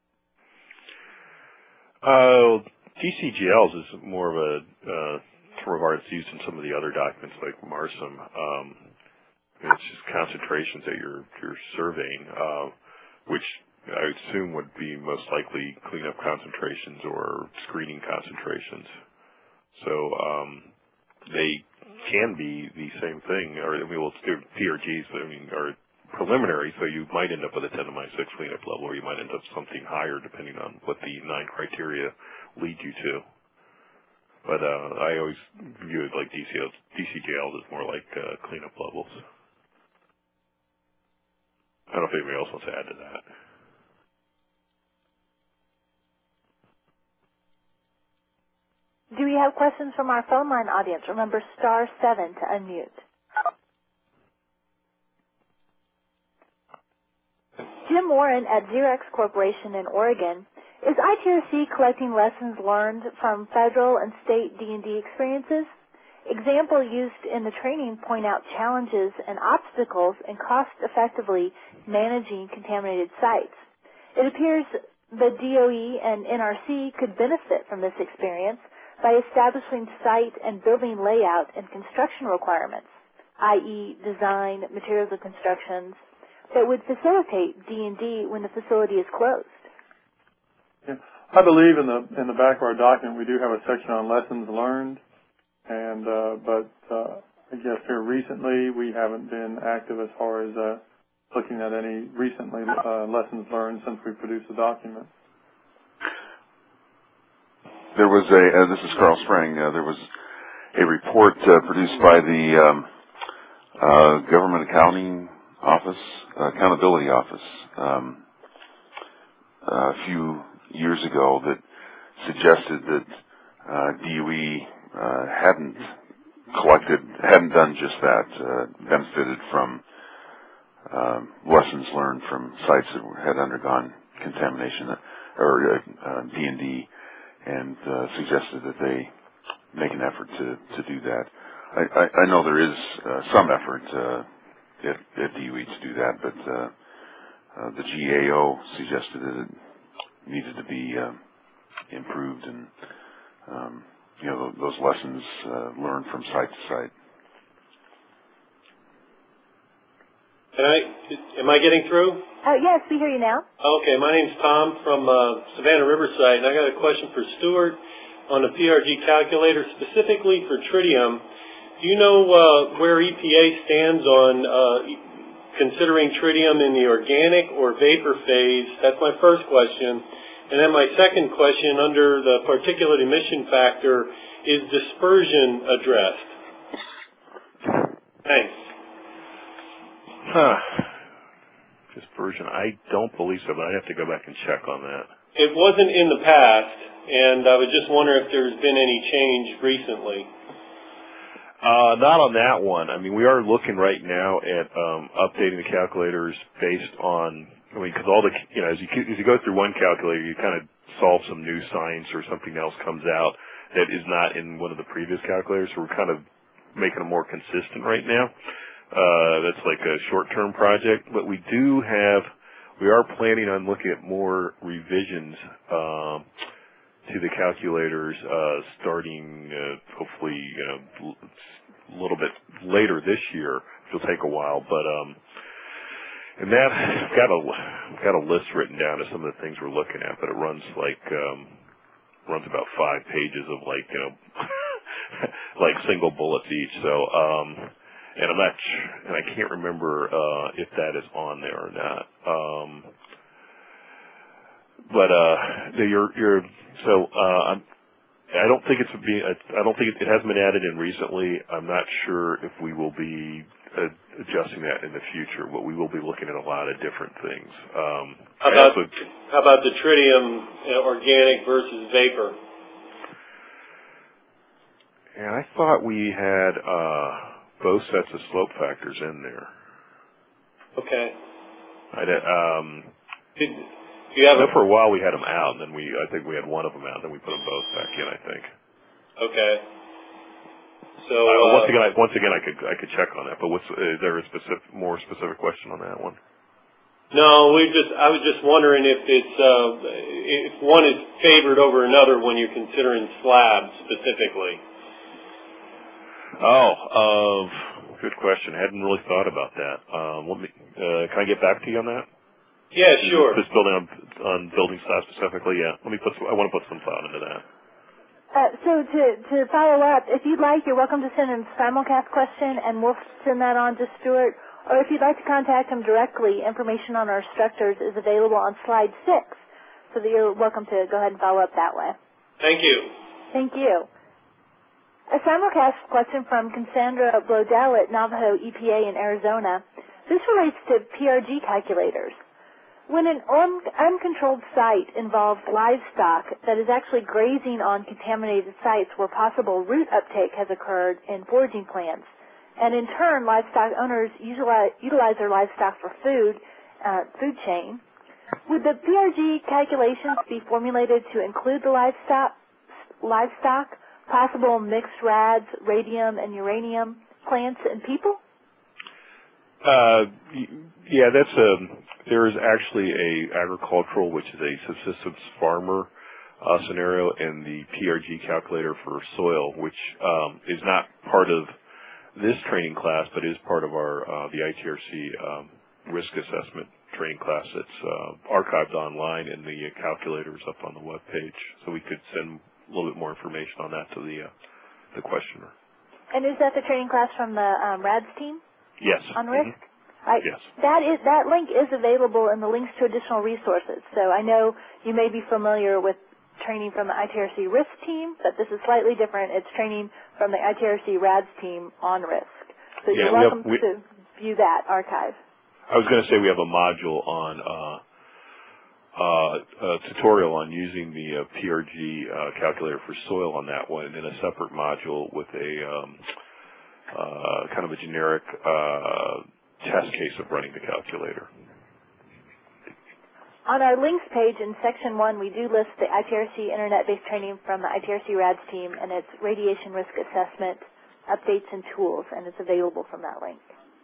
F: Uh, D C G Ls is more of a uh, term of art that's used in some of the other documents like MARSIM. Um, it's just concentrations that you're you're surveying, uh, which I assume would be most likely cleanup concentrations or screening concentrations. So um, they can be the same thing, or I mean, well, P R Gs, I mean, are preliminary, so you might end up with a ten to the minus six cleanup level, or you might end up something higher depending on what the nine criteria lead you to. But uh, I always view it like D C Ls, D C G Ls is more like uh, cleanup levels. I don't know if anybody else wants to add to that.
A: Do we have questions from our phone line audience? Remember star seven to unmute. Jim Warren at Xerox Corporation in Oregon. Is I T R C collecting lessons learned from federal and state D and D experiences? Examples used in the training point out challenges and obstacles in cost-effectively managing contaminated sites. It appears the D O E and N R C could benefit from this experience by establishing site and building layout and construction requirements, that is design, materials of constructions, that would facilitate D and D when the facility is closed.
B: Yeah. I believe in the in the back of our document we do have a section on lessons learned, and uh, but uh, I guess here recently we haven't been active as far as uh, looking at any recently uh, lessons learned since we produced the document.
E: There was a uh, this is Carl Sprang. Uh, there was a report uh, produced by the um, uh, Government Accounting Office, uh, Accountability Office, um, a few years ago that suggested that uh, D O E uh, hadn't collected, hadn't done just that, uh, benefited from uh, lessons learned from sites that had undergone contamination or uh, D and D, and uh, suggested that they make an effort to, to do that. I, I, I know there is uh, some effort uh, at, at D O E to do that, but uh, uh, the G A O suggested that it needed to be uh, improved, and um, you know those lessons uh, learned from site to site.
I: Can I? Am I getting through?
A: Uh, yes, we hear you now.
I: Okay, my name's Tom from uh, Savannah Riverside, and I got a question for Stuart on the P R G calculator, specifically for tritium. Do you know uh, where E P A stands on uh, considering tritium in the organic or vapor phase? That's my first question. And then my second question, under the particulate emission factor, is dispersion addressed? Thanks.
F: Huh. Dispersion, I don't believe so, but I have to go back and check on that.
I: It wasn't in the past, and I was just wondering if there's been any change recently.
F: Uh, not on that one. I mean, we are looking right now at um, updating the calculators based on, I mean, because all the, you know, as you, as you go through one calculator, you kind of solve some new science or something else comes out that is not in one of the previous calculators, so we're kind of making them more consistent right now. Uh, that's like a short-term project, but we do have, we are planning on looking at more revisions um, to the calculators uh, starting uh, hopefully you know, a little bit later this year, which will take a while. But um, and that I've got a I've got a list written down of some of the things we're looking at, but it runs like um, runs about five pages of like you know like single bullets each. So um, and I'm not and I can't remember uh, if that is on there or not. Um, but uh, you're you're So uh, I'm, I don't think it's being. I don't think it, it hasn't been added in recently. I'm not sure if we will be uh, adjusting that in the future, but we will be looking at a lot of different things. Um,
I: how about
F: also,
I: how about the tritium uh, organic versus vapor?
F: And I thought we had uh, both sets of slope factors in there.
I: Okay.
F: I did, um,
I: Did, You have
F: a, for a while we had them out, and then we I think we had one of them out, and then we put them both back in. I think.
I: Okay. So
F: uh,
I: uh,
F: once again, I, once again, I could I could check on that. But what's is there a specific, more specific question on that one?
I: No, we just I was just wondering if it's uh, if one is favored over another when you're considering slabs specifically.
F: Oh, uh, good question. I hadn't really thought about that. Um, let me. Uh, can I get back to you on that?
I: Yeah, sure.
F: This building on, on building style specifically, yeah. Let me put. Some, I want to put some thought into that.
A: Uh, so to to follow up, if you'd like, you're welcome to send in a simulcast question, and we'll send that on to Stuart. Or if you'd like to contact him directly, information on our instructors is available on slide six, so that you're welcome to go ahead and follow up that way.
I: Thank you.
A: Thank you. A simulcast question from Cassandra Brodell at Navajo E P A in Arizona. This relates to P R G calculators. When an un- uncontrolled site involves livestock that is actually grazing on contaminated sites where possible root uptake has occurred in foraging plants, and in turn livestock owners utilize, utilize their livestock for food, uh, food chain, would the P R G calculations be formulated to include the livestock, livestock, possible mixed rads, radium and uranium, plants and people?
F: Uh, yeah, that's a. There is actually a agricultural, which is a subsistence farmer uh, scenario, and the P R G calculator for soil, which um, is not part of this training class, but is part of our uh, the I T R C um, risk assessment training class that's uh, archived online, and the uh, calculator is up on the web page, so we could send a little bit more information on that to the uh, the questioner.
A: And is that the training class from the um, R A D S team?
F: Yes.
A: On risk?
F: Mm-hmm.
A: Right.
F: Yes.
A: That is that link is available in the links to additional resources. So I know you may be familiar with training from the I T R C risk team, but this is slightly different. It's training from the I T R C R A D S team on risk. So
F: yeah,
A: you're welcome
F: have, we,
A: to view that archive.
F: I was going to say we have a module on uh, uh, a tutorial on using the uh, P R G uh, calculator for soil on that one, and then a separate module with a um, uh, kind of a generic uh, test case of running the calculator.
A: On our links page in section one, we do list the I T R C internet-based training from the I T R C R A D S team and its radiation risk assessment updates and tools, and it's available from that link.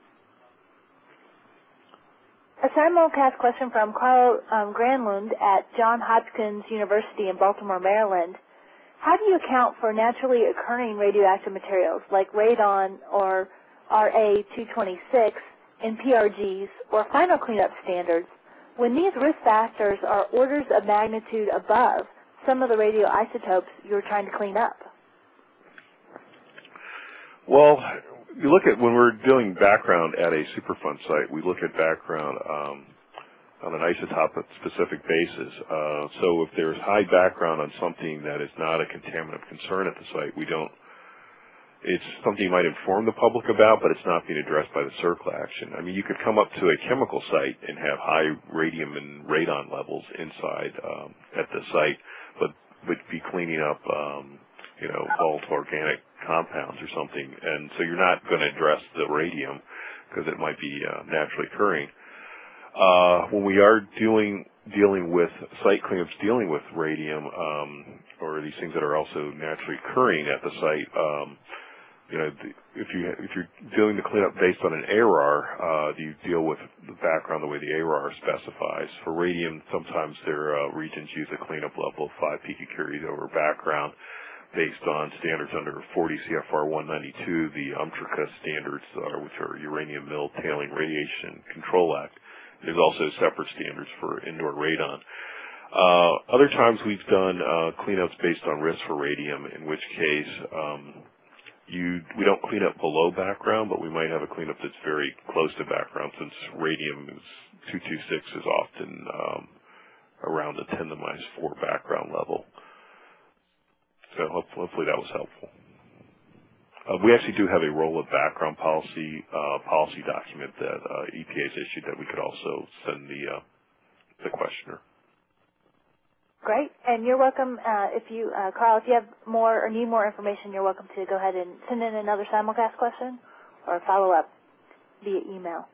A: A simulcast question from Carl um, Granlund at Johns Hopkins University in Baltimore, Maryland. How do you account for naturally occurring radioactive materials like radon or R A two twenty-six in P R Gs or final cleanup standards when these risk factors are orders of magnitude above some of the radioisotopes you're trying to clean up?
F: Well, you look at when we're doing background at a Superfund site, we look at background um, on an isotope-specific basis. Uh, so if there's high background on something that is not a contaminant of concern at the site, we don't. It's something you might inform the public about, but it's not being addressed by the CERCLA action. I mean, you could come up to a chemical site and have high radium and radon levels inside um, at the site, but but be cleaning up, um, you know, volatile organic compounds or something. And so you're not going to address the radium because it might be uh, naturally occurring. Uh, when we are dealing dealing with site cleanups, dealing with radium, um, or these things that are also naturally occurring at the site, um, you know, if you if you're doing the cleanup based on an A R R, uh, you deal with the background the way the A R R specifies. For radium, sometimes their uh, regions use a cleanup level of five picocuries over background, based on standards under forty C F R one ninety-two, the UMTRCA standards, uh, which are Uranium Mill Tailing Radiation Control Act. There's also separate standards for indoor radon. Uh, other times we've done uh, cleanups based on risk for radium, in which case um, you we don't clean up below background, but we might have a cleanup that's very close to background, since radium is two twenty-six is often um, around the ten to the minus four background level. So hopefully that was helpful. Uh, we actually do have a role of background policy uh, policy document that uh, E P A has issued that we could also send the uh, the questioner.
A: Great, and you're welcome. Uh, if you, uh, Carl, if you have more or need more information, you're welcome to go ahead and send in another simulcast question or follow up via email.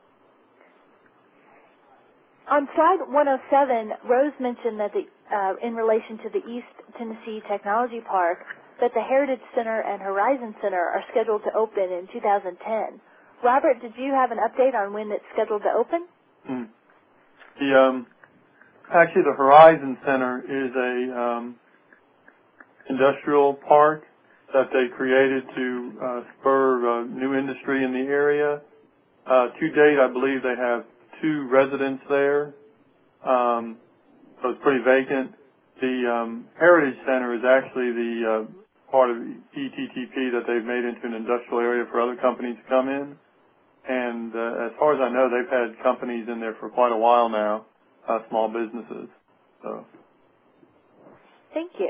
A: On slide one oh seven, Rose mentioned that the, uh, in relation to the East Tennessee Technology Park, that the Heritage Center and Horizon Center are scheduled to open in two thousand ten. Robert, did you have an update on when it's scheduled to open?
B: Mm. The, um, actually, the Horizon Center is a um, industrial park that they created to uh, spur uh, new industry in the area. Uh, to date, I believe they have two residents there, um, so it's pretty vacant. The um, Heritage Center is actually the uh, part of E T T P that they've made into an industrial area for other companies to come in. And uh, as far as I know, they've had companies in there for quite a while now, uh, small businesses. So.
A: Thank you.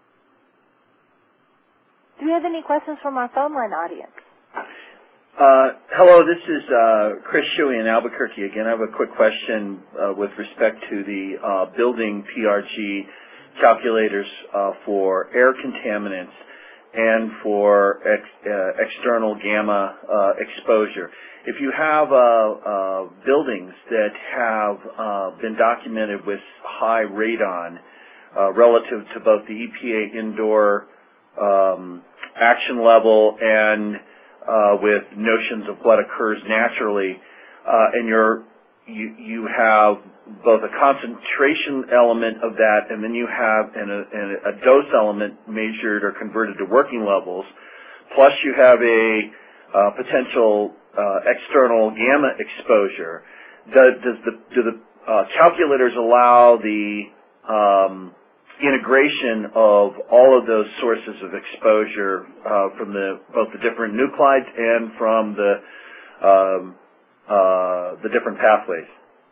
A: Do we have any questions from our phone line audience?
D: Uh, hello, this is uh, Chris Shuey in Albuquerque again. I have a quick question uh, with respect to the uh, building P R G calculators uh, for air contaminants and for ex uh, external gamma uh, exposure. If you have uh, uh, buildings that have uh, been documented with high radon uh, relative to both the E P A indoor um, action level and uh, with notions of what occurs naturally, uh, and you're, you, you have both a concentration element of that, and then you have an, a, a dose element measured or converted to working levels, plus you have a uh, potential uh, external gamma exposure. Does, does the, do the uh, calculators allow the um, integration of all of those sources of exposure uh, from the both the different nuclides and from the um, uh, the different pathways?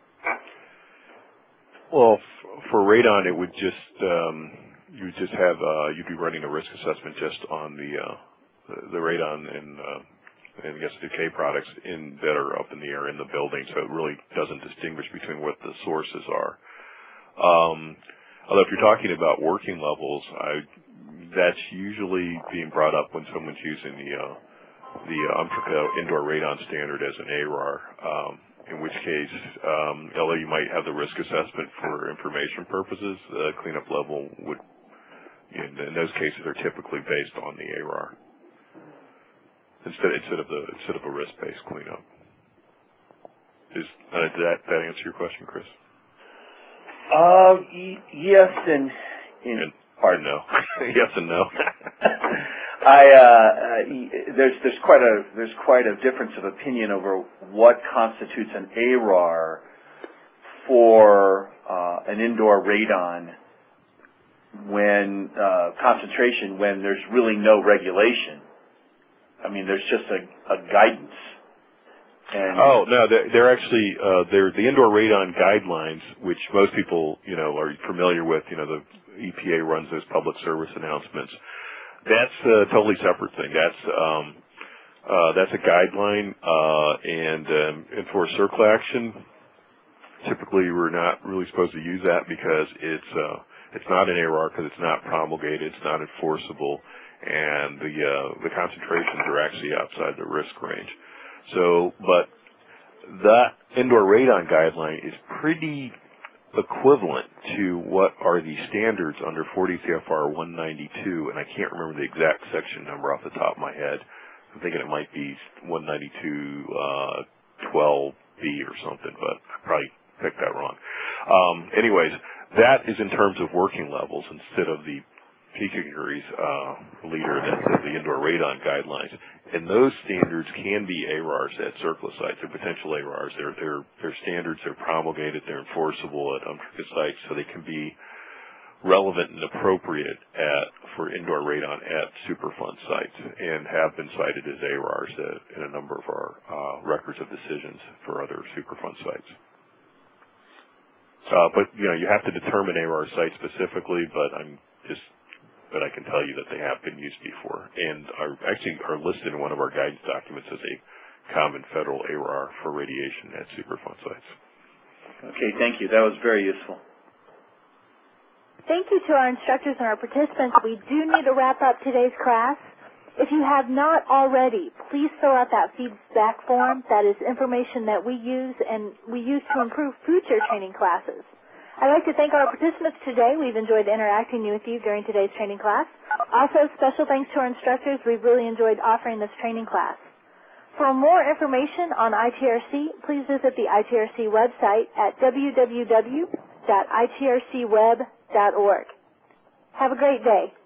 F: Well, f for radon, it would just um, you would just have uh, you'd be running a risk assessment just on the uh, the, the radon and uh, and I guess decay products in that are up in the air in the building. So it really doesn't distinguish between what the sources are. Um, although if you're talking about working levels, I, that's usually being brought up when someone's using the uh, the UMTRCA indoor radon standard as an A R R. Um, in which case, um, although you might have the risk assessment for information purposes, the cleanup level would, in, in those cases, are typically based on the A R R instead instead of the instead of a risk-based cleanup. Is uh, did that that answer your question, Chris?
D: Uh, y yes and, and,
F: and pardon no. Yes and no.
D: I uh, there's there's quite a there's quite a difference of opinion over what constitutes an A R R for uh, an indoor radon when uh, concentration when there's really no regulation. I mean, there's just a, a guidance. And
F: oh no, they're, they're actually uh, they're the indoor radon guidelines, which most people you know are familiar with. You know, the E P A runs those public service announcements. That's a totally separate thing. That's um, uh, that's a guideline, uh, and um, and for circle action, typically we're not really supposed to use that because it's uh, It's not an A R R because it's not promulgated, it's not enforceable, and the uh, the concentrations are actually outside the risk range. So, but that indoor radon guideline is pretty equivalent to what are the standards under forty C F R one ninety-two, and I can't remember the exact section number off the top of my head. I'm thinking it might be one ninety-two twelve B or something, but I probably picked that wrong. Um, anyways, that is in terms of working levels instead of the P-Categories uh, leader that's the indoor radon guidelines. And those standards can be A R Rs at surplus sites. They're potential A R Rs. They're, they're, they're standards. They're promulgated. They're enforceable at UMTRCA sites, so they can be relevant and appropriate at, for indoor radon at Superfund sites, and have been cited as A R Rs at, in a number of our uh, records of decisions for other Superfund sites. Uh, but, you know, you have to determine A R R site specifically, but I'm just, but I can tell you that they have been used before, and are actually are listed in one of our guidance documents as a common federal A R R for radiation at Superfund sites.
D: Okay, thank you. That was very useful.
A: Thank you to our instructors and our participants. We do need to wrap up today's class. If you have not already, please fill out that feedback form. That is information that we use and we use to improve future training classes. I'd like to thank our participants today. We've enjoyed interacting with you during today's training class. Also, special thanks to our instructors. We've really enjoyed offering this training class. For more information on I T R C, please visit the I T R C website at w w w dot i t r c web dot org. Have a great day.